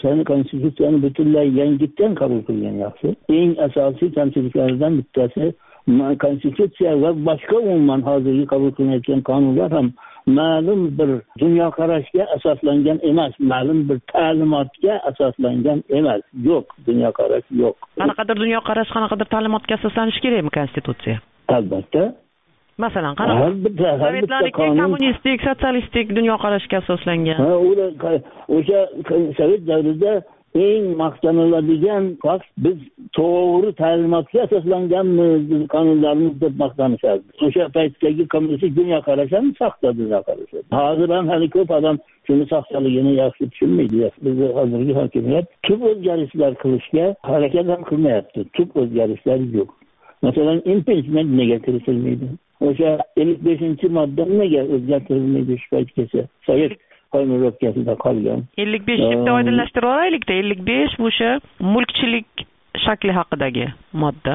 S4: konstitutsiyani butunlay yangitdan qabul qilgan yaxshi. Eng asosiy kamchiliklardan bittasi konstitutsiya va boshqa umuman hozirgi qabul qilinayotgan qonunlar ham ma'lum bir dunyoqarashga asoslangan emas, ma'lum bir ta'limotga asoslangan emas. Yo'q, dunyoqarash yo'q.
S3: Qanaqadir dunyoqarash, qanaqadir ta'limotga asoslanishi kerakmi konstitutsiya?
S4: Albatta.
S3: Masalan, qanaqa? Sovetlarning kommunistik, sotsialistik dunyoqarashga asoslangan.
S4: O'sha sovet davrida eng maqtaniladigan fakt biz to'g'ri ta'limotga asoslanganmiz, qonunlarimiz deb maqtanishardi. O'sha paytdagi kommunistik dunyoqarash ham soxta dunyoqarash. Hozir ham hali ko'p odam shuni soxtaligini yaxshi tushunmaydi. Bizni hozirgi hokimiyat tub o'zgarishlar qilishga harakat ham qilmayapti. Tub o'zgarishlar yo'q. Masalan, impeachment nega kiritilmaydi? O'sha 55-modda nega o'zgartirilmaydi shu paytgacha? Sovet qonuniyatida qolgan.
S3: 55-da oydinlashtirib olaylik-da. 55 o'sha mulkchilik shakli haqidagi modda.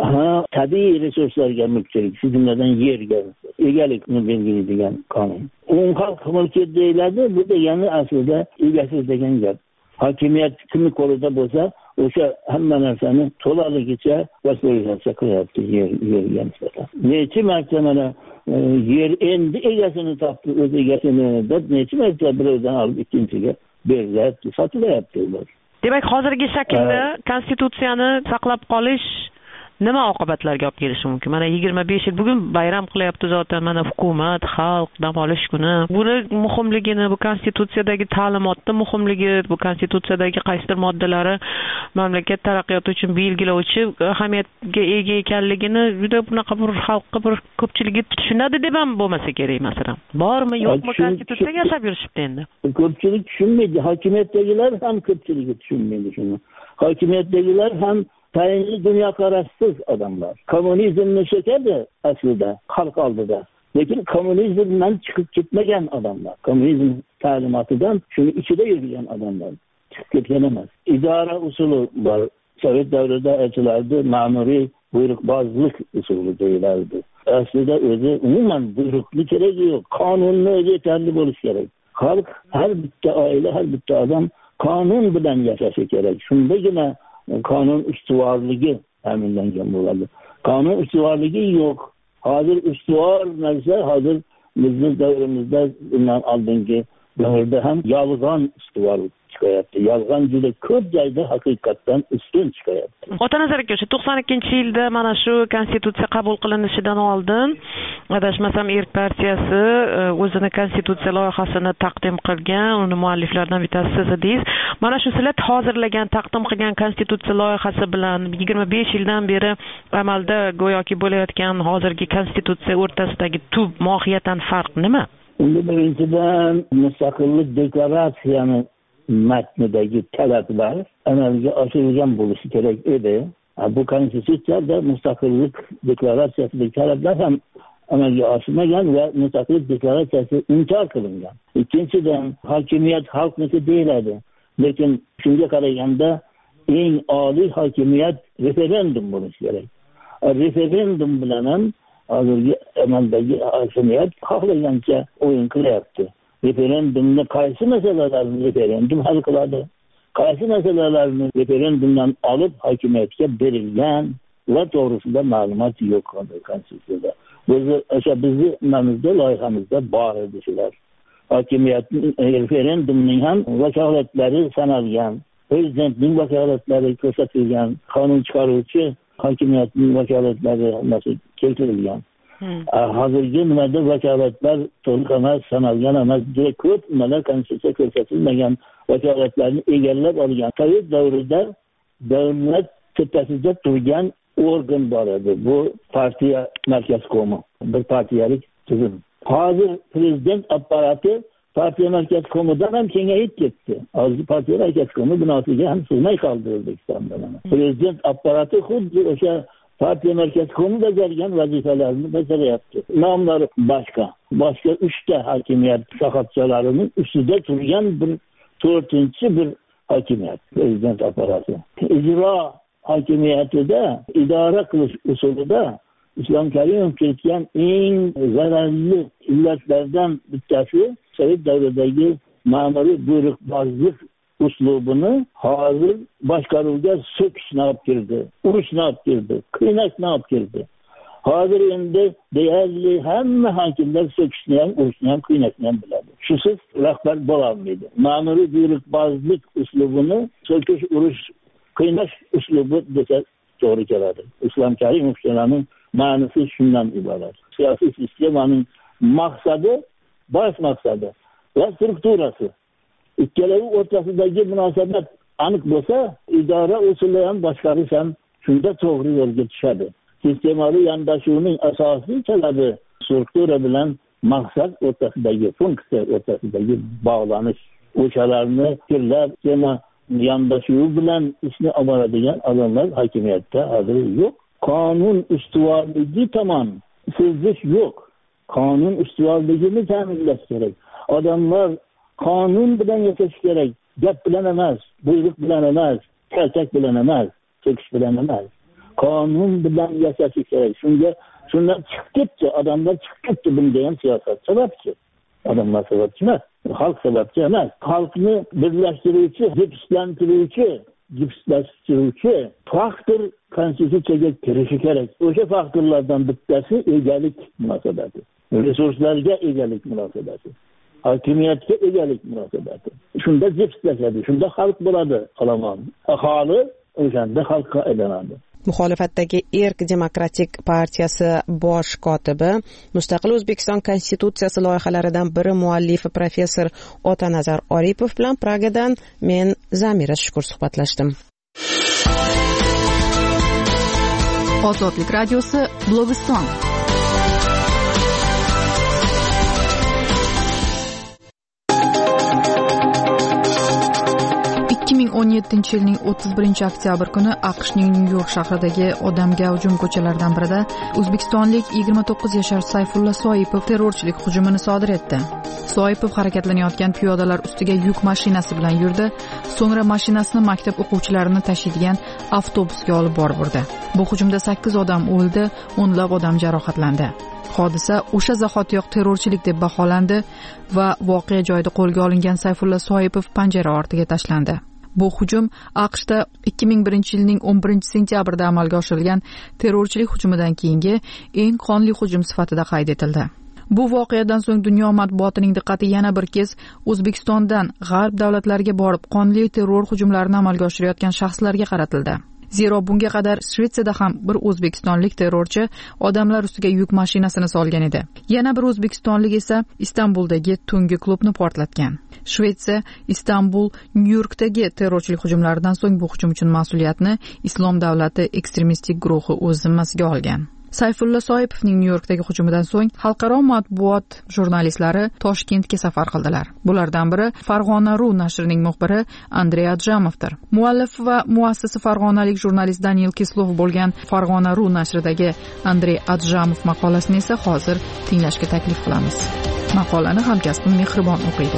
S4: Tabiiy resurslarga mulkchilik, shu jumladan yerga egalikni belgilaydigan qonun. Umumxalq mulki deyiladi, bu degani aslida egasiz degan gap. Hokimiyat kimni qo'lida bo'lsa, o'sha hamma narsani to'laligicha vakolatga qilyapti yerga nisbatan. Necha marta mana yer endi egasini topdi, o'z egasini deb necha marta birovdan olib ikkinchiga berilyapti, sotilyapti ular.
S3: Demak, hozirgi shaklda konstitutsiyani saqlab qolish nima oqibatlarga olib kelishi mumkin? Mana 25 yil bugun bayram qilyapti zotan, mana hukumat, xalq dam olish kuni. Buni muhimligini, bu konstitutsiyadagi ta'limotni muhimligi, bu konstitutsiyadagi qaysidir moddalari mamlakat taraqqiyoti uchun belgilovchi ahamiyatga ega ekanligini juda bunaqa bir xalqqa bir ko'pchiligi tushunadi deb ham bo'lmasa kerak, masalan. Bormi, yo'qmi konstitutsiyaga yashab yurishibdi endi.
S4: Ko'pchilik tushunmaydi, hokimiyatdagilar ham ko'pchiligi tushunmaydi shuni. Hokimiyatdagilar ham tayinli dunyoqarashsiz odamlar. Kommunizmni so'kadi aslida xalq oldida. Lekin kommunizmdan chiqib ketmagan odamlar. Kommunizm ta'limotidan shuni ichida yurgan odamlar. Chiqib ketgan emas. Idora usuli bor. Sovet davrida aytilardi, ma'muriy buyruqbozlik usuli deyilardi. Aslida o'zi umuman buyruqni keragi yo'q. Qonunni o'zi yetarli bo'lishi kerak. Xalq, har bitta oila, har bitta odam qonun bilan yashashi kerak. Shundagina qonun ustuvorligi ta'minlangan bo'ladi. Qonun ustuvorligi yo'q. Hozir ustuvor narsa hozir bizning davrimizda bundan oldingi davrda ham yolg'on ustuvor chiqayapti. Yolg'on juda ko'p joyda haqiqatdan ustun chiqayapti.
S3: Otanazar aka, shu 92-yilda mana shu konstitutsiya qabul qilinishidan oldin adashmasam Erk partiyasi o'zini konstitutsiya loyihasini taqdim qilgan, uni mualliflaridan bittasi siz edingiz. Mana shu sizlar hozirlagan, taqdim qilgan konstitutsiya loyihasi bilan 25 yildan beri amalda go'yoki bo'layotgan hozirgi konstitutsiya o'rtasidagi tub mohiyatan farq nima?
S4: Unda birinchidan mustaqillik deklaratsiyani matnidagi talablar amalga oshirilgan bo'lishi kerak edi. Bu konstitutsiyada mustaqillik deklaratsiyasidagi talablar ham amalga oshmagan va mustaqillik deklaratsiyasi inkor qilingan. Ikkinchidan, hokimiyat xalqniki deyiladi. Lekin shunga qaraganda eng oliy hokimiyat referendum bo'lishi kerak. Referendum bilan ham hozirgi amaldagi hokimiyat xohlagancha o'yin qilyapti. Referendumni qaysi masalalarni referendum hal qiladi? Qaysi masalalarni referendumdan olib hokimiyatga berilgan va to'g'risida ma'lumot yo'q konstitutsiyada. Bizni nimamizda, loyihamizda bor edi shular. Hokimiyatning referendumning ham vakolatlari sanalgan, prezidentning vakolatlari ko'rsatilgan, qonun chiqaruvchi hokimiyatning vakolatlari hammasi keltirilgan. Hozirgi nimada vakolatlar to'liq emas, sanalgan emas, juda ko'p nimalar konstitutsiya ko'rsatilmagan vakolatlarni egallab olgan. Sovet davrida davlat tepasida turgan organ bor edi. Bu partiya markazkomi, bir partiyalik tuzum. Hozir prezident apparati partiya markazkomidan ham kengayib ketdi. Hozir partiya markazkomi binosiga ham sig'may qoldi O'zbekistonda. Prezident apparati xuddi o'sha partiya markazkomi bajargan vazifalarni bajaryapti. Nomlari boshqa 3 ta hokimiyat shoxobchalarining ustida turgan bir 4-chi bir hokimiyat, prezident apparati. Ijro hokimiyatida, idora qilish usulida Islom Karimov kiritgan eng zararli illatlardan bittasi Sovet davridagi ma'muriy buyruqbozlik uslubini hozir boshqaruvga so'kishni olib kirdi, urishni olib kirdi, qiynashni olib kirdi. hozir endi deyarli hamma hokimlar so'kishni ham urishni ham qiynashni ham biladi. Shusiz rahbar bo'lolmaydi. Ma'muriy buyruqbozlik uslubini so'kish, urish, qiynash uslubi desa to'g'ri keladi. Islom Karimovning ma'nosi shundan iborat. Siyosiy sistemaning maqsadi, bosh maqsadi va strukturasi. Ikkalovi o'rtasidagi munosabat aniq bo'lsa, idora usuli ham boshqarish ham shunda to'g'ri yo'lga tushadi. Sistemaviy yondashuvning asosiy talabi struktura bilan maqsad o'rtasidagi, funksiya o'rtasidagi bog'lanish. O'shalarni fikrlab, yondashuv bilan ishni olib boradigan odamlar hokimiyatda hozir yo'q. Qonun ustuvorligi tomon sizish yo'q. Qonun ustuvorligini ta'minlash kerak. Odamlar qonun bilan yashash kerak. Gap bilan emas, buyruq bilan emas, kaltak bilan emas, so'kish bilan emas. Qonun bilan yashash kerak. Shundan chiqib ketdi, odamlar chiqib ketdi. Bunga ham siyosat sababchi. Odamlar sababchi emas, xalq sababchi emas. Xalqni birlashtiruvchi, gipslashtiruvchi faktor konstitutsiyaga kirishi kerak. O'sha faktorlardan bittasi egalik munosabati. Resurslarga egalik munosabati. Hokimiyatga egalik munosabati. Shunda gipslashadi, shunda xalq bo'ladi, qalaman. Aholi o'shanda xalqqa aylanadi.
S8: Muxolifatdagi Erk demokratik partiyasi bosh kotibi, Mustaqil O'zbekiston konstitutsiyasi loyihalaridan biri muallifi professor Otanazar Oripov bilan Pragadan men Zamira Shukur suhbatlashdim.
S10: Ozodlik radiosi Blogiston. 2017-yilning 31-oktyabr kuni AQShning Nyu-York shahridagi odamga hujum ko'chalaridan birida o'zbekistonlik 29 yashar Sayfulla Soipov terrorchilik hujumini sodir etdi. Soipov harakatlanayotgan piyodalar ustiga yuk mashinasi bilan yurdi, so'ngra mashinasini maktab o'quvchilarini tashiydigan avtobusga olib borib urdi. Bu hujumda 8 odam o'ldi, o'nlab odam jarohatlandi. Hodisa o'sha zahotiyoq terrorchilik deb baholandi va voqea joyida qo'lga olingan Sayfulla Soipov panjara ortiga tashlandi. Bu hujum AQShda 2001-yilning 11-sentyabrida amalga oshirilgan terrorchilik hujumidan keyingi eng qonli hujum sifatida qayd etildi. Bu voqeadan so'ng dunyo matbuotining diqqati yana bir kez O'zbekistondan g'arb davlatlariga borib qonli terror hujumlarini amalga oshirayotgan shaxslarga qaratildi. Zero bunga qadar Shvetsiyada ham bir o'zbekistonlik terrorchi odamlar ustiga yuk mashinasini solgan edi. Yana bir o'zbekistonlik esa Istanbuldagi tungi klubni portlatgan. Shvetsiya, Istanbul, Nyu-Yorkdagi terrorchilik hujumlaridan so'ng bu hujum uchun mas'uliyatni Islom davlati ekstremistik guruhi o'z zimmasiga olgan. Sayfulla Soipovning Nyu-Yorkdagi hujumidan so'ng xalqaro matbuot jurnalistlari Toshkentga safar qildilar. Bulardan biri Farg'ona.ru nashrining muxbiri Andrey Adjamovdir. Muallif va muassisi farg'onalik jurnalist Daniel Kislov bo'lgan Farg'ona.ru nashridagi Andrey Adjamov maqolasini esa hozir tinglashga taklif qilamiz. Maqolani hamkasbim Mehribon o'qiydi.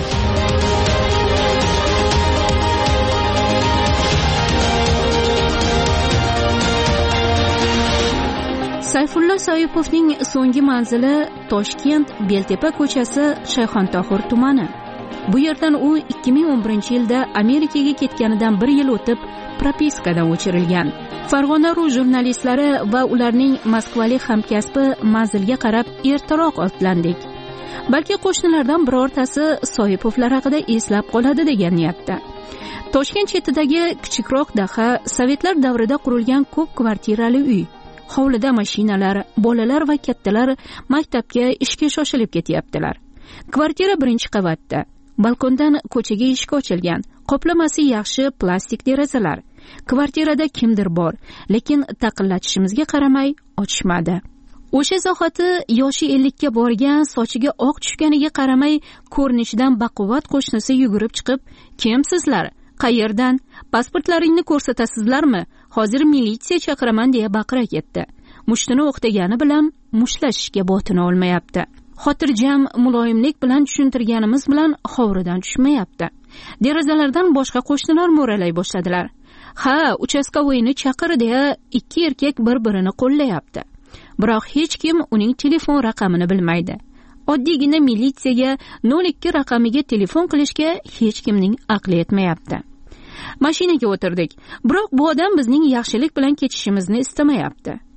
S16: Sayfulla Soipovning so'nggi manzili Toshkent Beltepa ko'chasi Shayxontohur tumani. Bu yerdan u 2011-yilda Amerikaga ketganidan 1 yil o'tib propiskadan o'chirilgan. Farg'ona.ru jurnalistlari va ularning moskvalik hamkasbi manzilga qarab ertaroq otlandik. Balki qo'shnilardan birortasi Soipovlar haqida eslab qoladi degan niyatda. Toshkent chetidagi kichikroq daha sovetlar davrida qurilgan ko'p kvartirali uy. Hovlida mashinalar, bolalar va kattalar maktabga ishga shoshilib ketyaptilar. Kvartira 1-qavatda. Balkondan ko'chaga eshik ochilgan. Qoplamasi yaxshi plastik derazalar. Kvartirada kimdir bor, lekin taqillatishimizga qaramay ochishmadi. O'sha zahoti yoshi 50 ga borgan, sochiga oq tushganiga qaramay ko'rinishidan baquvvat qo'shnisi yugurib chiqib, "Kimsizlar? Qayerdan? Pasportlaringni ko'rsatasizlarmi? Hozir militsiya chaqiraman" deya baqira ketdi. Mushtini o'qtagani bilan mushlashishga botina olmayapti. Xotirjam muloyimlik bilan tushuntirganimiz bilan hovridan tushmayapti. Derazalardan boshqa qo'shnilar mo'ralay boshladilar. "Ha, uchastkovoyni chaqir" deya ikki erkak bir-birini qo'llayapti. Biroq hech kim uning telefon raqamini bilmaydi. Oddiygina militsiyaga 02 raqamiga telefon qilishga hech kimning aqli yetmayapti. Mashinaga o'tirdik. Biroq bu odam bizning yaxshilik bilan ketishimizni istamayapti.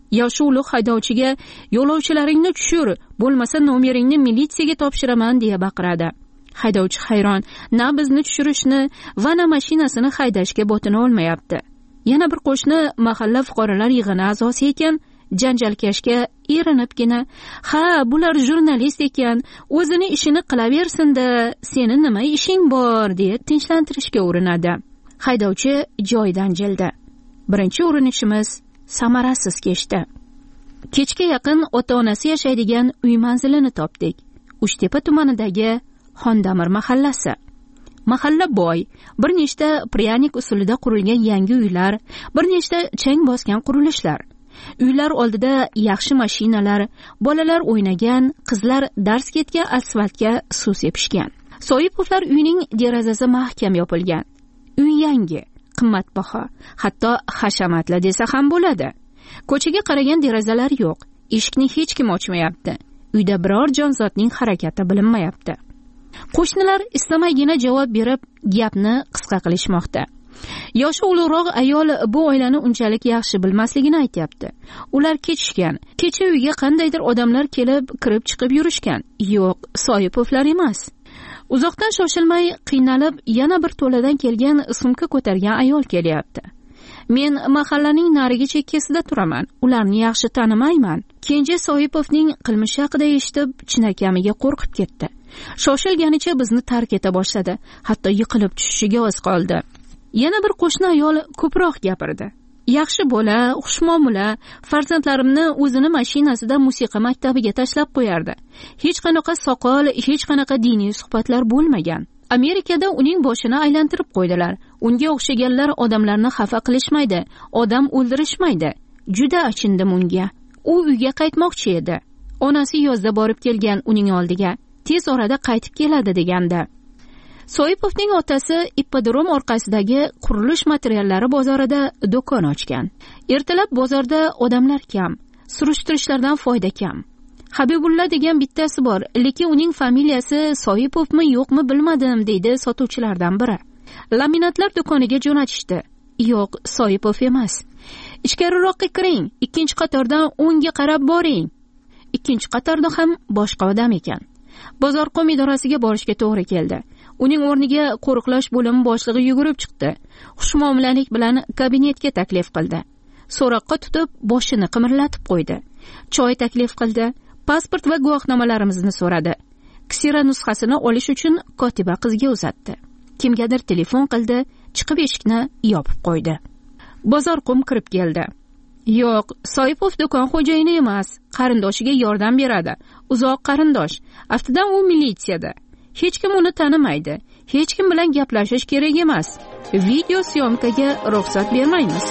S16: yoshi ulug' haydovchiga yo'lovchilaringni tushir, bo'lmasa nomeringni militsiyaga topshiraman deya baqiradi. Haydovchi hayron, na bizni tushirishni va na mashinasini haydashga botina olmayapti. Yana bir qo'shni mahalla fuqarolar yig'ini a'zosi ekan, janjalkashga erinibgina, "Ha, bular jurnalist ekan, o'zini ishini qilaversin-da, seni nima ishing bor?" deya tinchlantirishga urinadi. Haydovchi joyidan jildi. Birinchi urinishimiz samarasiz kechdi. Kechga yaqin ota-onasi yashaydigan uy manzilini topdik. Uchtepa tumanidagi Xondamir mahallasi. Mahalla boy, bir nechta pryanik usulida qurilgan yangi uylar, bir nechta chang bosgan qurilishlar. Uylar oldida yaxshi mashinalar, bolalar o'ynagan, qizlar dars ketgan asfaltga suv sepishgan. Soipovlar uyining derazasi mahkam yopilgan. Uy yangi, qimmatbaho, hatto hashamatli desa ham bo'ladi. Ko'chaga qaragan derazalar yo'q, eshikni hech kim ochmayapti. Uyda biror jonzotning harakati bilinmayapti. Qo'shnilar istamaygina javob berib, gapni qisqa qilishmoqda. Yoshi ulug'roq ayol bu oilani unchalik yaxshi bilmasligini aytyapti. Ular ketishgan. Kecha uyga qandaydir odamlar kelib, kirib chiqib yurishgan. Yo'q, Soipovlar emas. Uzoqdan shoshilmay, qiynalib, yana bir to'ladan kelgan sumka ko'targan ayol kelyapti. Men mahallaning narigi chekkasida turaman. Ularni yaxshi tanimayman. Kenja Soipovning qilmishi haqida eshitib, chinakamiga qo'rqib ketdi. Shoshilganicha bizni tark eta boshladi. Hatto yiqilib tushishiga oz qoldi. Yana bir qo'shni ayol ko'proq gapirdi. Yaxshi bola, xushmuomala, farzandlarimni o'zini mashinasida musiqa maktabiga tashlab qo'yardi. Hech qanaqa soqol, hech qanaqa diniy suhbatlar bo'lmagan. Amerikada uning boshini aylantirib qo'ydilar. Unga o'xshaganlar odamlarni xafa qilishmaydi, odam o'ldirishmaydi. Juda achindim unga. U uyga qaytmoqchi edi. Onasi yozda borib kelgan uning oldiga. Tez orada qaytib keladi deganda. Soipovning otasi ippodrom orqasidagi qurilish materiallari bozorida do'kon ochgan. Ertalab bozorda odamlar kam, surishtirishlardan foyda kam. Habibulla degan bittasi bor, lekin uning familiyasi Soipovmi yo'qmi bilmadim, deydi sotuvchilardan biri. Laminatlar do'koniga jo'natishdi. Yo'q, Soipov emas. Ichkariroqqa kiring, ikkinchi qatordan o'ngga qarab boring. Ikkinchi qatorda ham boshqa odam ekan. Bozorqom idorasiga borishga to'g'ri keldi. Uning o'rniga qo'riqlash bo'limi boshlig'i yugurib chiqdi. Xushmuomalalik bilan kabinetga taklif qildi. So'roqqa tutib, boshini qimirlatib qo'ydi. Choy taklif qildi. Pasport va guvohnomalarimizni so'radi. Ksira nusxasini olish uchun kotiba qizga uzatdi. Kimgadir telefon qildi, chiqib eshikni yopib qo'ydi. Bozorqom kirib keldi. Yo'q, Soipov do'kon xo'jayini emas, qarindoshiga yordam beradi. Uzoq qarindosh. Aftidan u militsiyada. Hech kim uni tanimaydi. Hech kim bilan gaplashish kerak emas. Video syomkaga ruxsat bermaymiz.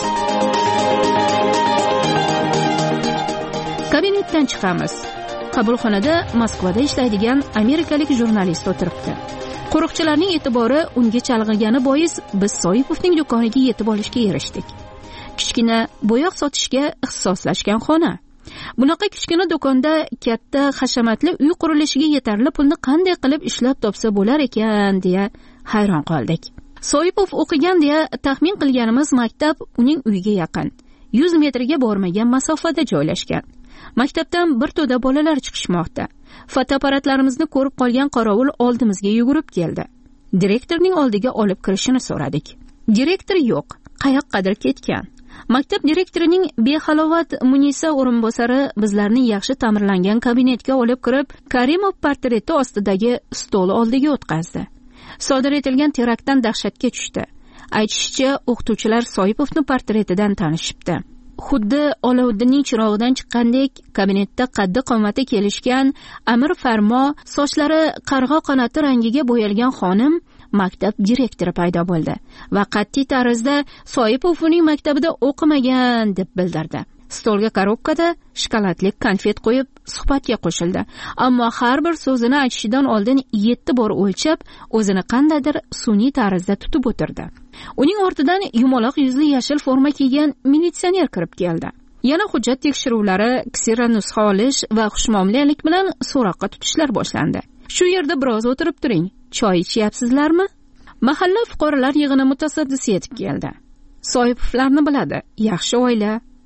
S16: Kabinetdan chiqamiz. Qabulxonada Moskvada ishlaydigan amerikalik jurnalist o'tiribdi. Qo'riqchilarning e'tibori unga chalg'igani bois biz Soipovning do'koniga yetib olishga erishdik. Kichkina bo'yoq sotishga ixtisoslashgan xona. Bunaqa kichkina do'konda katta hashamatli uy qurilishiga yetarli pulni qanday qilib ishlab topsa bo'lar ekan deya hayron qoldik. Soipov o'qigan deya taxmin qilganimiz maktab uning uyiga yaqin, 100 metrga bormagan masofada joylashgan. Maktabdan bir to'da bolalar chiqishmoqda. Fotoapparatlarimizni ko'rib qolgan qorovul oldimizga yugurib keldi. Direktorning oldiga olib kirishini so'radik. Direktor yo'q, qayoqqadir ketgan. Maktab direktorining behalovat Munisa o'rinbosari bizlarni yaxshi ta'mirlangan kabinetga olib kirib, Karimov portreti ostidagi stol oldiga o'tkazdi. Sodir etilgan teraktdan dahshatga tushdi. Aytishicha, o'qituvchilar Soipovning portretidan tanishibdi. Xuddi Olovuddinning chirog'idan chiqqandek, kabinetda qaddi qomati kelishgan, amir farmo, sochlari qarg'a qanoti rangiga bo'yalgan xonim maktab direktori paydo bo'ldi va qat'iy tarzda Soipov uning maktabida o'qimagan deb bildirdi. Stolga korobkada shokoladli konfet qo'yib suhbatga qo'shildi, ammo har bir so'zini aytishidan oldin 7 bor o'lchab, o'zini qandaydir sun'iy tarzda tutib o'tirdi. Uning ortidan yumaloq yuzli yashil forma kiygan militsioner kirib keldi. Yana hujjat tekshiruvlari, ksira nusxa olish va xushmuomalalik bilan so'roqqa tutishlar boshlandi. Shu yerda biroz o'tirib turing. Choy ichyapsizlarmi? Mahalla fuqarolar yig'ini mutasaddisi yetib keldi. Soipovlarni biladi. Yaxshi oila,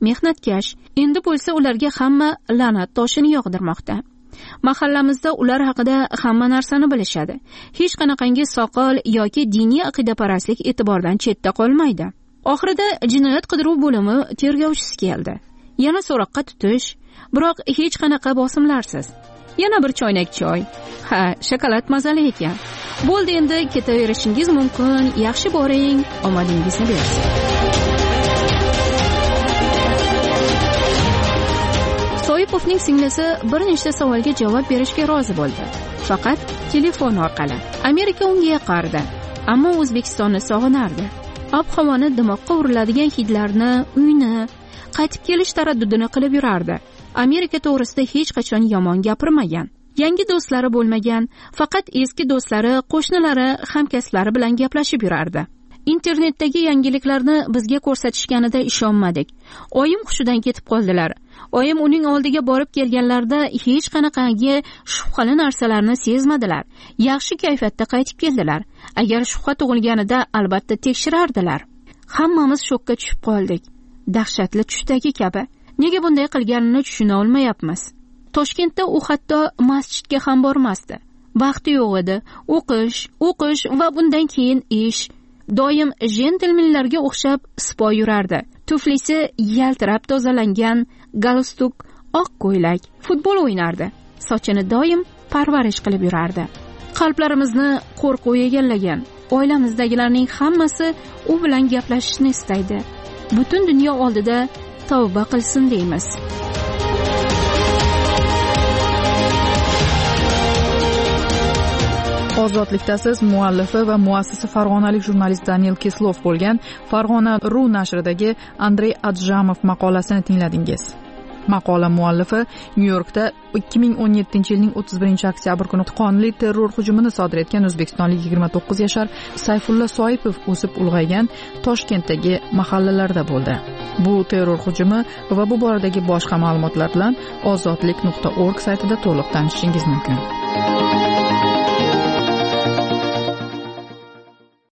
S16: mehnatkash. Endi bo'lsa ularga hamma la'nat toshini yog'dirmoqda. Mahallamizda ular haqida hamma narsani bilishadi. Hech qanaqangi soqol yoki diniy aqidaparastlik e'tibordan chetda qolmaydi. Oxirida jinoyat qidiruv bo'limi tergovchisi keldi. Yana so'roqqa tutish, biroq hech qanaqa bosimlarsiz. Yana bir choynak choy. Ha, shokolad mazali ekan. Bo'ldi, endi ketaverishingiz mumkin. Yaxshi boring, omadingizni bersin. Soipovning singlisi bir nechta savolga javob berishga rozi bo'ldi. Faqat telefon orqali. Amerika unga yoqardi, ammo O'zbekistonni sog'inardi. Ob-havoni dimoqqa uriladigan hidlarni, uyni, qaytib kelish taraddudini qilib yurardi. Amerika to'g'risida hech qachon yomon gapirmagan. Yangi do'stlari bo'lmagan, faqat eski do'stlari, qo'shnilari, hamkasblari bilan gaplashib yurardi. Internetdagi yangiliklarni bizga ko'rsatishganida ishonmadik. Oyim hushidan ketib qoldilar. Oyim uning oldiga borib kelganlarida hech qanaqangi shubhali narsalarni sezmadilar. Yaxshi kayfiyatda qaytib keldilar. Agar shubha tug'ilganida albatta tekshirardilar. Hammamiz shokka tushib qoldik. Dahshatli tushdagi kabi. Nega bunday qilganini tushuna olmayapmiz. Toshkentda u hatto masjidga ham bormasdi. Vaqti yo'q edi. O'qish va bundan keyin ish. Doim jentelmenlarga o'xshab sipo yurardi. Tuflisi yaltirab tozalangan, galstuk, oq ko'ylak, futbol o'ynardi. Sochini doim parvarish qilib yurardi. Qalblarimizni qo'rquv egallagan. Oilamizdagilarning hammasi u bilan gaplashishni istaydi. Butun dunyo oldida tavba qilsin deymiz.
S10: Ozodlikdasiz muallifi va muassisi farg'onalik jurnalist Daniel Kislov bo'lgan Farg'ona.ru nashridagi Andrey Adjamov maqolasini tingladingiz. Maqola muallifi Nyu-Yorkda 2017-yilning 31-oktyabr kuni qonli terror hujumini sodir etgan o'zbekistonlik 29 yashar Sayfulla Soipov o'sib ulg'aygan Toshkentdagi mahallalarda bo'ldi. Bu terror hujumi va bu boradagi boshqa ma'lumotlar bilan ozodlik.org saytida to'liq tanishishingiz mumkin.